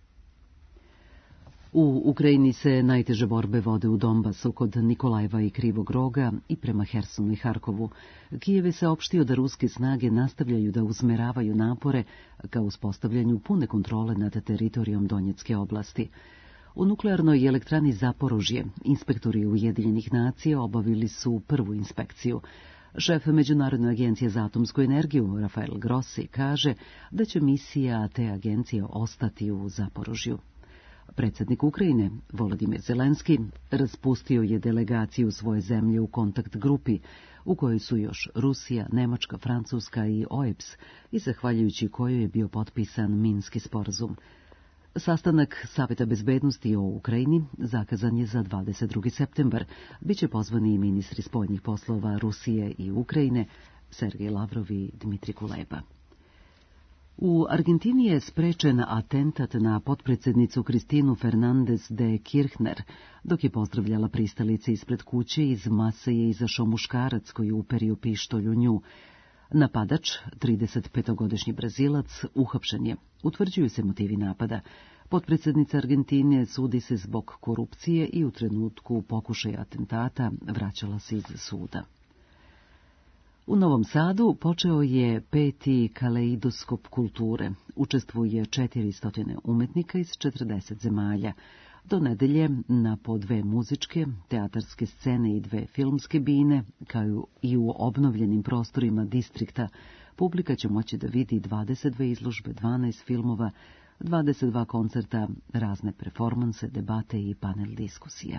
U Ukrajini se najteže borbe vode u Donbasu kod Nikolajeva i Krivog Roga i prema Hersonu i Harkovu. Kijev je saopštio da ruske snage nastavljaju da usmeravaju napore ka uspostavljanju pune kontrole nad teritorijom Donjecke oblasti. U nuklearnoj elektrani Zaporožje inspektori Ujedinjenih nacija obavili su prvu inspekciju. Šef Međunarodne agencije za atomsku energiju, Rafael Grossi, kaže da će misija te agencije ostati u Zaporožju. Predsjednik Ukrajine, Volodimir Zelenski, raspustio je delegaciju svoje zemlje u kontakt grupi, u kojoj su još Rusija, Nemačka, Francuska i OEBS, i zahvaljujući kojoj je bio potpisan Minski sporazum. Sastanak Saveta bezbednosti o Ukrajini zakazan je za 22. septembar. Biće pozvani i ministri spoljnih poslova Rusije i Ukrajine, Sergej Lavrov i Dmitri Kuleba. U Argentini je sprečen atentat na potpredsjednicu Kristinu Fernandez de Kirchner, dok je pozdravljala pristalice ispred kuće. Iz mase je izašao muškarac koji je uperio pištolj u nju. Napadač, 35-godišnji Brazilac, uhapšen je. Utvrđuju se motivi napada. Potpredsjednica Argentine sudi se zbog korupcije i u trenutku pokušaja atentata vraćala se iz suda. U Novom Sadu počeo je 5. kaleidoskop kulture. Učestvuje 400 umetnika iz 40 zemalja. Do nedelje na po 2 muzičke, teatarske scene i 2 filmske bine, kao i u obnovljenim prostorima distrikta, publika će moći da vidi 22 izložbe, 12 filmova, 22 koncerta, razne performanse, debate i panel diskusije.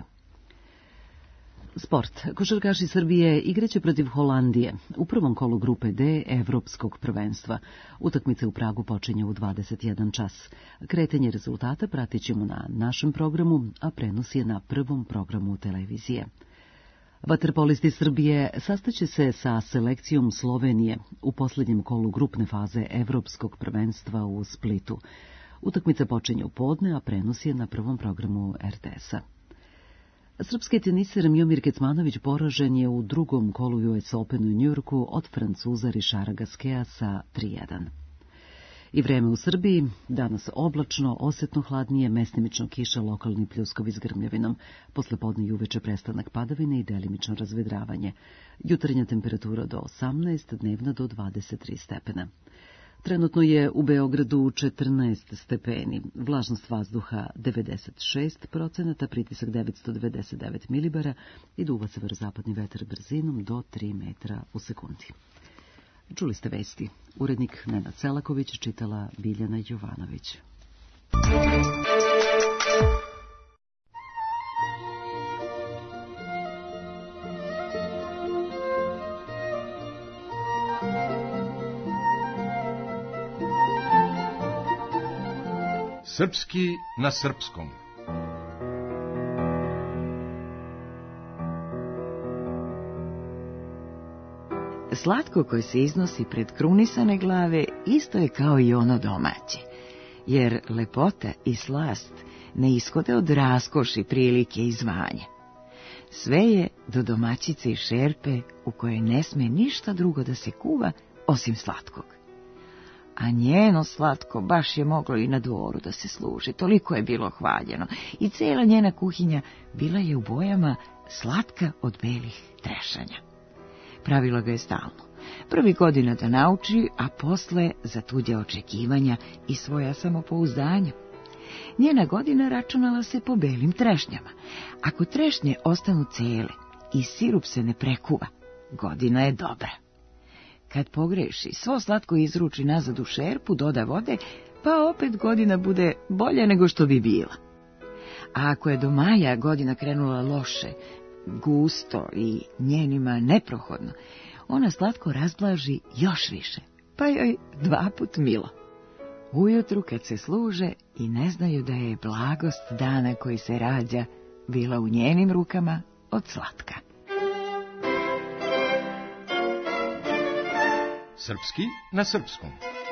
Sport. Košarkaši Srbije igraće protiv Holandije u prvom kolu grupe D Evropskog prvenstva. Utakmica u Pragu počinje u 21 čas. Kretanje rezultata pratit ćemo na našem programu, a prenos je na prvom programu televizije. Vaterpolisti Srbije sastaće se sa selekcijom Slovenije u posljednjem kolu grupne faze Evropskog prvenstva u Splitu. Utakmica počinje u podne, a prenos je na prvom programu RTS-a. Srpski teniser Miomir Kecmanović poražen je u drugom kolu US Openu u Njujorku od Francuza Rišara Gaskea sa 3:1. I vreme u Srbiji, danas oblačno, osjetno hladnije, mestimično kiša, lokalni pljuskovi s grmljavinom. Poslepodne i uveče prestanak padavine i delimično razvedravanje. Jutarnja temperatura do 18, dnevna do 23 stepena. Trenutno je u Beogradu 14 stepeni, vlažnost vazduha 96%, pritisak 999 milibara i duva severozapadni vetar brzinom do 3 metra u sekundi. Čuli ste vesti. Urednik Nenad Selaković, čitala Biljana Jovanović. Srpski na srpskom. Slatko koje se iznosi pred krunisane glave isto je kao i ono domaće, jer lepota i slast ne ishode od raskoši, prilike i zvanja. Sve je do domaćice i šerpe u kojoj ne sme ništa drugo da se kuva osim slatkog. a njeno slatko baš je moglo i na dvoru da se služi, toliko je bilo hvaljeno i cijela njena kuhinja bila je u bojama slatka od belih trešanja. Pravila ga je stalno. Prvi godina da nauči, a posle za tuđe očekivanja i svoja samopouzdanja. Njena godina računala se po belim trešnjama. Ako trešnje ostanu cele i sirup se ne prekuva, godina je dobra. Kad pogreši, svo slatko izruči nazad u šerpu, doda vode, pa opet godina bude bolja nego što bi bila. A ako je do maja godina krenula loše, gusto i njenima neprohodno, ona slatko razblaži još više, pa joj 2 put milo. Ujutru kad se služe i ne znaju da je blagost dana koji se rađa bila u njenim rukama od slatka. Srpski na srpskom.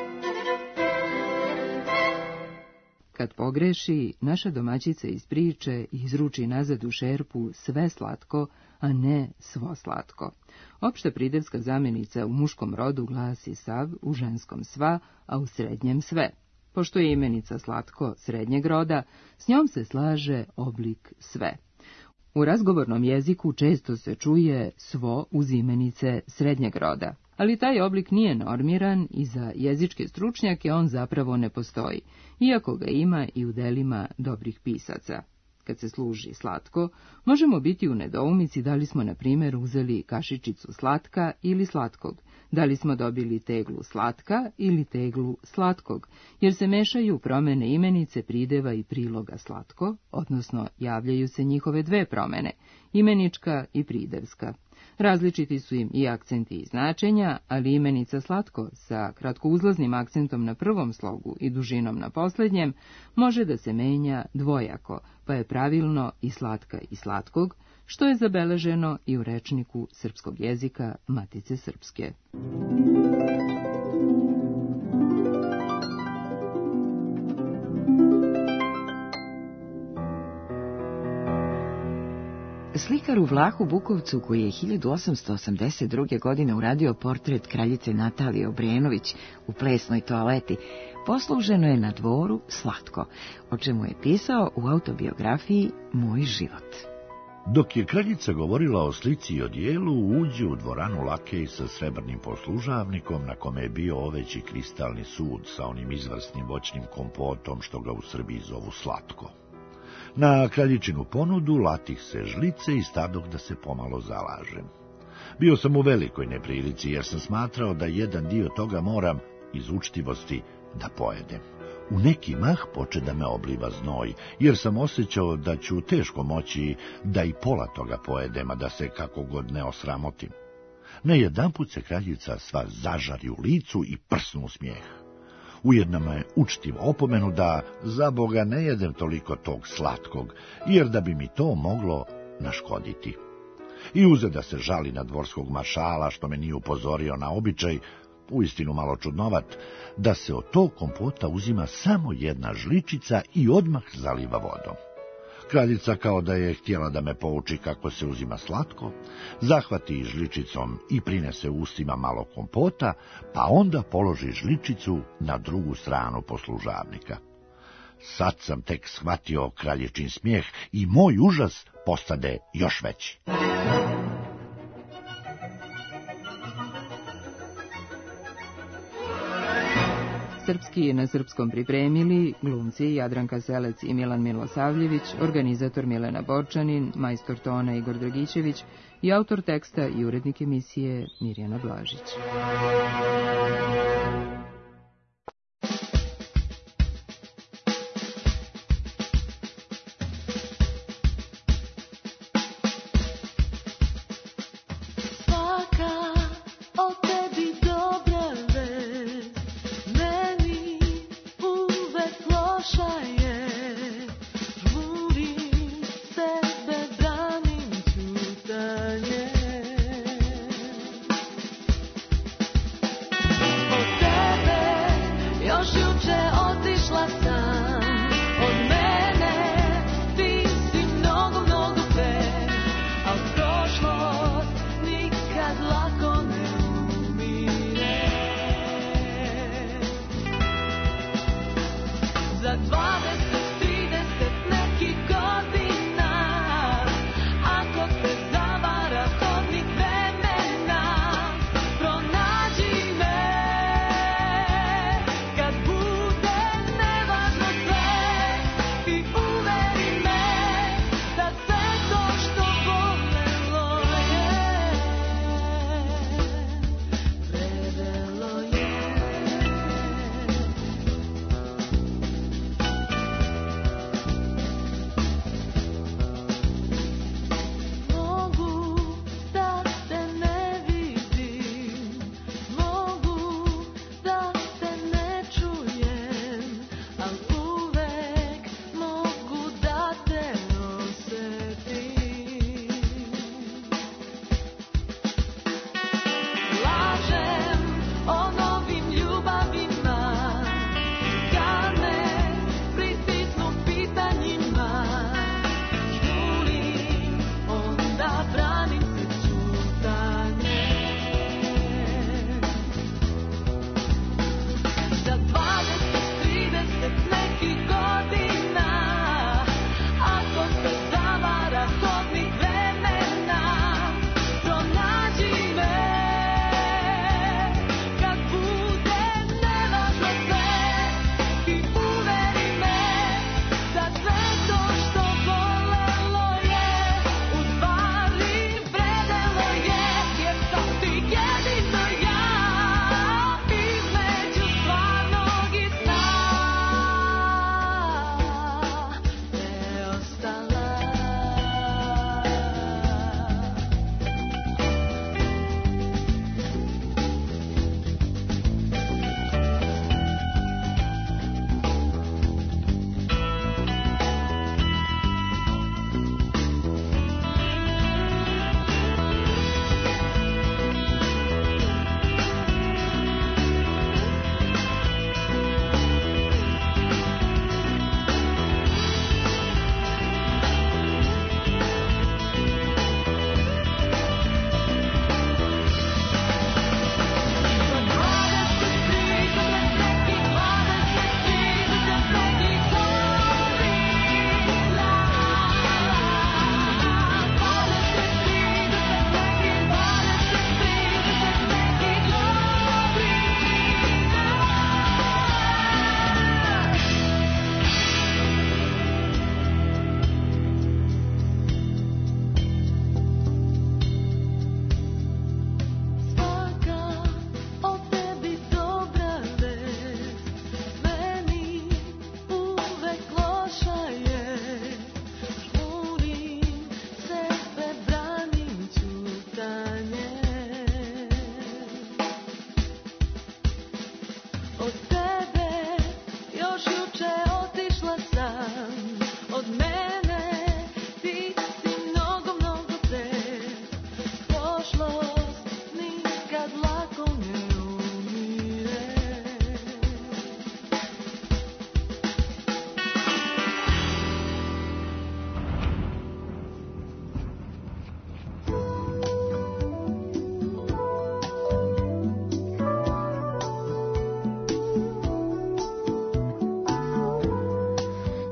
Kad pogreši, naša domaćica iz priče izruči nazad u šerpu sve slatko, a ne svo slatko. Opšta pridevska zamjenica u muškom rodu glasi sav, u ženskom sva, a u srednjem sve. Pošto je imenica slatko srednjeg roda, s njom se slaže oblik sve. U razgovornom jeziku često se čuje svo uz imenice srednjeg roda, ali taj oblik nije normiran i za jezičke stručnjake on zapravo ne postoji, iako ga ima i u delima dobrih pisaca. Kad se služi slatko, možemo biti u nedoumici da li smo, na primjer, uzeli kašičicu slatka ili slatkog, da li smo dobili teglu slatka ili teglu slatkog, jer se mešaju promene imenice prideva i priloga slatko, odnosno javljaju se njihove 2 promene, imenička i pridevska. Različiti su im i akcenti i značenja, ali imenica slatko sa kratkouzlaznim akcentom na prvom slogu i dužinom na posljednjem može da se menja dvojako, pa je pravilno i slatka i slatkog, što je zabeleženo i u rečniku srpskog jezika Matice srpske. Slikar u Vlahu Bukovcu, koji je 1882. godine uradio portret kraljice Natalije Obrenović u plesnoj toaleti, posluženo je na dvoru slatko, o čemu je pisao u autobiografiji Moj život. Dok je kraljica govorila o slici i odijelu, uđe u dvoranu lakej sa srebrnim poslužavnikom na kome je bio oveći kristalni sud sa onim izvrsnim voćnim kompotom što ga u Srbiji zovu slatko. Na kraljičinu ponudu latih se žlice i stadog da se pomalo zalažem. Bio sam u velikoj neprilici jer sam smatrao da jedan dio toga moram iz učtivosti da pojedem. U neki mah poče da me obliva znoj, jer sam osjećao da ću teško moći da i pola toga pojedem, a da se kako god ne osramotim. Nejedanput se kraljica sva zažari u licu i prsnu u smijeh. Ujedno me učtiv opomenu da za Boga ne jedem toliko tog slatkog, jer da bi mi to moglo naškoditi. I uze da se žali na dvorskog maršala što me nije upozorio na običaj, uistinu malo čudnovat, da se od tog kompota uzima samo jedna žličica i odmah zaliva vodom. Kraljica, kao da je htjela da me pouči kako se uzima slatko, zahvati žličicom i prinese u ustima malo kompota, pa onda položi žličicu na drugu stranu poslužavnika. Sad sam tek shvatio kraljičin smijeh i moj užas postade još veći. Srpski na srpskom pripremili glumci Jadranka Selec i Milan Milosavljević, organizator Milena Borčanin, majstor tona Igor Dragićević i autor teksta i urednik emisije Mirjana Blažić. Oh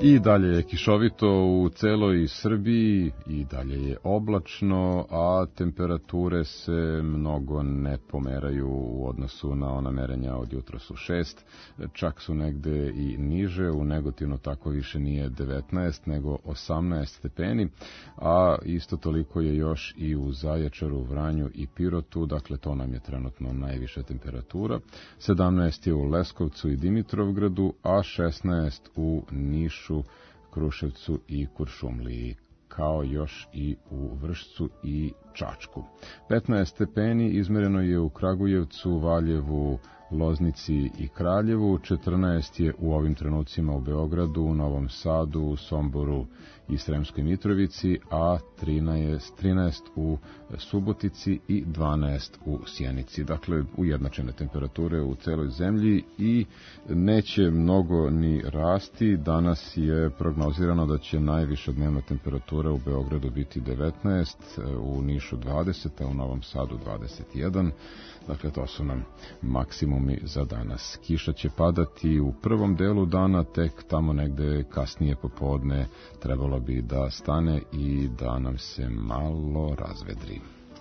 I dalje je kišovito u celoj Srbiji, i dalje je oblačno, a temperature se mnogo ne pomeraju u odnosu na ona merenja od jutra su 6, čak su negde i niže, u Negotinu tako više nije 19, nego 18 stepeni, a isto toliko je još i u Zaječaru, Vranju i Pirotu, dakle to nam je trenutno najviša temperatura. 17 je u Leskovcu i Dimitrovgradu, a 16 u Nišu, Kruševcu i Kuršumliji, kao još i u Vršcu i Čačku. 15 stepeni izmereno je u Kragujevcu, Valjevu, Loznici i Kraljevu, 14 je u ovim trenucima u Beogradu, u Novom Sadu, u Somboru i Sremskoj Mitrovici, a 13 u Subotici i 12 u Sjenici. Dakle, ujednačene temperature u celoj zemlji i neće mnogo ni rasti. Danas je prognozirano da će najviša dnevna temperatura u Beogradu biti 19, u Nišu 20, a u Novom Sadu 21. Dakle, to su nam maksimumi za danas. Kiša će padati u prvom delu dana, tek tamo negde kasnije popodne trebalo bi da stane i da nam se malo razvedri.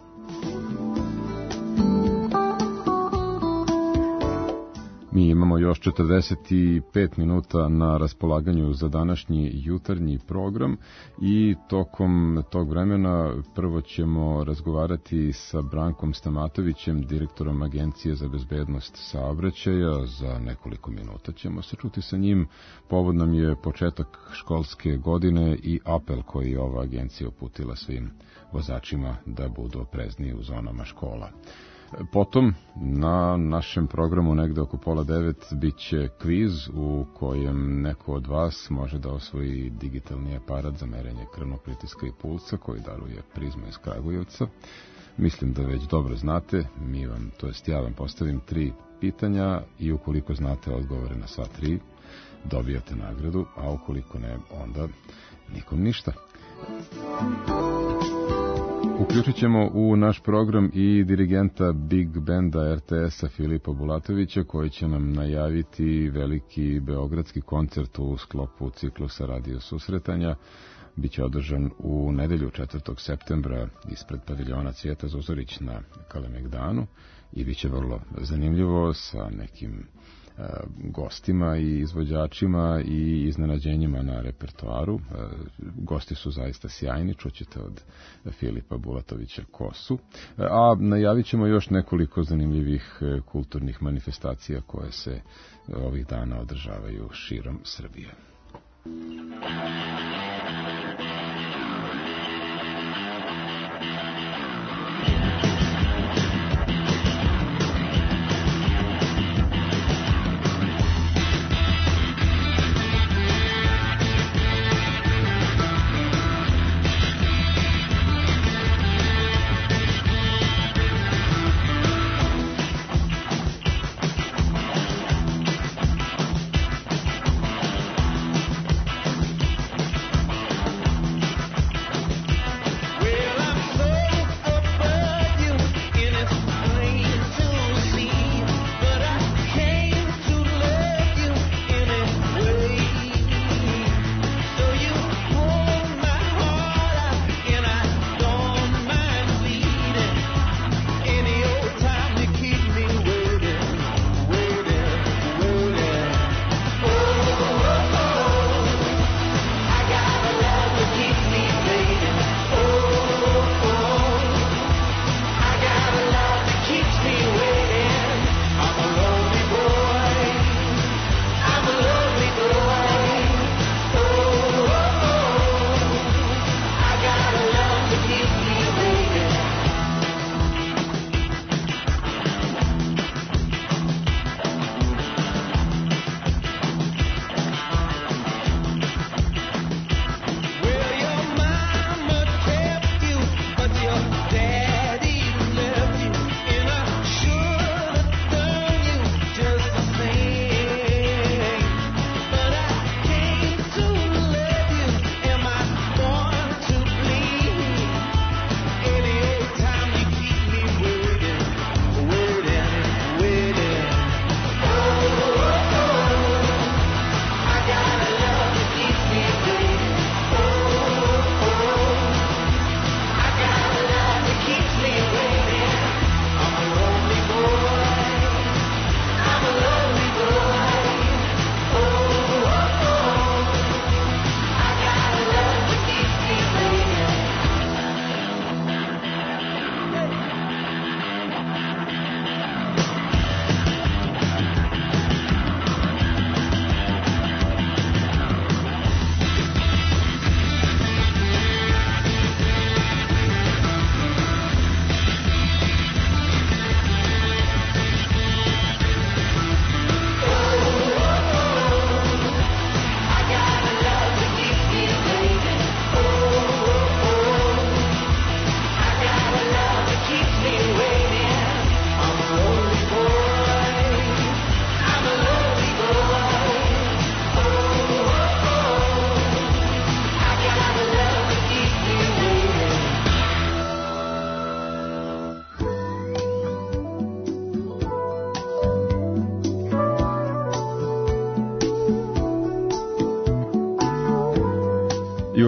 Mi imamo još 45 minuta na raspolaganju za današnji jutarnji program i tokom tog vremena prvo ćemo razgovarati sa Brankom Stamatovićem, direktorom Agencije za bezbednost saobraćaja. Za nekoliko minuta ćemo se čuti sa njim. Povod nam je početak školske godine i apel koji je ova agencija uputila svim vozačima da budu oprezniji u zonama škola. Potom, na našem programu negde oko 8:30 bit će kviz u kojem neko od vas može da osvoji digitalni aparat za merenje krvnog pritiska i pulsa koji daruje Prizma iz Kragujevca. Mislim da već dobro znate, ja vam postavim 3 pitanja i ukoliko znate odgovore na sva 3, dobijate nagradu, a ukoliko ne, onda nikom ništa. Uključit ćemo u naš program i dirigenta Big Benda RTS-a Filipa Bulatovića, koji će nam najaviti veliki beogradski koncert u sklopu ciklusa radio susretanja. Biće održan u nedelju 4. septembra ispred paviljona Cvijeta Zuzorić na Kalemegdanu i biće vrlo zanimljivo sa nekim gostima i izvođačima i iznenađenjima na repertoaru. Gosti su zaista sjajni, čućete od Filipa Bulatovića ko su. A najavit ćemo još nekoliko zanimljivih kulturnih manifestacija koje se ovih dana održavaju širom Srbije.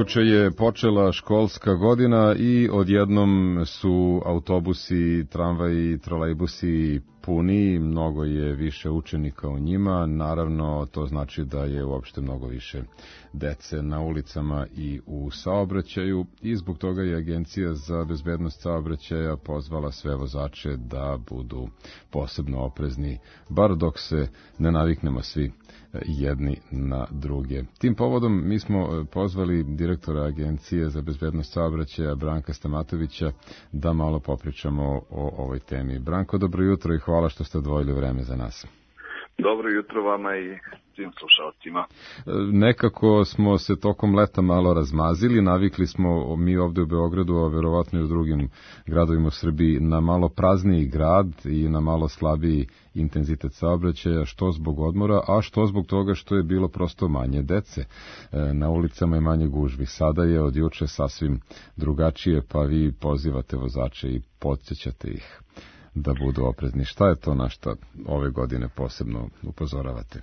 Juče je počela školska godina i odjednom su autobusi, tramvaji, trolejbusi puni, mnogo je više učenika u njima, naravno to znači da je uopšte mnogo više dece na ulicama i u saobraćaju i zbog toga je Agencija za bezbednost saobraćaja pozvala sve vozače da budu posebno oprezni, bar dok se ne naviknemo svi jedni na druge. Tim povodom mi smo pozvali direktora Agencije za bezbednost saobraćaja Branka Stamatovića da malo popričamo o ovoj temi. Branko, dobro jutro i hvala što ste odvojili vreme za nas. Dobro jutro vama i svim slušalcima. Nekako smo se tokom leta malo razmazili, navikli smo mi ovde u Beogradu, a verovatno i u drugim gradovima u Srbiji, na malo prazniji grad i na malo slabiji intenzitet saobraćaja, što zbog odmora, a što zbog toga što je bilo prosto manje dece na ulicama i manje gužvi. Sada je od juče sasvim drugačije, pa vi pozivate vozače i podsjećate ih da budu oprezni. Šta je to na šta ove godine posebno upozoravate?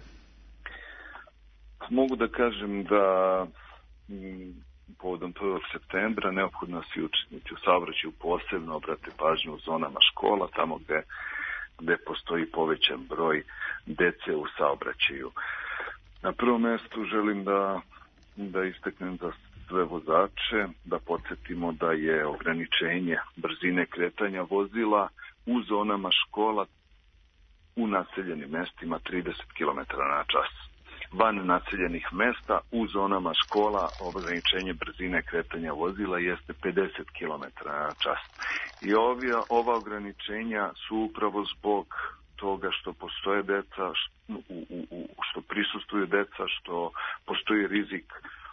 Mogu da kažem da povodom 1. septembra neophodno svi učesnici u saobraćaju posebno obrate pažnju u zonama škola, tamo gde postoji povećan broj dece u saobraćaju. Na prvom mjestu želim da istaknem za sve vozače, da podsjetimo da je ograničenje brzine kretanja vozila u zonama škola u naseljenim mestima 30 km na čas. Van naseljenih mesta u zonama škola ograničenje brzine kretanja vozila jeste 50 km na čas. I ova ograničenja su upravo zbog toga što postoje deca, što prisustuju deca, što postoji rizik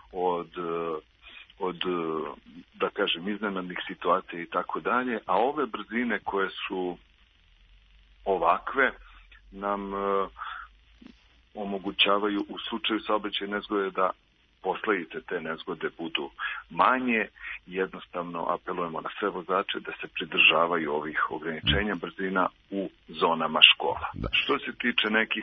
od da kažem, iznenadnih situacija i tako dalje, a ove brzine koje su ovakve nam omogućavaju u slučaju saobraćajne nezgode da posljedice te nezgode budu manje. Jednostavno apelujemo na sve vozače da se pridržavaju ovih ograničenja brzina u zonama škola. Da. Što se tiče nekih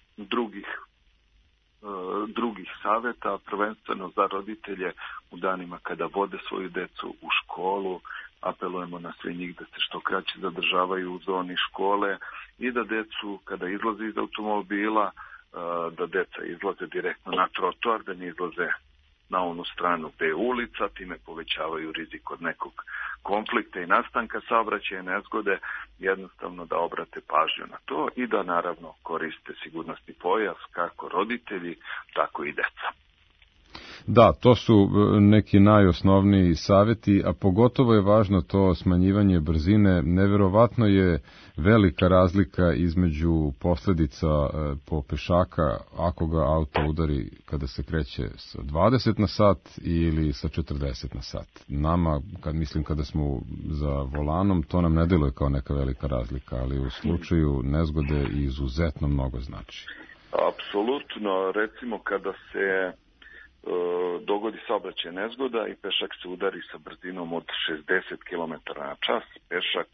drugih savjeta, prvenstveno za roditelje u danima kada vode svoju decu u školu, apelujemo na sve njih da se što kraće zadržavaju u zoni škole i da decu kada izlaze iz automobila, da deca izlaze direktno na trotoar, da ne izlaze na onu stranu gde je ulica, time povećavaju rizik od nekog konflikta i nastanka saobraćajne nezgode, jednostavno da obrate pažnju na to i da naravno koriste sigurnosni pojas kako roditelji, tako i deca. Da, to su neki najosnovniji savjeti, a pogotovo je važno to smanjivanje brzine. Neverovatno je velika razlika između posljedica po pešaka ako ga auto udari kada se kreće sa 20 na sat ili sa 40 na sat. Nama, kada smo za volanom, to nam ne deluje kao neka velika razlika, ali u slučaju nezgode izuzetno mnogo znači. Apsolutno, recimo kada se dogodi saobraćajna nezgoda i pešak se udari sa brzinom od 60 km na čas, pešak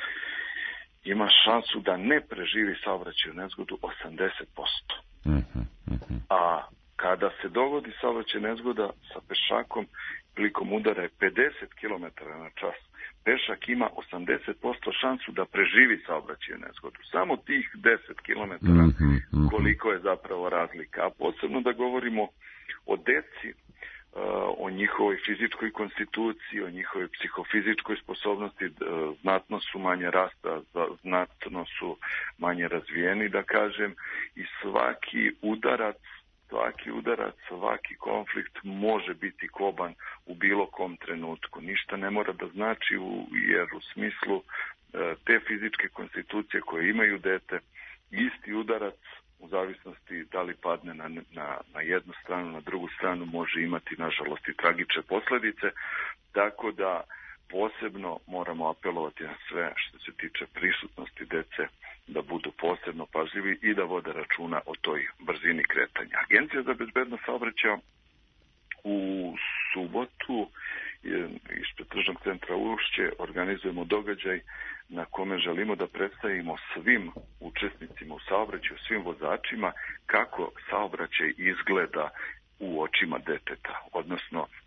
ima šansu da ne preživi saobraćajnu nezgodu 80%. A kada se dogodi saobraćajna nezgoda sa pešakom prilikom udara je 50 km na čas, pešak ima 80% šansu da preživi saobraćajnu nezgodu. Samo tih 10 km koliko je zapravo razlika. A posebno da govorimo o deci, o njihovoj fizičkoj konstituciji, o njihovoj psihofizičkoj sposobnosti, znatno su manje rasta, znatno su manje razvijeni, da kažem, i svaki udarac, svaki konflikt može biti koban u bilo kom trenutku. Ništa ne mora da znači, jer u smislu te fizičke konstitucije koje imaju dete, isti udarac u zavisnosti da li padne na jednu stranu, na drugu stranu, može imati, nažalost, i tragične posljedice, tako da posebno moramo apelovati na sve što se tiče prisutnosti dece, da budu posebno pažljivi i da vode računa o toj brzini kretanja. Agencija za bezbednost saobraćaja u subotu ispred Tržnog centra Ušće organizujemo događaj na kome želimo da predstavimo svim učesnicima u saobraćaju, svim vozačima kako saobraćaj izgleda u očima deteta, odnosno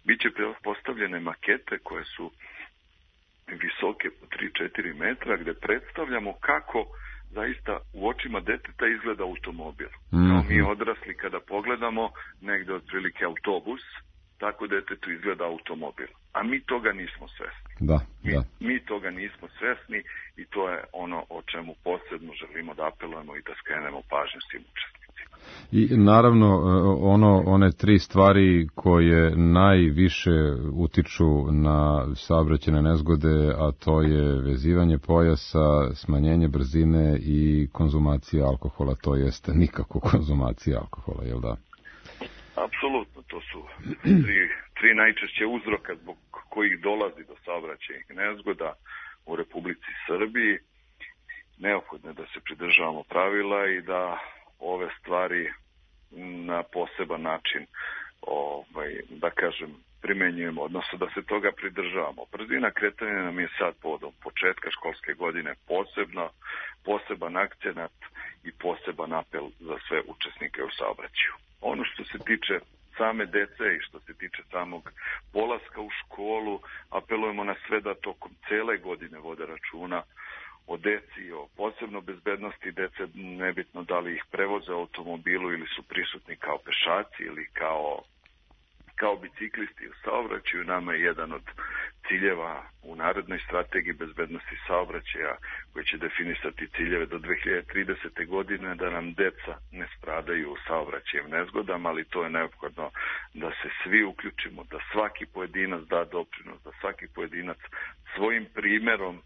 Biće postavljene makete koje su visoke po 3-4 metra, gde predstavljamo kako zaista u očima deteta izgleda automobil. Kao mi odrasli kada pogledamo negde otprilike autobus, tako detetu izgleda automobil. A mi toga nismo svesni. Mi toga nismo svesni i to je ono o čemu posebno želimo da apelujemo i da skrenemo pažnju svim učesnicima. I naravno one tri stvari koje najviše utiču na saobraćajne nezgode, a to je vezivanje pojasa, smanjenje brzine i konzumacija alkohola, to jest nikako konzumacija alkohola, jel da? Apsolutno, to su tri najčešće uzroka zbog kojih dolazi do saobraćajnih nezgoda u Republici Srbiji. Neophodno je da se pridržavamo pravila i da ove stvari na poseban način da kažem primenjujemo, odnosno da se toga pridržavamo. Brzina kretanja nam je sad povodom početka školske godine poseban akcenat i poseban apel za sve učesnike u saobraćaju. Ono što se tiče same dece i što se tiče samog polaska u školu, apelujemo na sve da tokom cele godine vode računa o deci, o posebno bezbednosti dece, nebitno da li ih prevoze u automobilu ili su prisutni kao pešaci ili kao biciklisti u saobraćaju. Nama je jedan od ciljeva u narednoj strategiji bezbednosti saobraćaja koji će definisati ciljeve do 2030. godine da nam deca ne stradaju u saobraćajnim nezgodama, ali to je neophodno da se svi uključimo, da svaki pojedinac da doprinos, da svaki pojedinac svojim primerom,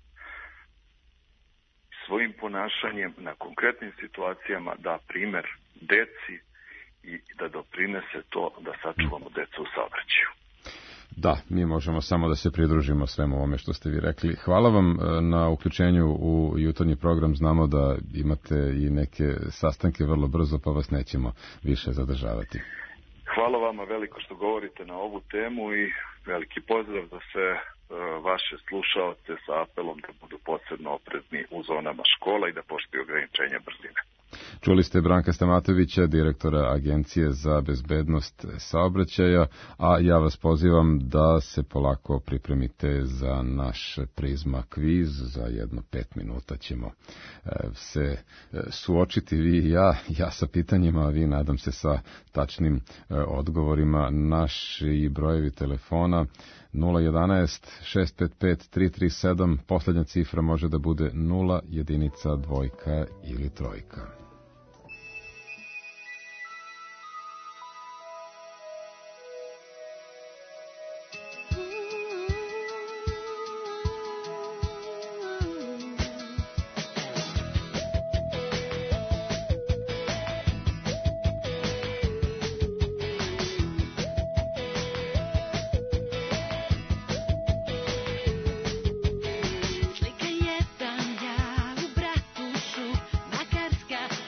svojim ponašanjem na konkretnim situacijama da primer deci i da doprinese to da sačuvamo decu u saobraćaju. Da, mi možemo samo da se pridružimo svemu ovome što ste vi rekli. Hvala vam na uključenju u jutarnji program. Znamo da imate i neke sastanke vrlo brzo, pa vas nećemo više zadržavati. Hvala vama veliko što govorite na ovu temu i veliki pozdrav za sve vaše slušaoce sa apelom da budu posebno oprezni u zonama škola i da poštuju ograničenja brzine. Čuli ste Branka Stamatovića, direktora Agencije za bezbednost saobraćaja, a ja vas pozivam da se polako pripremite za naš Prizma kviz. Za jedno 5 minuta ćemo se suočiti vi i ja sa pitanjima, a vi nadam se sa tačnim odgovorima. Naši brojevi telefona 011 655 337, poslednja cifra može da bude 0, jedinica, dvojka ili trojka. Slika jedan ja u Bratušu, Makarska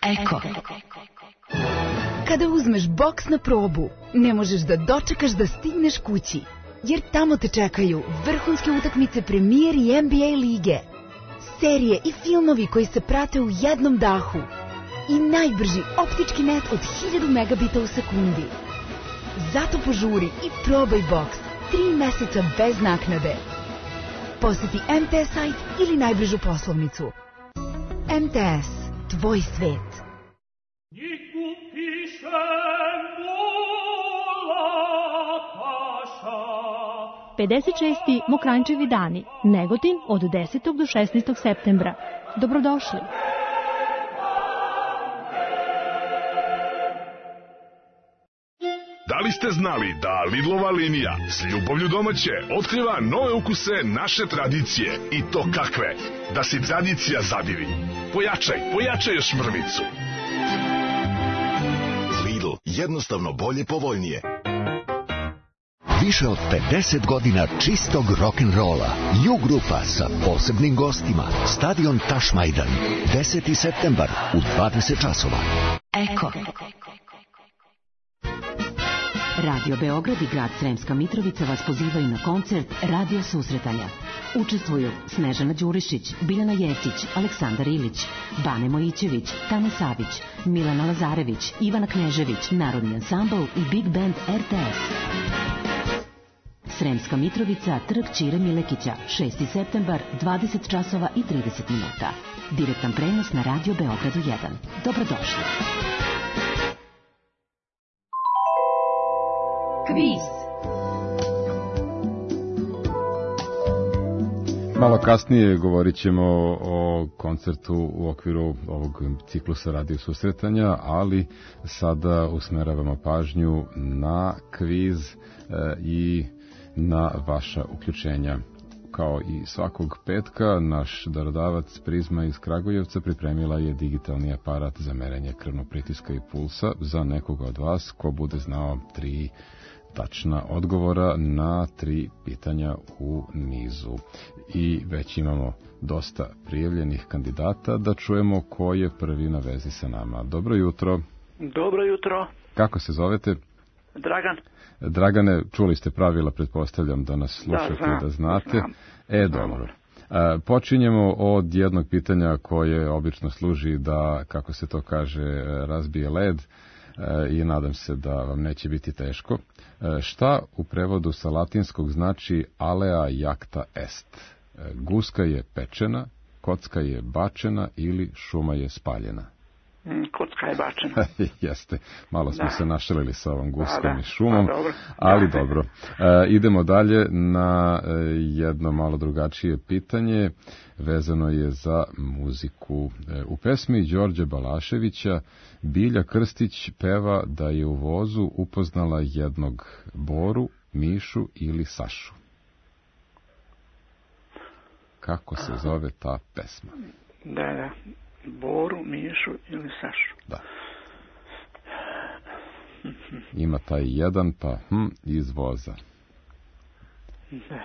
Eko. Kada uzmeš boks na probu, ne možeš da dočekaš da stigneš kući, jer tamo te čekaju vrhunske utakmice Premier i NBA lige, serije i filmovi koji se prate u jednom dahu i najbrži optički net od 1000 megabita u sekundi. Zato požuri i probaj boks 3 meseca bez naknade. Posjeti MTS sajt ili najbližu poslovnicu. MTS, tvoj svet. 56. Mokranjčevi dani, Negotin od 10. do 16. septembra. Dobrodošli! Da li ste znali da Lidlova linija s ljubavlju domaće otkriva nove ukuse naše tradicije? I to kakve? Da si tradicija zadivi. Pojačaj još mrvicu. Lidl, jednostavno bolje, povoljnije. Više od 50 godina čistog rock'n'rolla. Ju grupa sa posebnim gostima. Stadion Tašmajdan. 10. septembar u 20 časova. Eko. Radio Beograd i grad Sremska Mitrovica vas pozivaju na koncert Radio Susretanja. Učestvuju Snežana Đurišić, Biljana Jecić, Aleksandar Ilić, Bane Mojićević, Tane Savić, Milana Lazarević, Ivana Knežević, Narodni ansambl i Big Band RTS. Sremska Mitrovica, Trg Ćire Milekića, 6. septembar, 20 časova i 30 minuta. Direktan prenos na Radio Beogradu 1. Dobrodošli. Kviz. Malo kasnije govorit ćemo o koncertu u okviru ovog ciklusa Radio Susretanja, ali sada usmeravamo pažnju na kviz i na vaša uključenja. Kao i svakog petka, naš darodavac Prizma iz Kragujevca pripremila je digitalni aparat za merenje krvnog pritiska i pulsa za nekoga od vas ko bude znao 3 tačna odgovora na 3 pitanja u nizu. I već imamo dosta prijavljenih kandidata, da čujemo ko je prvi na vezi sa nama. Dobro jutro. Dobro jutro. Kako se zovete? Dragan. Dragane, čuli ste pravila, pretpostavljam da nas slušate, da znate. Dobro. Počinjemo od jednog pitanja koje obično služi da, kako se to kaže, razbije led i nadam se da vam neće biti teško. Šta u prevodu sa latinskog znači alea jacta est? Guska je pečena, kocka je bačena ili šuma je spaljena? Kocka je bačena. Jeste, malo smo se našalili sa ovom guskom i šumom, ali dobro. Idemo dalje na jedno malo drugačije pitanje, vezano je za muziku. U pesmi Đorđa Balaševića Bilja Krstić peva da je u vozu upoznala jednog Boru, Mišu ili Sašu. Kako se zove ta pesma? Da. Boru, Mišu ili Sašu. Da. Ima taj jedan, pa iz voza. Da.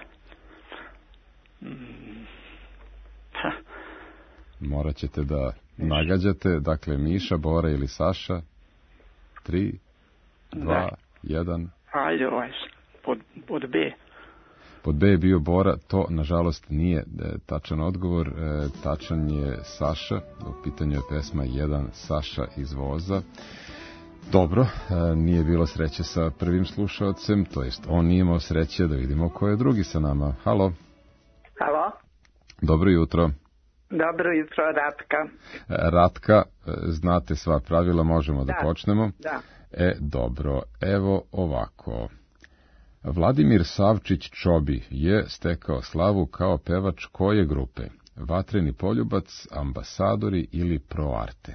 Morat ćete da nagađate, dakle, Miša, Bora ili Saša. 3, 2, 1. Ajde, pod B. Pod B je bio Bora, to nažalost nije tačan odgovor, tačan je Saša, u pitanju je pesma 1 Saša iz voza. Dobro, nije bilo sreće sa prvim slušalcem, to jest on nije imao sreće, da vidimo ko je drugi sa nama. Halo. Halo. Dobro jutro. Dobro jutro, Ratka. Ratka, znate sva pravila, možemo da počnemo? Da. Dobro, evo ovako. Vladimir Savčić Čobi je stekao slavu kao pevač koje grupe? Vatreni poljubac, Ambasadori ili Proarte?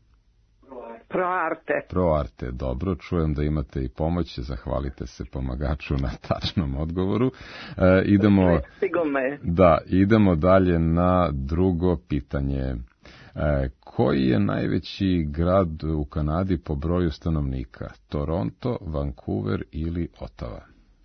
Proarte, dobro, čujem da imate i pomoć, zahvalite se pomagaču na tačnom odgovoru. Idemo dalje na drugo pitanje. Koji je najveći grad u Kanadi po broju stanovnika? Toronto, Vancouver ili Ottawa?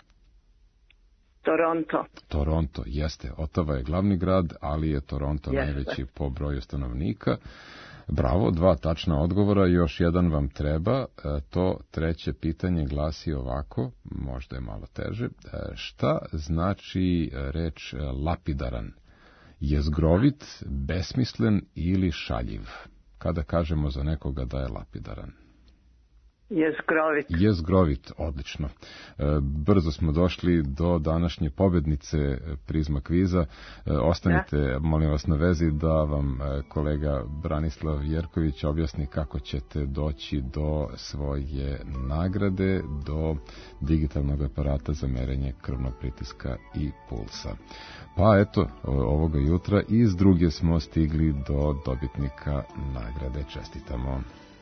Toronto, jeste. Ottawa je glavni grad, ali je Toronto najveći po broju stanovnika. Bravo, 2 tačna odgovora, još jedan vam treba. To treće pitanje glasi ovako, možda je malo teže. Šta znači reč lapidaran? Jezgrovit, besmislen ili šaljiv? Kada kažemo za nekoga da je lapidaran? Jezgrovit. Jezgrovit, odlično. Brzo smo došli do današnje pobednice Prizma kviza. Ostanite, molim vas, na vezi da vam kolega Branislav Jerković objasni kako ćete doći do svoje nagrade, do digitalnog aparata za merenje krvnog pritiska i pulsa. Pa eto, ovoga jutra iz druge smo stigli do dobitnika nagrade. Čestitamo.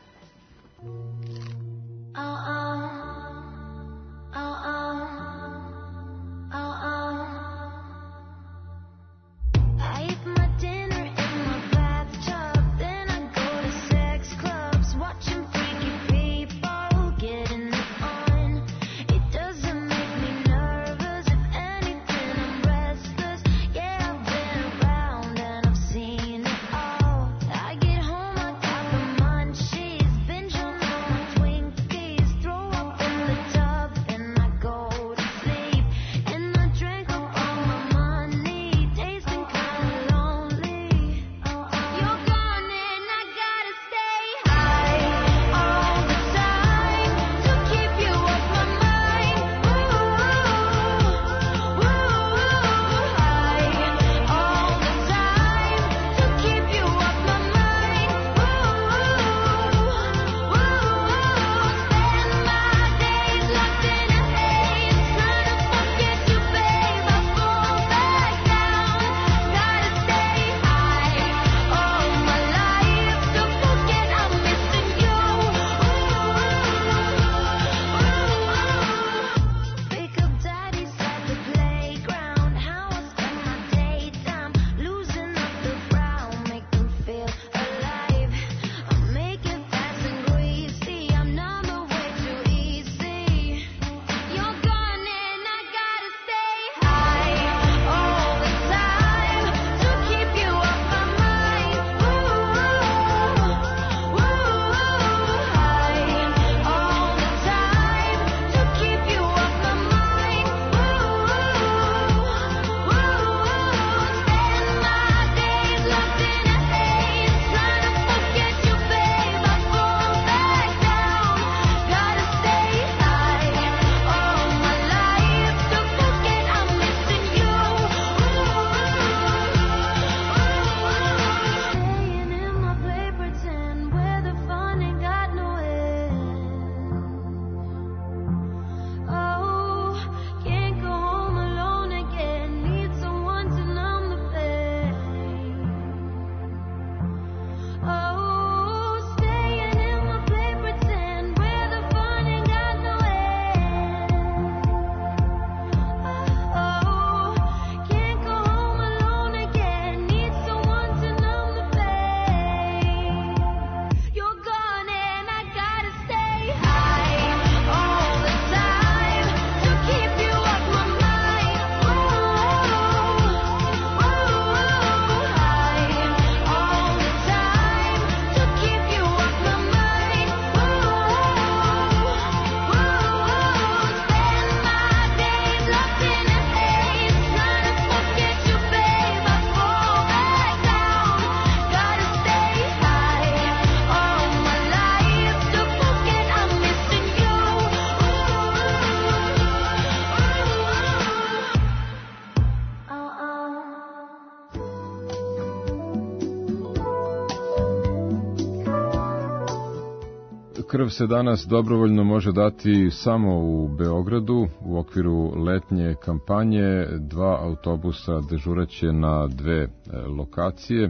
Krv se danas dobrovoljno može dati samo u Beogradu u okviru letnje kampanje. 2 autobusa dežuraće na 2 lokacije.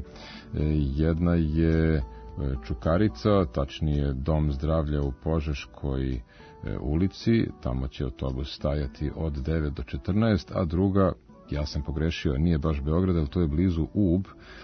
Jedna je Čukarica, tačnije Dom zdravlja u Požeškoj ulici. Tamo će autobus stajati od 9 do 14, a druga, ja sam pogrešio, nije baš Beograd, ali to je blizu Ub.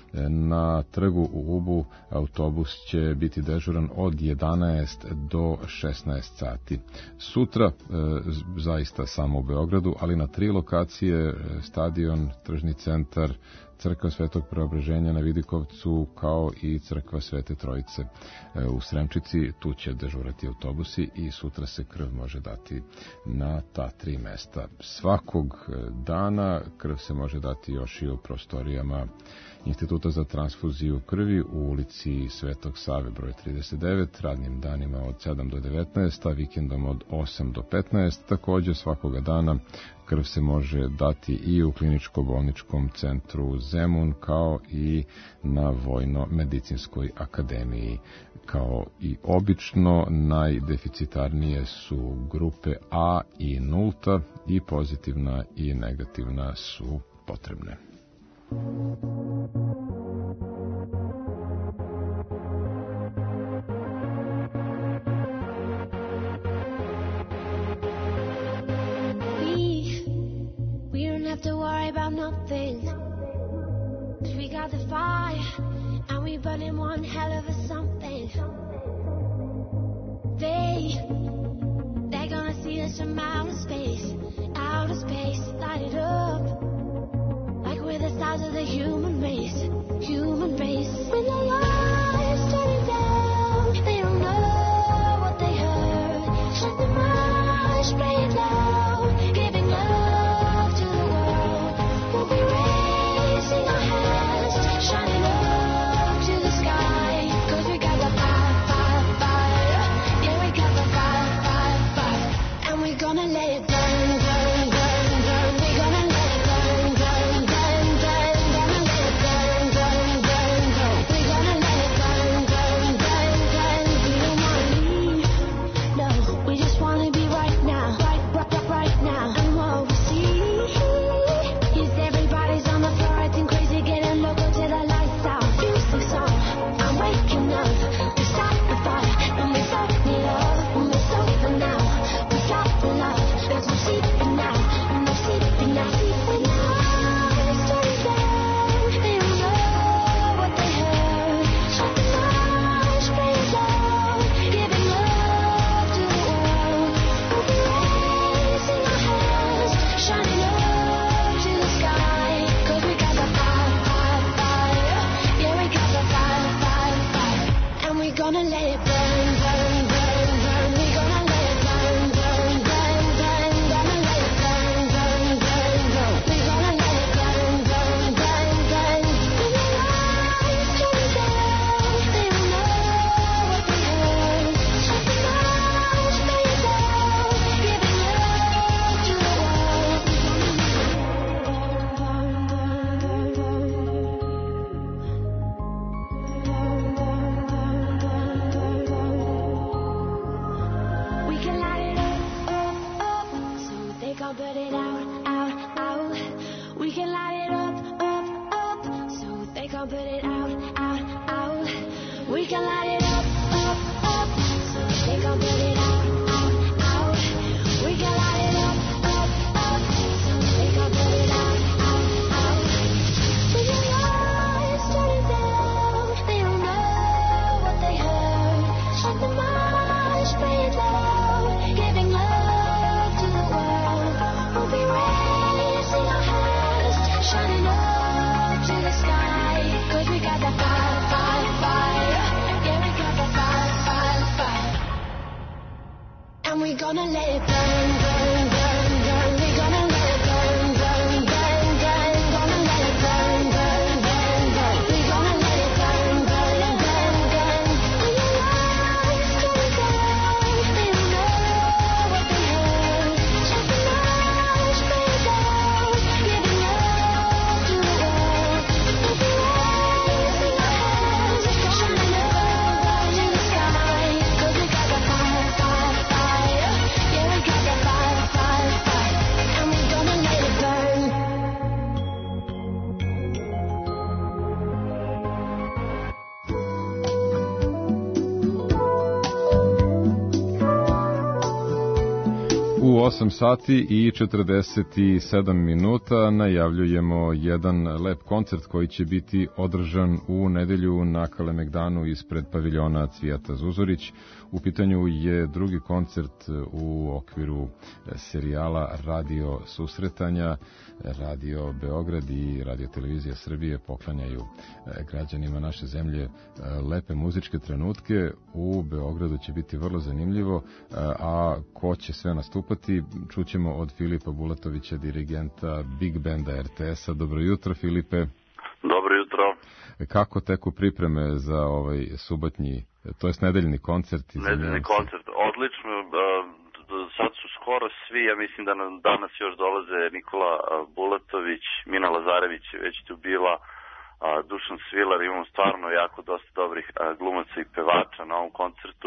Na trgu u Ubu autobus će biti dežuran od 11 do 16 sati. Sutra zaista samo u Beogradu, ali na 3 lokacije: stadion, tržni centar, crkva Svetog Preobraženja na Vidikovcu, kao i crkva Svete Trojice u Sremčici. Tu će dežurati autobusi i sutra se krv može dati na ta 3 mesta. Svakog dana krv se može dati još i u prostorijama Instituta za transfuziju krvi u ulici Svetog Save broj 39, radnim danima od 7 do 19, a vikendom od 8 do 15. Također svakoga dana krv se može dati i u kliničko-bolničkom centru Zemun, kao i na Vojno-medicinskoj akademiji. Kao i obično, najdeficitarnije su grupe A i nulta, i pozitivna i negativna su potrebne. We don't have to worry about nothing, 'cause we got the fire and we burning one hell of a something. They're gonna see us from outer space, light it up like we're the stars of the human race. When the lights turning down, they don't know what they heard. Shut the marsh, play it loud, giving love to the world. We'll be raising our hands, shining up to the sky, 'cause we got the fire, fire, fire. Yeah, we got the fire, fire, fire. And we're gonna let it burn, burn, burn, burn. We're gonna let it burn, burn, burn, burn. Gonna let it burn, burn, burn, burn. We're gonna let it burn, burn, burn, burn. We don't wanna leave, no, we just wanna be right now, right now. And what we see is everybody's on the floor acting crazy, getting local till the lights out. Music song, I'm waking up. We start the fire and we start the love. And we're sober now, we got the love. There's no sleeping now, no sleeping now. When the lights turn down, they don't know what they heard. Shut the marsh, play it loud, giving love to the world. We'll be raising our hands, shining up to the sky, 'cause we got the fire, fire, fire. Yeah, we got the fire, fire, fire. And we're gonna let it burn, burn, burn, burn. We're gonna let it burn, burn, burn, burn. Gonna let it burn, burn, burn, burn. We're gonna let it burn, burn, burn, burn. When the lights turn down, they don't know what they heard. Shut the marsh, play it loud, giving love to the world. We can light it up, up, so they can't put it out, out, out. We can light it up, up, so they can't put it out, out, out. We can light it up, so they can't put it out, out, out. We can light it up, so they can't put it out, out, out. When the lights turn down, they don't know what they heard. Shut the marsh, play it loud, giving love to the world. We'll be raising our hands, shining up to the sky, 'cause we got the fire, fire, fire. Yeah, we got the fire, fire, fire. And we're gonna let it burn, burn, burn, burn. We're gonna let it burn, burn, burn, burn. Gonna let it burn, burn, burn, burn. We're gonna let it burn, burn, burn, burn. When the lights turn down, they don't know what they heard. Shut the marsh, play it loud, giving love to the world. We'll be raising our hands, shining up to the sky, 'cause we got the fire, fire, fire. Yeah, we got the fire. U 8 sati i 47 minuta najavljujemo jedan lep koncert koji će biti održan u nedelju na Kalemegdanu ispred paviljona Cvijeta Zuzorić. U pitanju je drugi koncert u okviru serijala Radio susretanja. Radio Beograd i Radio Televizija Srbije poklanjaju građanima naše zemlje lepe muzičke trenutke. U Beogradu će biti vrlo zanimljivo, a ko će sve nastupati čućemo od Filipa Bulatovića, dirigenta Big Banda RTS-a. Dobro jutro, Filipe. Dobro jutro. Kako teku pripreme za ovaj subotnji, to jest nedeljni koncert? Nedeljni koncert, odlično. Sad su skoro svi, ja mislim da nam danas još dolaze Nikola Bulatović, Mina Lazarević je već tu bila, Dušan Svilar, imamo stvarno jako dosta dobrih glumaca i pevača na ovom koncertu.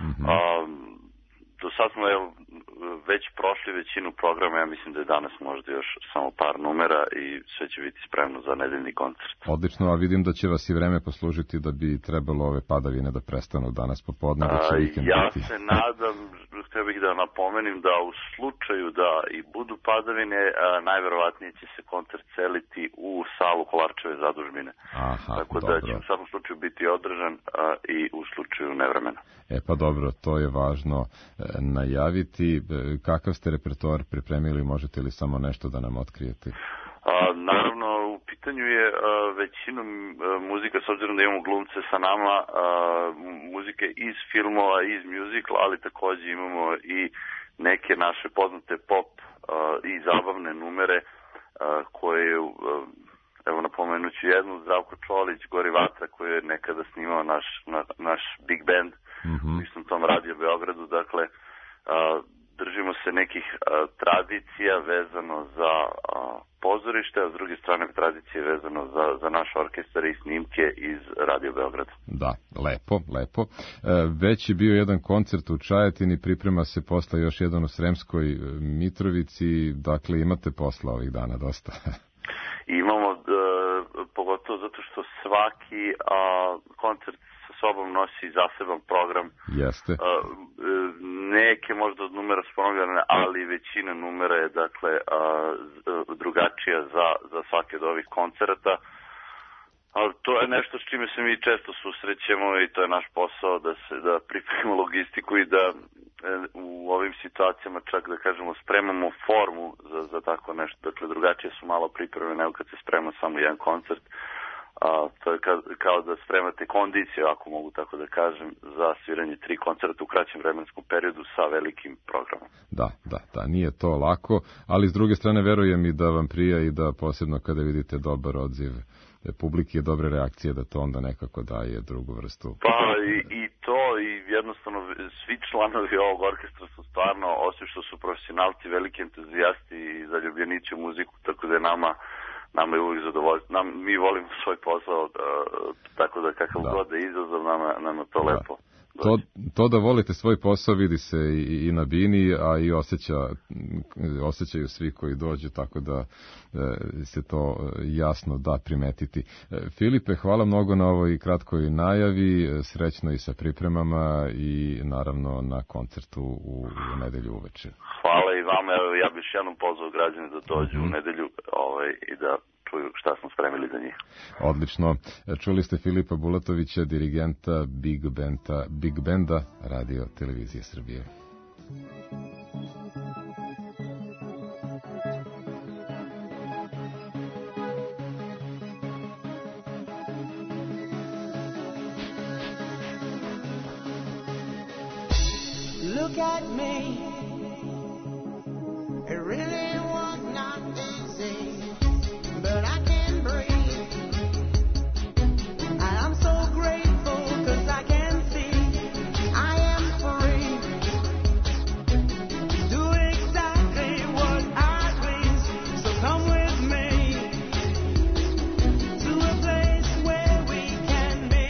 Do sad smo već prošli većinu programa, ja mislim da je danas možda još samo par numera i sve će biti spremno za nedeljni koncert. Odlično, a vidim da će vas i vreme poslužiti da bi trebalo ove padavine da prestanu danas popodne. Ja se nadam, htio bih da napomenim da u slučaju da i budu padavine, najverovatnije će se koncert seliti u salu Kolarčeve zadužbine. Tako da će u svakom slučaju biti održan i u slučaju nevremena. Pa dobro, to je važno najaviti. Kakav ste repertoar pripremili, možete li samo nešto da nam otkrijete? Naravno, u pitanju je većinom muzika, s obzirom da imamo glumce sa nama, muzike iz filmova, iz muzikla, ali takođe imamo i neke naše poznate pop i zabavne numere koje, evo napomenut ću jednu, Zdravko Čolić, Gori Vatra, koji je nekada snimao naš Big Band u istom tom Radio Beogradu. Dakle, držimo se nekih tradicija vezano za pozorište, a s druge strane tradicije vezano za naš orkestar i snimke iz Radio Beograda. Da, lepo. Već je bio jedan koncert u Čajetini, priprema se posle još jedan u Sremskoj Mitrovici, dakle imate posla ovih dana dosta. Imamo, pogotovo zato što svaki koncert sa sobom nosi zaseban program. Jeste. Neke možda od numera spomenute, ali većina numera je dakle drugačija za svake od ovih koncerata. Ali to je nešto s čime se mi često susrećemo i to je naš posao da pripremimo logistiku i da u ovim situacijama čak da kažemo spremamo formu za tako nešto. Dakle, drugačije su malo pripreme nego kad se sprema samo jedan koncert. To je kao da spremate kondiciju, ako mogu tako da kažem, za sviranje 3 koncerta u kraćem vremenskom periodu sa velikim programom. Da, nije to lako, ali s druge strane verujem i da vam prija i da posebno kada vidite dobar odziv publike i dobre reakcije, da to onda nekako daje drugu vrstu. Pa i to, i jednostavno svi članovi ovog orkestra su stvarno, osim što su profesionalci, veliki entuzijasti i zaljubljenici u muziku, tako da je nama je uvijek zadovoljstvo. Mi volimo svoj posao, tako da kakav god da je izazov, nama to lepo. To da volite svoj posao vidi se i na bini, a i osjećaju svi koji dođu, tako da se to jasno da primetiti. Filipe, hvala mnogo na ovoj kratkoj najavi, srećno i sa pripremama i naravno na koncertu u nedelju uveče. Hvala i vama, ja bih još jednom pozvao građane da dođu u nedelju i da čuju šta smo spremili za njih. Odlično. Čuli ste Filipa Bulatovića, dirigenta Big Banda Radio Televizije Srbije. Look at me. It really was not easy. But I can breathe, and I'm so grateful 'cause I can see I am free. Do exactly what I please, so come with me to a place where we can be.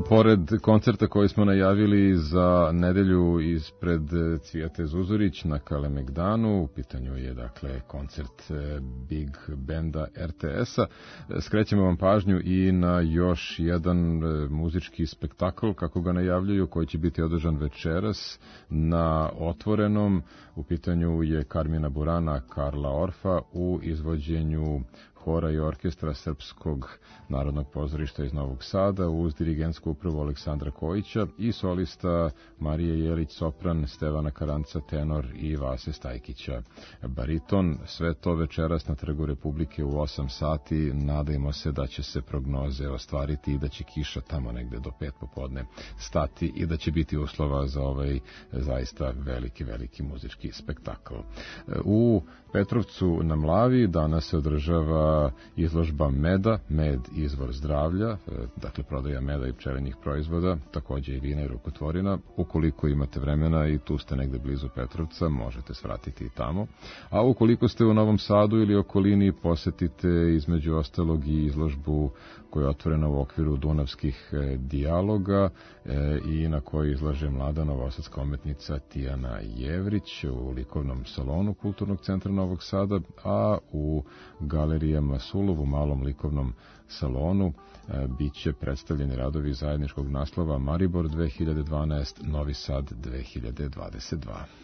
Pored koncerta koji smo najavili za nedelju ispred Cvijete Zuzorić na Kalemegdanu, u pitanju je dakle koncert Big Benda RTS-a, skrećemo vam pažnju i na još jedan muzički spektakl, kako ga najavljuju, koji će biti održan večeras na Otvorenom. U pitanju je Karmina Burana, Karla Orfa u izvođenju hora i orkestra Srpskog narodnog pozorišta iz Novog Sada uz dirigentsku upravu Aleksandra Kojića i solista Marije Jelić sopran, Stevana Karanca tenor i Vase Stajkića bariton. Sve to večeras na Trgu Republike u 8 sati. Nadajmo se da će se prognoze ostvariti i da će kiša tamo negde do 5 popodne stati i da će biti uslova za ovaj zaista veliki muzički spektakl. U Petrovcu na Mlavi danas se održava izložba meda, med izvor zdravlja, dakle prodaja meda i pčelinjih proizvoda, takođe i vina i rukotvorina. Ukoliko imate vremena i tu ste negde blizu Petrovca, možete svratiti i tamo. A ukoliko ste u Novom Sadu ili okolini, posetite između ostalog i izložbu koja je otvorena u okviru Dunavskih dijaloga i na kojoj izlaže mlada novosadska umetnica Tijana Jevrić u likovnom salonu Kulturnog centra Novog Sada, a u galerijama Sulov u malom likovnom salonu biće predstavljeni radovi zajedničkog naslova Maribor 2012, Novi Sad 2022.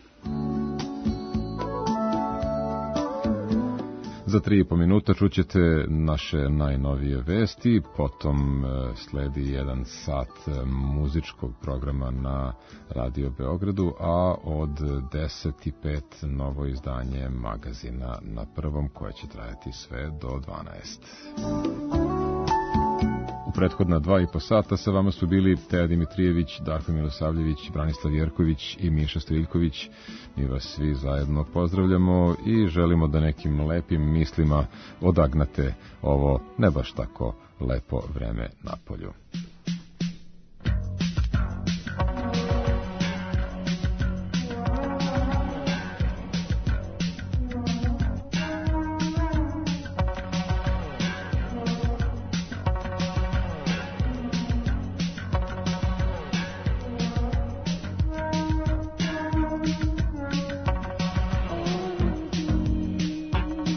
Za 3,5 minuta čućete naše najnovije vesti, potom sledi 1 sat muzičkog programa na Radio Beogradu, a od 10:05 novo izdanje magazina Na prvom, koje će trajati sve do 12. U prethodna 2,5 sata sa vama su bili Teja Dimitrijević, Darko Milosavljević, Branislav Jerković i Miša Stojiljković. Mi vas svi zajedno pozdravljamo i želimo da nekim lepim mislima odagnate ovo ne baš tako lepo vreme napolju.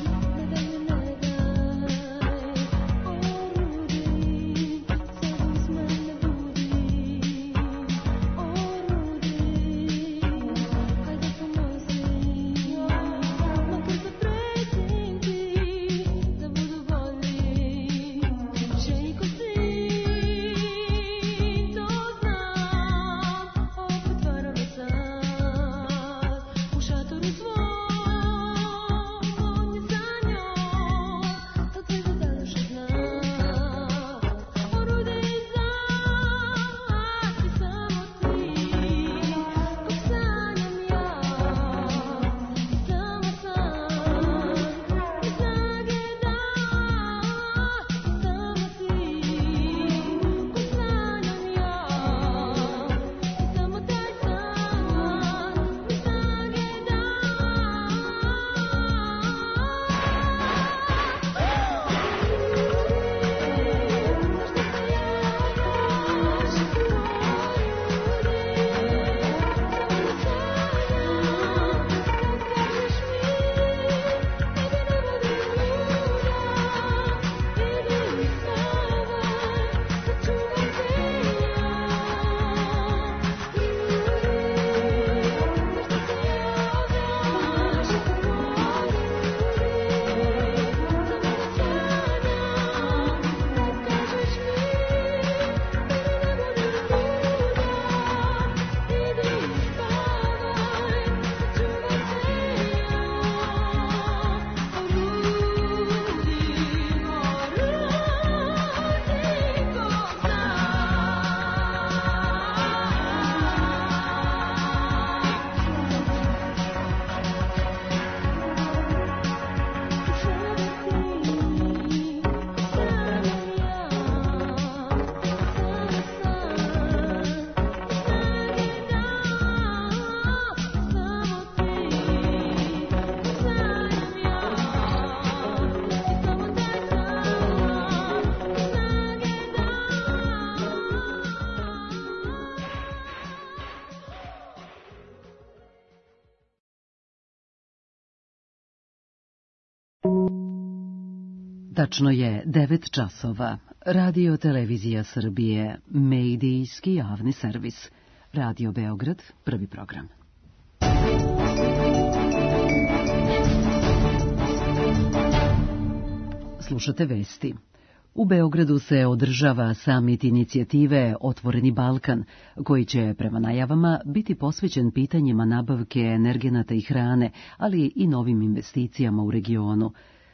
Thank you. Tačno je 9 časova. Radio Televizija Srbije, medijski javni servis. Radio Beograd, prvi program. Slušate vesti. U Beogradu se održava samit inicijative Otvoreni Balkan, koji će, prema najavama, biti posvećen pitanjima nabavke energenata i hrane, ali i novim investicijama u regionu.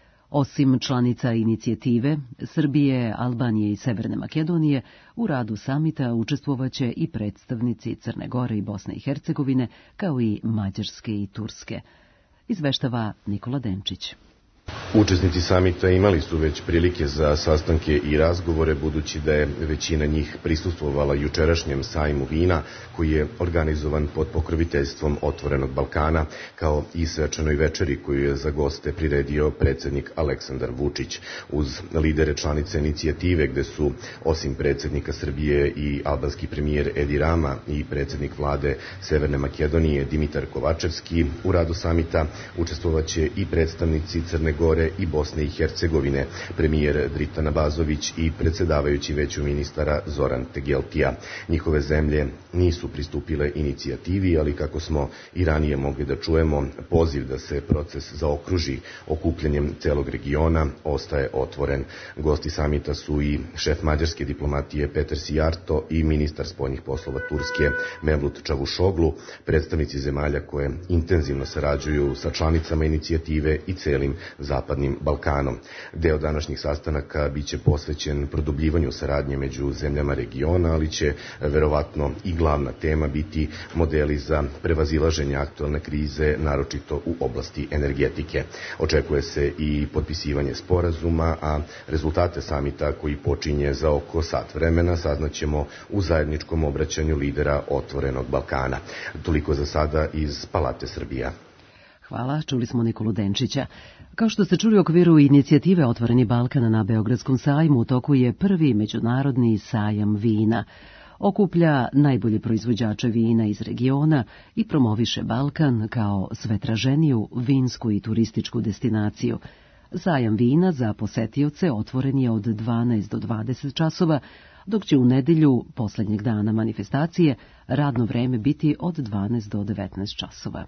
Osim članica inicijative, Srbije, Albanije i Severne Makedonije, u radu samita učestvovaće i predstavnici Crne Gore i Bosne i Hercegovine, kao i Mađarske i Turske. Izveštava Nikola Denčić. Učesnici samita imali su već prilike za sastanke i razgovore, budući da je većina njih prisustvovala jučerašnjem sajmu vina, koji je organizovan pod pokroviteljstvom Otvorenog Balkana, kao i svečanoj večeri koju je za goste priredio predsjednik Aleksandar Vučić. Uz lidere članice inicijative, gde su osim predsjednika Srbije i albanski premijer Edi Rama i predsjednik vlade Severne Makedonije Dimitar Kovačevski, u radu samita učestvovaće i predstavnici Crne Gore i Bosne i Hercegovine, premijer Dritan Abazović i predsjedavajući Veću ministara Zoran Tegeltija. Njihove zemlje nisu pristupile inicijativi, ali kako smo i ranije mogli da čujemo, poziv da se proces zaokruži okupljanjem celog regiona ostaje otvoren. Gosti samita su i šef mađarske diplomatije Peter Sijarto i ministar spoljnih poslova Turske Mevlut Čavušoglu, predstavnici zemalja koje intenzivno sarađuju sa članicama inicijative i celim Zapadnim Balkanom. Deo današnjih sastanaka biće posvećen produbljivanju saradnje među zemljama regiona, ali će verovatno i glavna tema biti modeli za prevazilaženje aktualne krize, naročito u oblasti energetike. Očekuje se i potpisivanje sporazuma, a rezultate samita, koji počinje za oko sat vremena, saznaćemo u zajedničkom obraćanju lidera Otvorenog Balkana. Toliko za sada iz Palate Srbija. Hvala, čuli smo Nikolu Denčića. Kao što ste čuli, u okviru inicijative Otvoreni Balkan na Beogradskom sajmu u toku je prvi međunarodni sajam vina. Okuplja najbolje proizvođače vina iz regiona i promoviše Balkan kao sve traženiju vinsku i turističku destinaciju. Sajam vina za posetioce otvoren je od 12 do 20 časova, dok će u nedelju, poslednjeg dana manifestacije, radno vreme biti od 12 do 19 časova.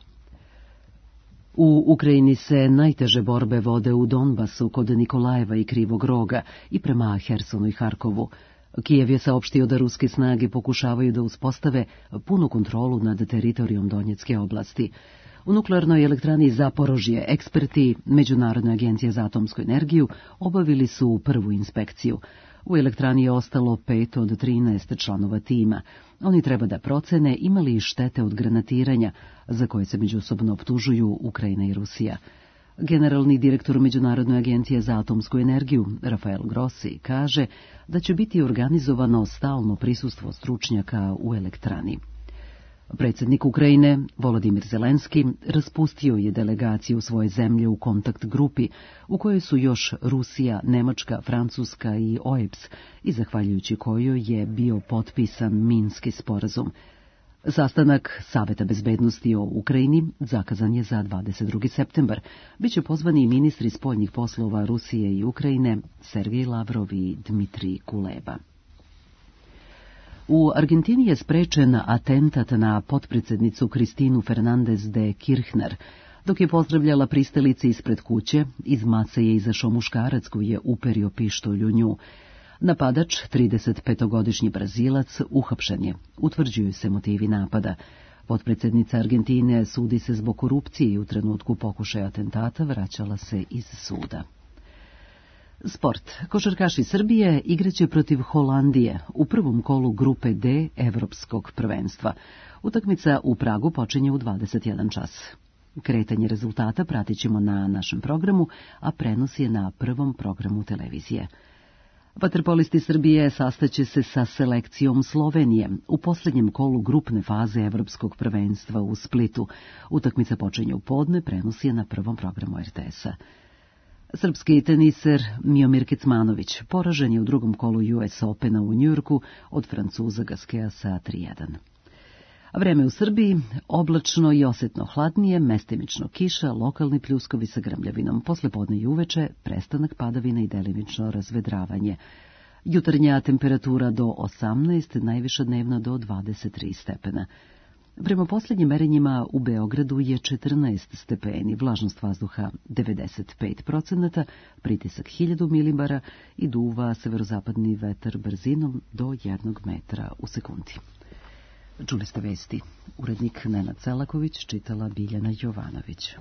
U Ukrajini se najteže borbe vode u Donbasu kod Nikolajeva i Krivog Roga i prema Hersonu i Harkovu. Kijev je saopštio da ruske snage pokušavaju da uspostave punu kontrolu nad teritorijom Donjecke oblasti. U nuklearnoj elektrani Zaporožje eksperti Međunarodne agencije za atomsku energiju obavili su prvu inspekciju. U elektrani je ostalo 5 od 13 članova tima. Oni treba da procene imali štete od granatiranja, za koje se međusobno optužuju Ukrajina i Rusija. Generalni direktor Međunarodne agencije za atomsku energiju, Rafael Grossi, kaže da će biti organizovano stalno prisustvo stručnjaka u elektrani. Predsjednik Ukrajine, Volodimir Zelenski, raspustio je delegaciju svoje zemlje u kontakt grupi, u kojoj su još Rusija, Nemačka, Francuska i OEBS, i zahvaljujući kojoj je bio potpisan Minski sporazum. Sastanak Saveta bezbednosti o Ukrajini zakazan je za 22. septembar. Biće pozvani i ministri spoljnih poslova Rusije i Ukrajine, Sergej Lavrov i Dmitrij Kuleba. U Argentini je sprečen atentat na potpredsjednicu Kristinu Fernandez de Kirchner. Dok je pozdravljala pristalice ispred kuće, iz mace je izašao muškarac koji je uperio pištolj u nju. Napadač, 35-godišnji Brazilac, uhapšen je. Utvrđuju se motivi napada. Potpredsjednica Argentine sudi se zbog korupcije i u trenutku pokušaja atentata vraćala se iz suda. Sport. Košarkaši Srbije igraće protiv Holandije u prvom kolu grupe D Evropskog prvenstva. Utakmica u Pragu počinje u 21 čas. Kretanje rezultata pratit ćemo na našem programu, a prenos je na prvom programu televizije. Vaterpolisti Srbije sastaće se sa selekcijom Slovenije u posljednjem kolu grupne faze Evropskog prvenstva u Splitu. Utakmica počinje u podne, prenos je na prvom programu RTS-a. Srpski teniser Miomir Kecmanović poražen je u drugom kolu US Opena u Njujorku od Francuza Gaskea sa 3-1. Vreme u Srbiji oblačno i osetno hladnije, mestimično kiša, lokalni pljuskovi sa grmljavinom. Posle podne i uveče prestanak padavina i delimično razvedravanje. Jutarnja temperatura do 18, najviša dnevna do 23 stepena. Prema posljednjim merenjima u Beogradu je 14 stepeni, vlažnost vazduha 95%, pritisak 1000 milibara i duva severozapadni vetar brzinom do 1 metra u sekundi. Čuli ste vesti. Urednik Nenad Selaković, čitala Biljana Jovanović.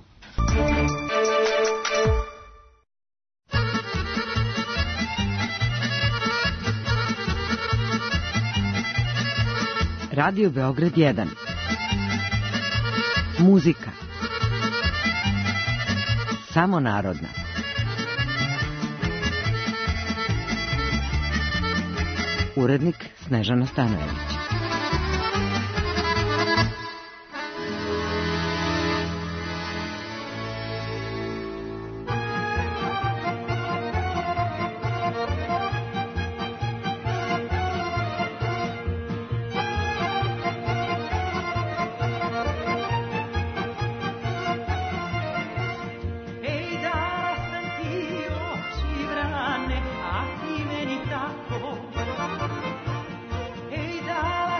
Radio Beograd 1. Muzika. Samo narodna. Urednik Snežana Stanojević. Ehi,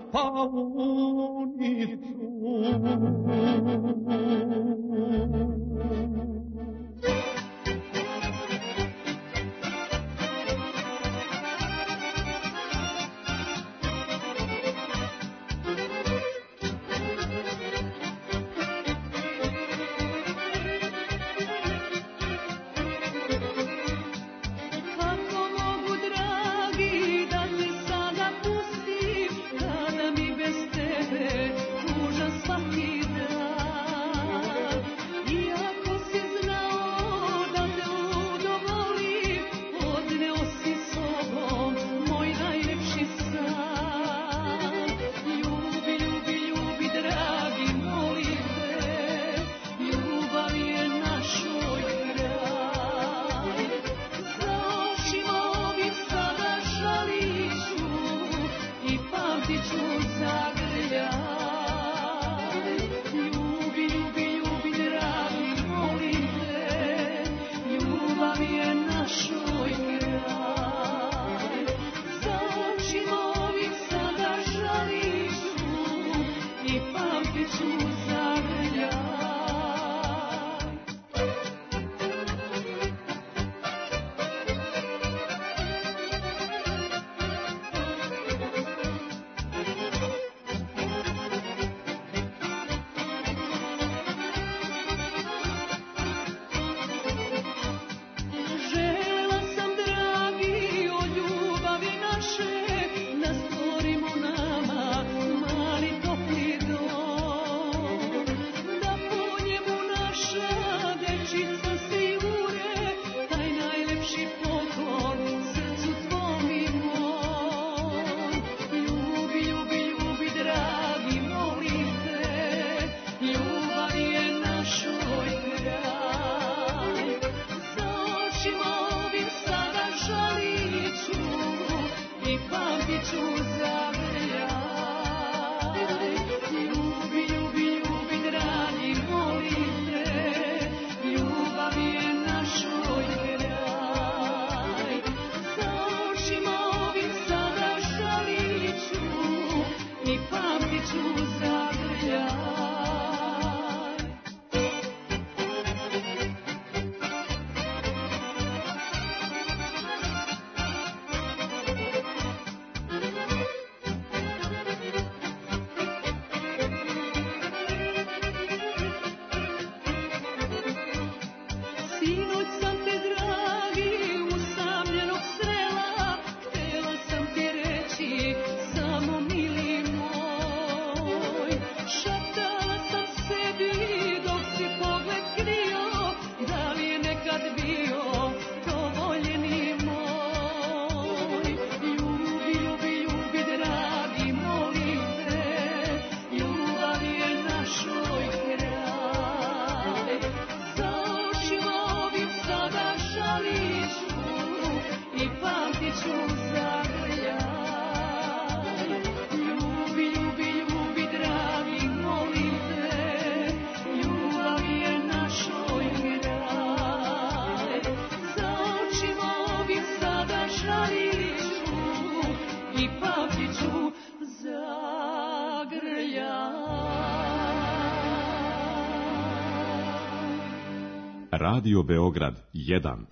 Radio Beograd 1.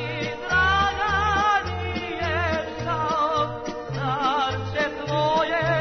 Tvoje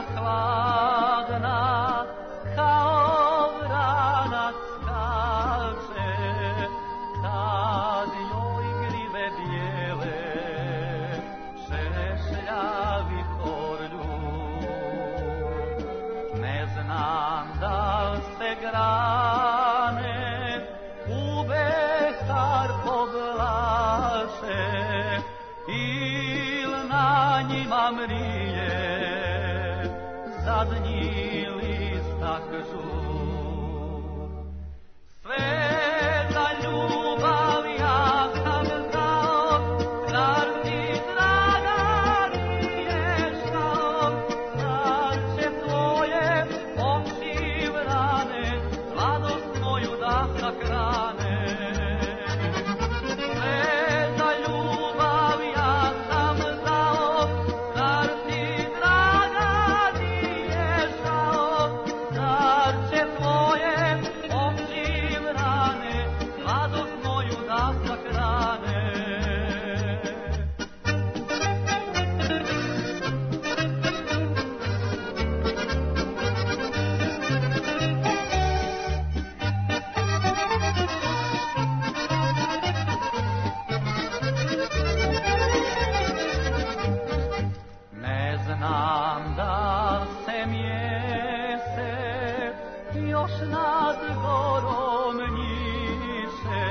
hladna kao vranac skače, kad joj grive bijele šešljavi horlju. Ne znam da li se grane u behar povlače il na njima mrije zadnji listak žut. Sve za ljubav ja sam znao, zar ti draga nije žao, zar će tvoje oči vrane mladost moju da sahrane. Sve za ljubav ja sam znao, zar ti draga nije žao, zar će tvoje oči vrane mladost moju da sahrane. Ne znam da se mjesec još nad gorom njiše,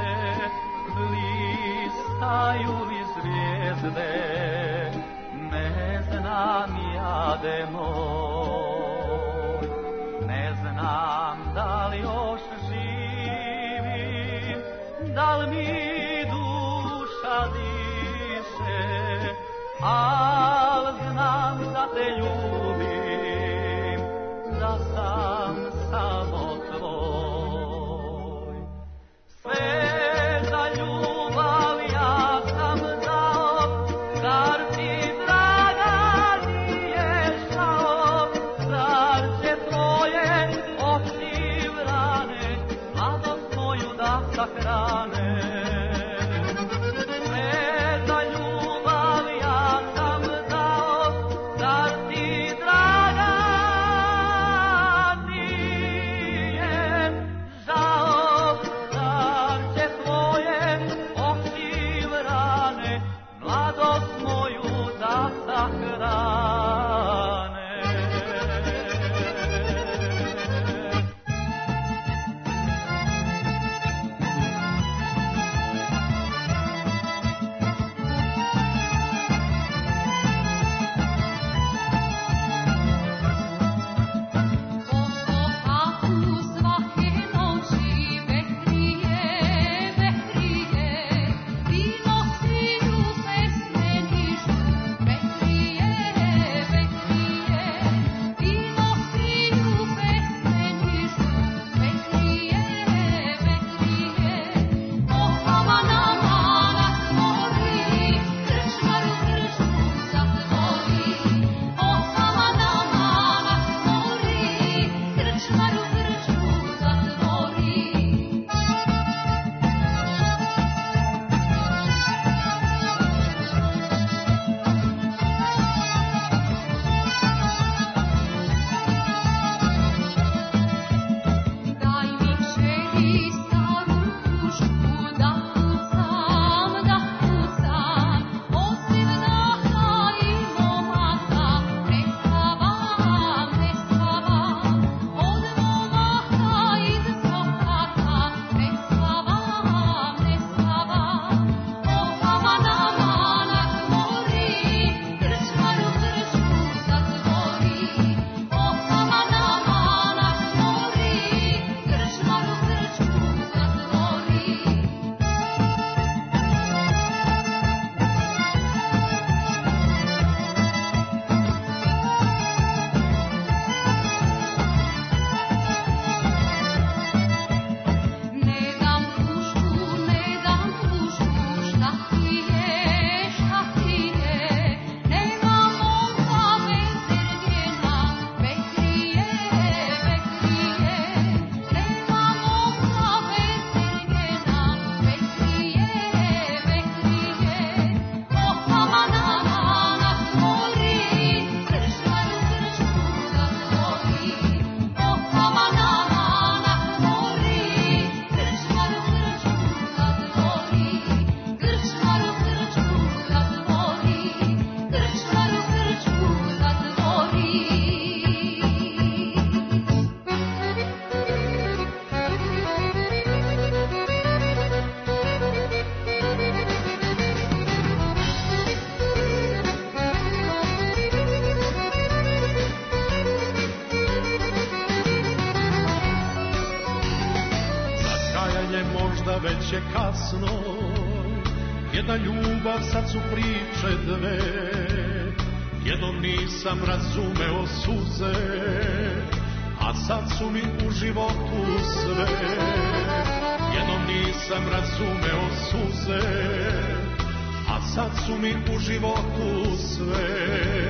blistaju li zvijezde, ne znam jade moj. Ne znam da li još živim, da li mi duša diše, al znam da te ljubim, da sam samo tvoj. Sve za ljubav ja sam dao, zar ti draga nije žao, već je kasno, jedna ljubav sad su priče dve, jednom nisam razumeo suze, a sad su mi u životu sve. Jednom nisam razumeo suze, a sad su mi u životu sve.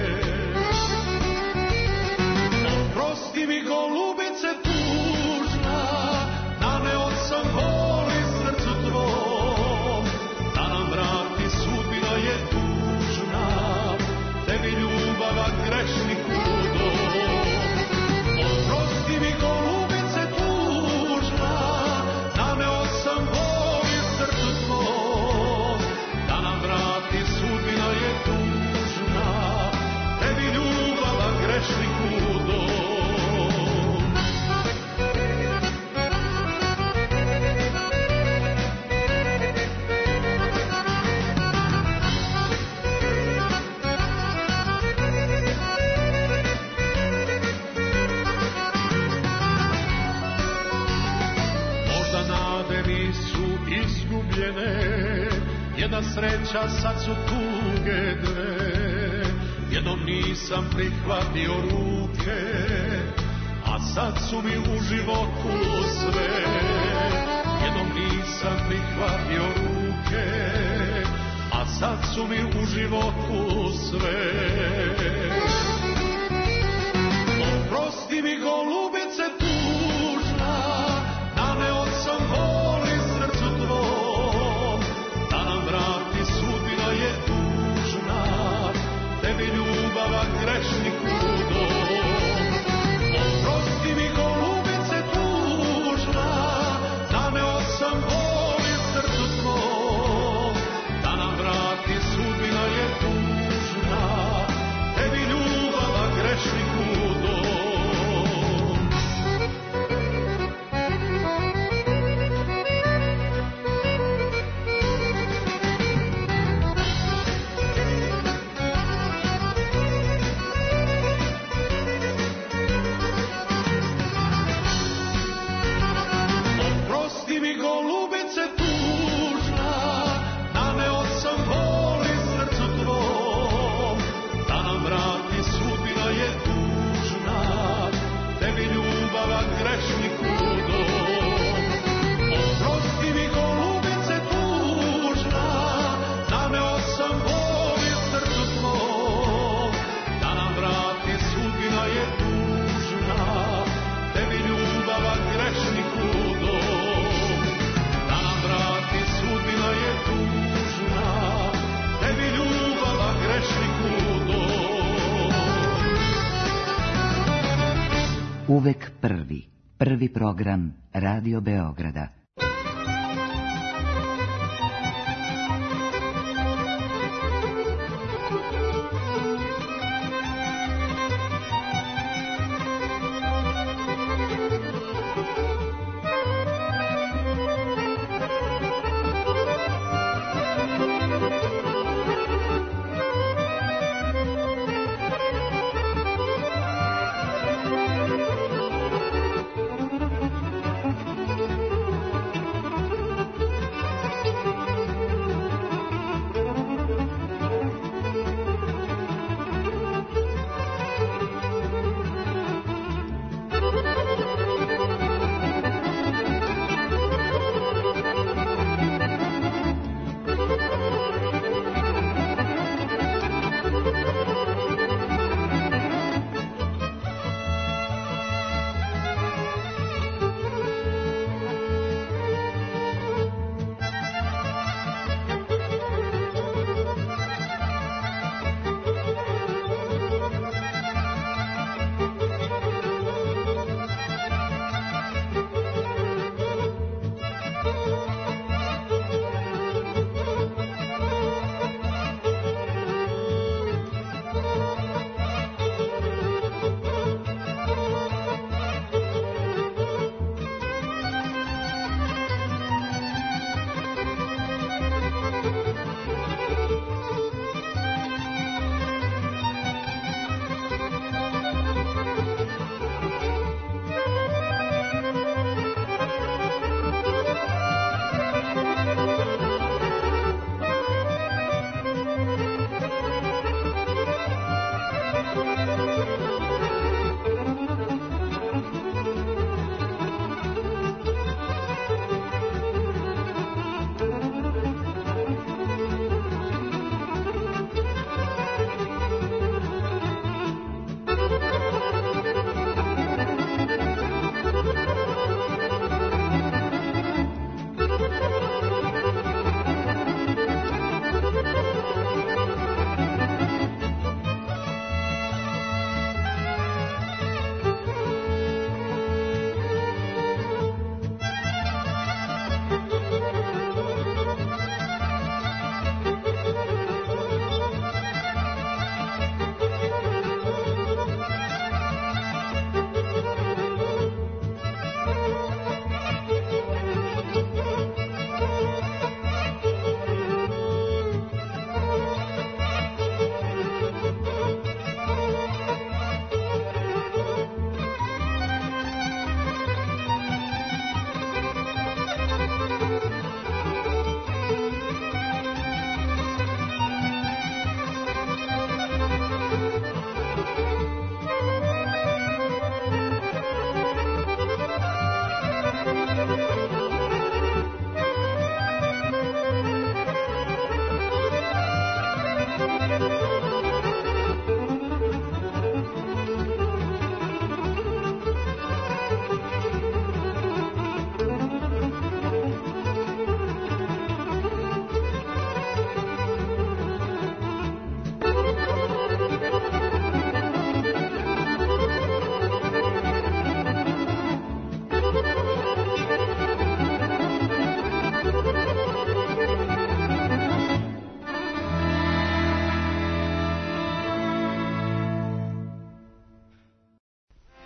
Oprosti mi golubice tužna, naneo sam bol i srcu tvom, da nam vrati sudbina je tužna, tebi ljubava grešniku dom. Oprosti mi golubice tužna, naneo sam bol i srcu tvom, da nam vrati sudbina je tužna, tebi ljubava grešniku dom. Jedna sreća, sad su tuge dve, jednom nisam prihvatio ruke, a sad su mi u životu sve. Jednom nisam prihvatio ruke, a sad su mi u životu sve. Oprosti mi golubice tužna, naneo sam bol i srcu tvom, da nam vrati sudbina je tužna, tebi ljubava grešniku dom. Oprosti mi golubice tužna, naneo sam bol i srcu tvom, da nam vrati sudbina je tužna, tebi ljubava grešniku dom. Oprosti mi golubice tužna, naneo sam bol i srcu tvom, da nam vrati sudbina je tužna, tebi ljubava grešniku dom. Oprosti mi golubice tužna, naneo sam bol i srcu tvom, da nam vrati sudbina je tužna, tebi ljubava grešniku dom. Da nam vrati sudbina je tužna, tebi ljubava grešniku dom. Uvek prvi. Prvi program Radio Beograda.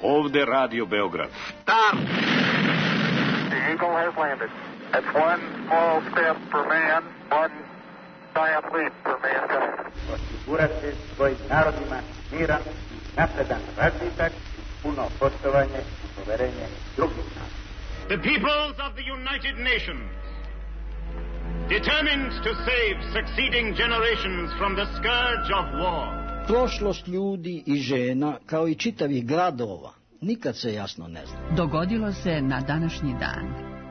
Ovde Radio Beograd. Start! The Eagle has landed. That's one small step for man, one giant leap for mankind. Osigurati svojim narodima miran, napredan razvitak, puno poštovanje i poverenje drugih naroda. The peoples of the United Nations, determined to save succeeding generations from the scourge of war. Prošlost ljudi i žena, kao i čitavih gradova, nikad se jasno ne zna. Dogodilo se na današnji dan.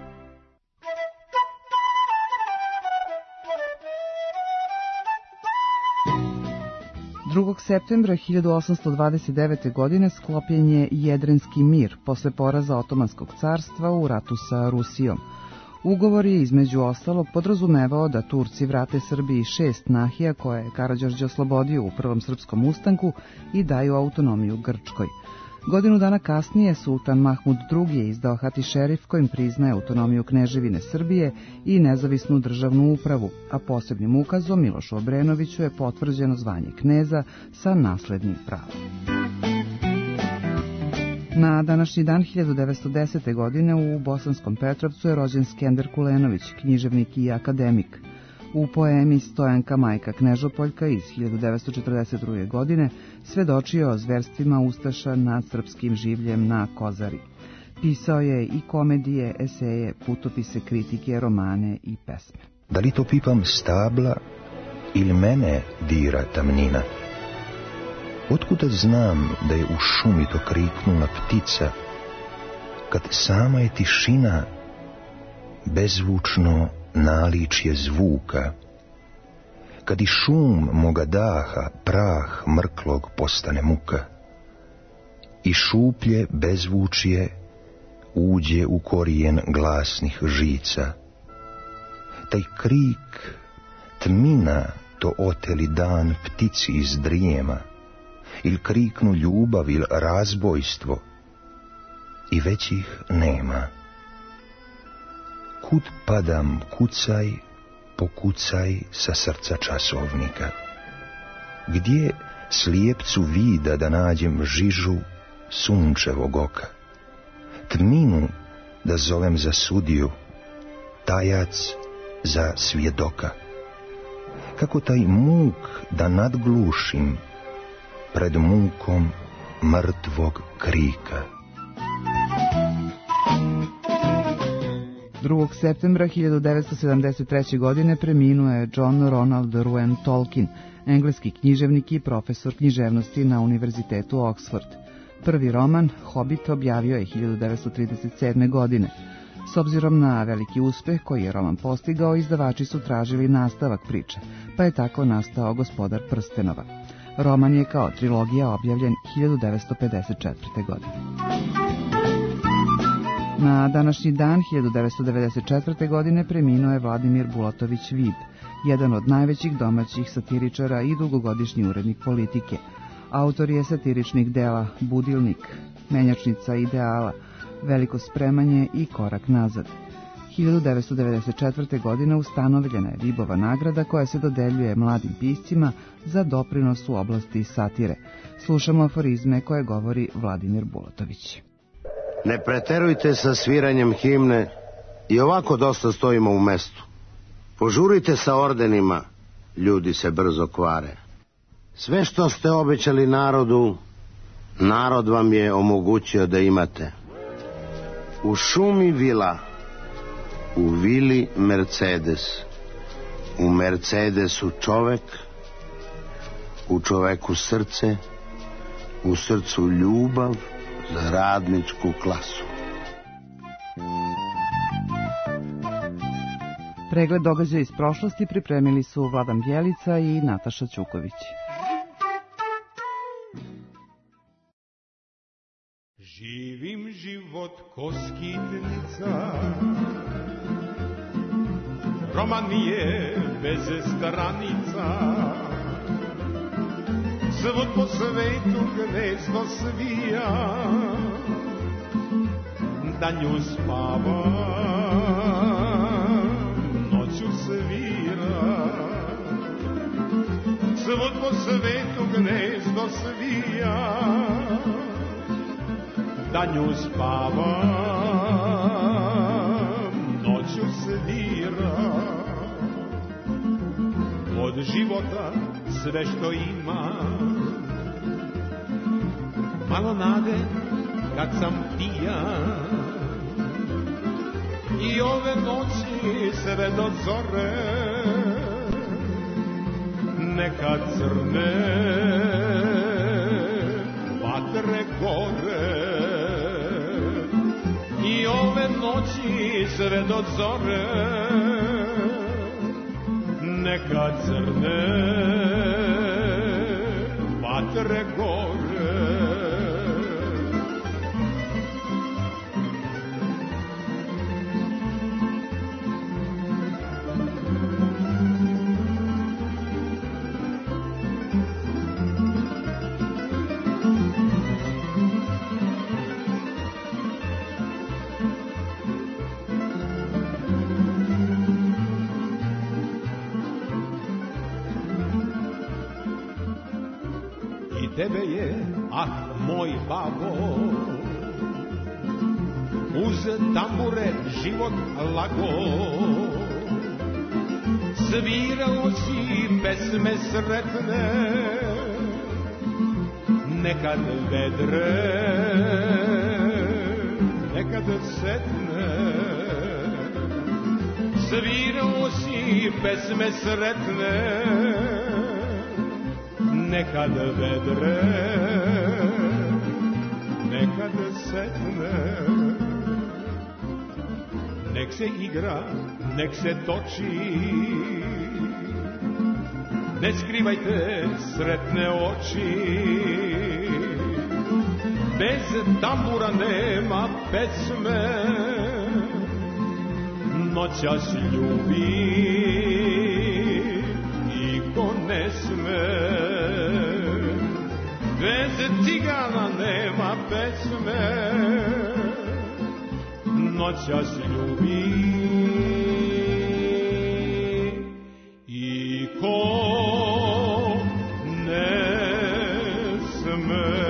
Drugog septembra 1829. godine sklopljen je Jedrenski mir posle poraza Otomanskog carstva u ratu sa Rusijom. Ugovor je između ostalog podrazumevao da Turci vrate Srbiji 6 nahija koje je Karađorđe oslobodio u Prvom srpskom ustanku i daju autonomiju Grčkoj. Godinu dana kasnije sultan Mahmud II je izdao hatišerif kojim priznaje autonomiju Kneževine Srbije i nezavisnu državnu upravu, a posebnim ukazom Milošu Obrenoviću je potvrđeno zvanje kneza sa naslednim pravom. Na današnji dan 1910. godine u Bosanskom Petrovcu je rođen Skender Kulenović, književnik i akademik. U poemi Stojanka majka Knežopoljka iz 1942. godine svedočio o zverstvima ustaša nad srpskim življem na Kozari. Pisao je i komedije, eseje, putopise, kritike, romane i pesme. Da li to pipam stabla ili mene dira tamnina? Otkuda znam da je u šumi to kriknula ptica, kad sama je tišina bezvučno naličje zvuka, kad i šum moga daha, prah mrklog postane muka, i šuplje bezvučje uđe u korijen glasnih žica. Taj krik, tmina to oteli dan ptici iz drijema, ili kriknu ljubav ili razbojstvo, i već ih nema. Kud padam, kucaj, pokucaj sa srca časovnika. Gdje slijepcu vida da nađem žižu sunčevog oka? Tminu da zovem za sudiju, tajac za svjedoka. Kako taj muk da nadglušim pred mukom mrtvog krika? 2. septembra 1973. godine preminuo je John Ronald Ruan Tolkien, engleski književnik i profesor književnosti na Univerzitetu Oxford. Prvi roman, Hobbit, objavio je 1937. godine. S obzirom na veliki uspeh koji je roman postigao, izdavači su tražili nastavak priče, pa je tako nastao Gospodar prstenova. Roman je kao trilogija objavljen 1954. godine. Na današnji dan 1994. godine preminuo je Vladimir Bulatović Vid, jedan od najvećih domaćih satiričara i dugogodišnji urednik Politike. Autor je satiričnih dela Budilnik, Menjačnica ideala, Veliko spremanje i Korak nazad. 1994. godine ustanovljena je Vibova nagrada koja se dodeljuje mladim piscima za doprinos u oblasti satire. Slušamo aforizme koje govori Vladimir Bulatović. Ne preterujte sa sviranjem himne, i ovako dosta stojimo u mestu. Požurite sa ordenima, ljudi se brzo kvare. Sve što ste obećali narodu, narod vam je omogućio da imate. U šumi vila, u vili Mercedes, u Mercedesu čovek, u čoveku srce, u srcu ljubav za radničku klasu. Pregled događaja iz prošlosti pripremili su Vladan Bjelica i Nataša Ćuković. Živim život ko skitnica, roman je bez stranica, svud po svetu gnezdo svija, danju spava, noću svira. Svud po svetu gnezdo svija, za nju spavam, noću svira. Od života sve što ima, malo nade kad sam pijan, i ove noći sve do zore neka crne vatre gore. I ove noći sve do zore neka crne vatre gore. Tebe je, moj babo, uz tambure život lago. Svirao si pesme sretne, nekad vedre, nekad setne. Svirao si pesme sretne, nekad vedre, nekad setne. Nek se igra, nek se toči, ne skrivajte sretne oči. Bez tambura nema pesme, noćas ljubi i ko ne sme. Bez cigana nema pesme, noćas ljubi i ko ne sme.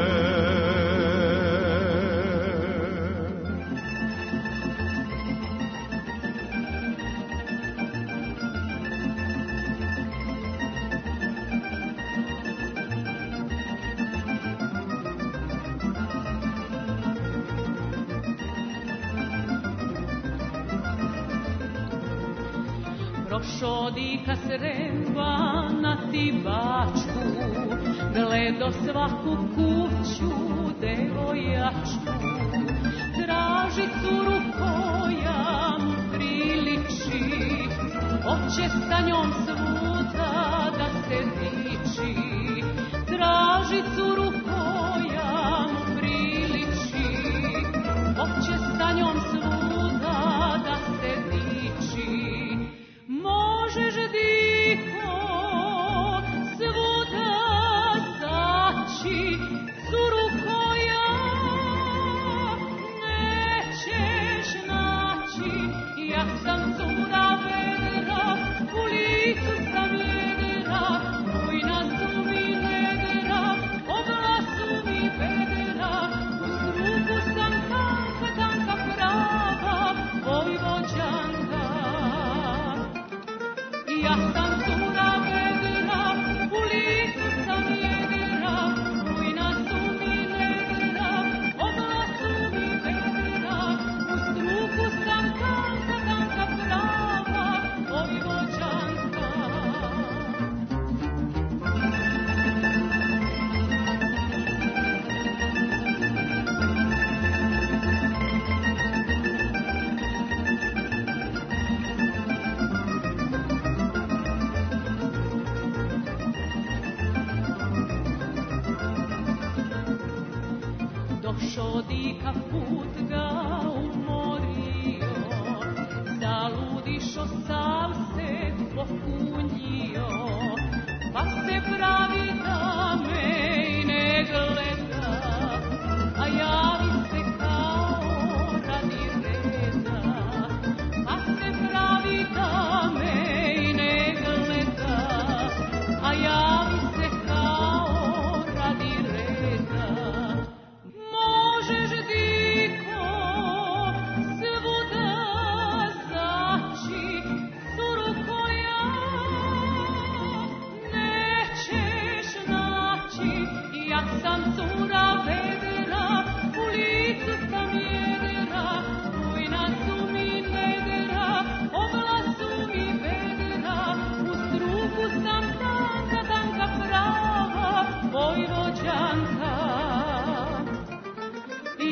Prošodika sremba na Tibačku, gledo svaku kuću devojačku. Traži curu koja mu priliči, hoće sa njom svuda da se diči. Traži curu koja mu priliči, hoće sa njom svuda da se diči. Možeš diko svuda zaći, curu koja nećeš naći. Ja sam cura vedra, u licu sam jedra, bujna su mi vedra, obla su mi vedra. Uz ruku sam tanka, tanka prava, vojvođanka. Ja sam cura vedra, u licu sam jedra, bujna su mi vedra, obla su mi vedra. Uz ruku sam tanka, tanka prava, vojvođanka. Šodika put ga umorio, zaludišo sav se pokunjio, pa se pravi da me i ne gleda, a javi se kao radi reda. Pa se pravi da me i ne gleda, a javi se kao radi reda. Možeš ti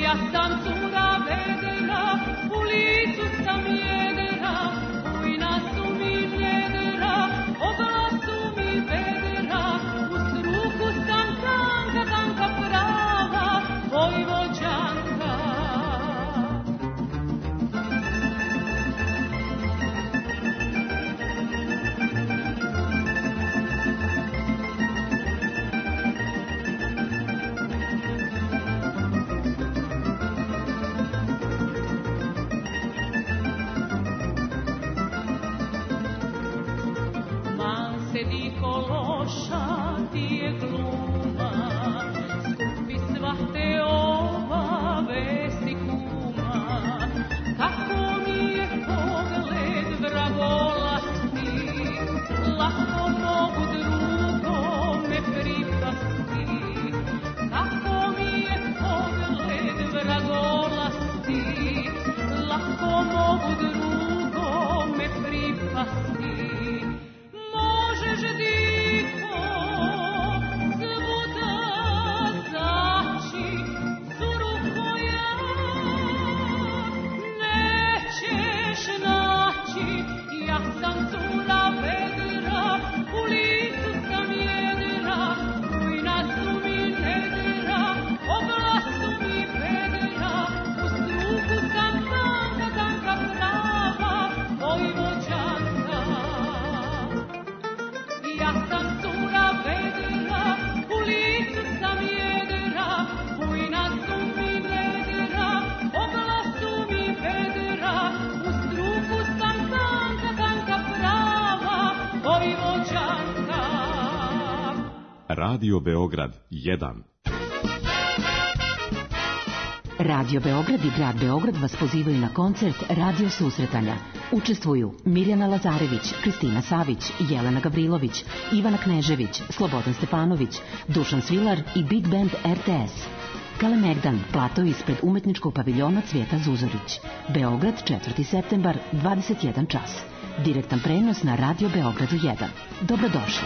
Ja sam cura vedera, u licu sam jedera, ujna su mi njedera, obla su mi vedera, u struku sam tanka, tanka prava, vojvođanka. Sedi kološa, ti je gluma, skupi svahte obavesti kuma. Kako mi je pogled vragolasti, lako mogu drugome pripasti. Kako mi je pogled vragolasti, lako mogu drugome pripasti. Možeš diko svuda zaći, curu koja nećeš naći. Ja sam cura vedra, u licu sam jedra, ujna su mi nedera, obla su mi vedra, u struku sam tanka, tanka prava, vojvođanka. Ja sam cura vedra, u licu sam jedra, ujna su mi nedera, obla su mi vedra, u struku sam tanka, tanka prava, vojvođanka. Radio Beograd 1. Radio Beograd i Grad Beograd vas pozivaju na koncert Radio susretanja. Učestvuju Mirjana Lazarević, Kristina Savić, Jelena Gavrilović, Ivana Knežević, Slobodan Stefanović, Dušan Svilar i Big Band RTS. Kalemegdan, plato ispred umetničkog paviljona Cvijeta Zuzorić. Beograd, 4. septembar, 21 čas. Direktan prenos na Radio Beogradu 1. Dobrodošli.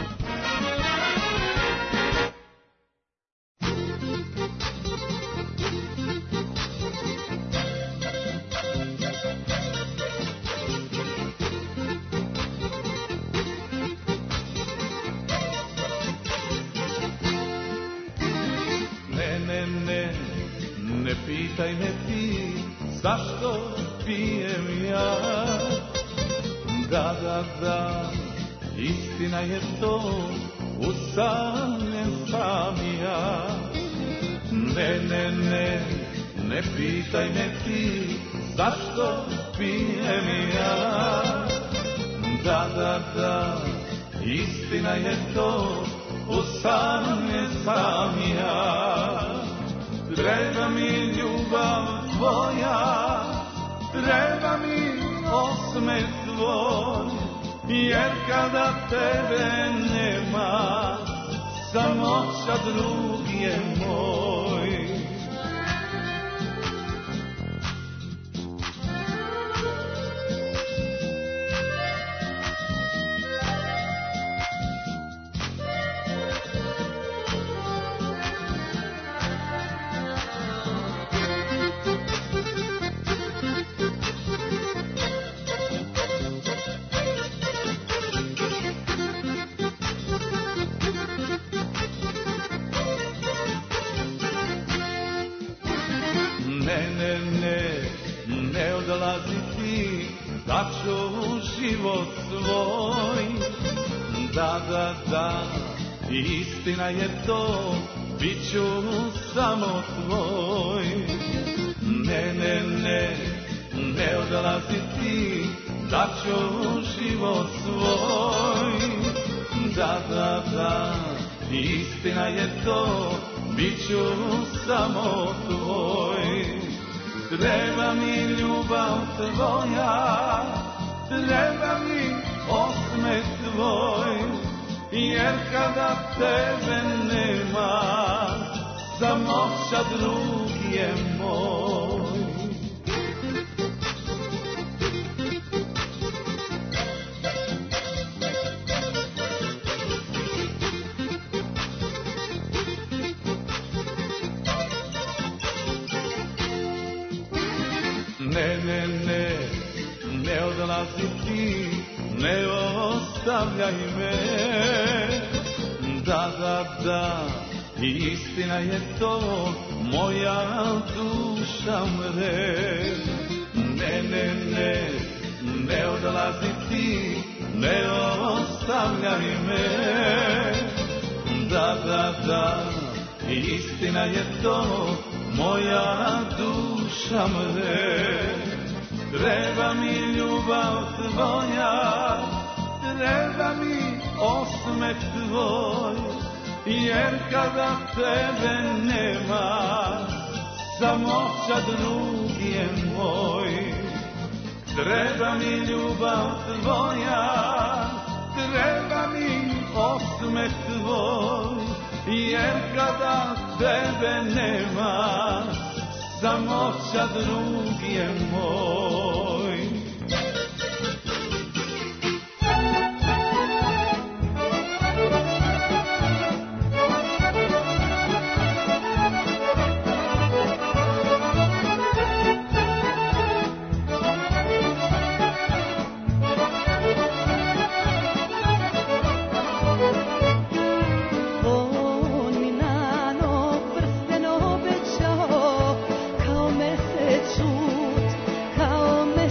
Ne pitaj me ti zašto pijem ja. Da, istina je to, usamljen sam ja. Ne pitaj me ti zašto pijem ja. Da, istina je to, usamljen sam ja. Treba mi ljubav tvoja, treba mi osmeh tvoj, jer kada tebe nema, samoća drug je moj. Ne odlazi ti, da ću život svoj. Da, istina je to, bit ću samo tvoj. Ne odlazi ti, da ću život svoj. Da, istina je to, bit ću samo tvoj. Treba mi ljubav tvoja, treba mi osmeh tvoj, jer kada tebe nema, samoća drug je moj. ne odlazi ti, ne ostavljaj me. Da, istina je to, moja duša mre. Ne odlazi ti, ne ostavljaj me. Da, istina je to, moja duša mre. Treba mi ljubav tvoja, treba mi osmeh tvoj, jer kada tebe nema, samoća drug je moj. Treba mi ljubav tvoja, treba mi osmeh tvoj, jer kada tebe nema, samoća drug je moj. Kao mesec žut, kao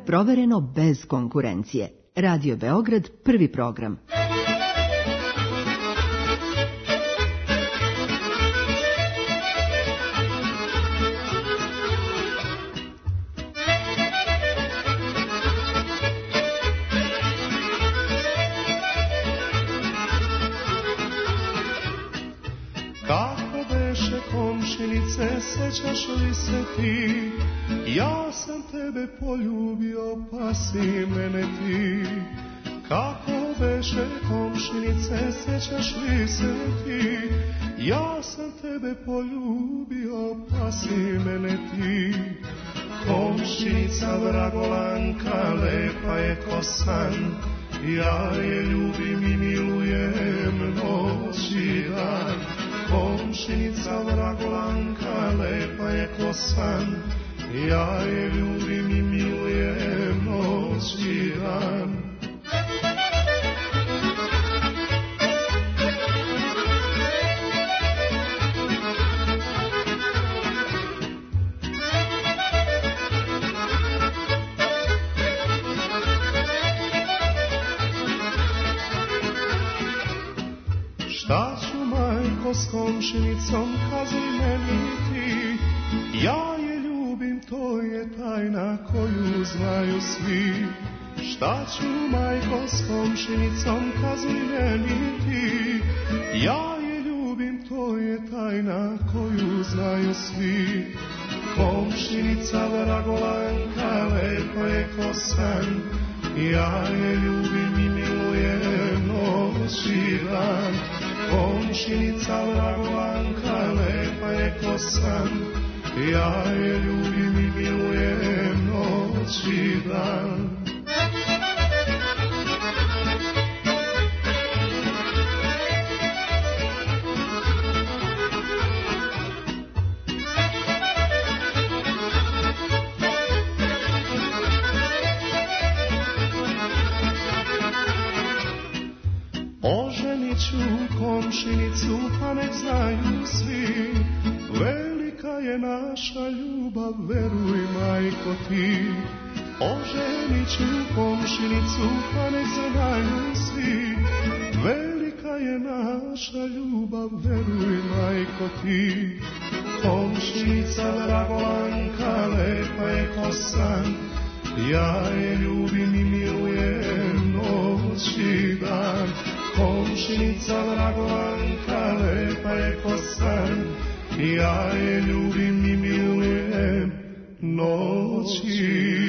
provereno bez konkurencije. Radio Beograd, prvi program. Sećaš li se ti, ja sam tebe poljubio, pa si mene ti. Kako beše komšinice, sećaš li se ti, ja sam tebe poljubio, pa si mene ti. Komšinica Vragolanka, lepa je ko san, ja je ljubim i milujem noć i dan. Komšinica Vragolanka, lepa je ko san, ja je ljubim i milujem noć i dan. Šta ću, majko, s komšinicom, kazuj meni ti, ja je ljubim, to je tajna koju znaju svi. Šta ću, majko, s komšinicom, kazuj meni ti, ja je ljubim, to je tajna koju znaju svi. Komšinica Vragolanka, lepa je ko san, ja je ljubim i milujem noć i dan. Komšinica Vragolanka, lepa je ko san, ja je ljubim i milujem noć i dan. Komšinicu, pa nek znaju svi, velika je naša ljubav, veruj, majko, ti. Oženit ću komšinicu, pa nek znaju svi, velika je naša ljubav, veruj, majko, ti. Komšinica Vragolanka, lepa je ko san, ja je ljubim i milujem noć i dan. Komšinica Vragolanka, lepa je ko san, ja je ljubim i milujem noć i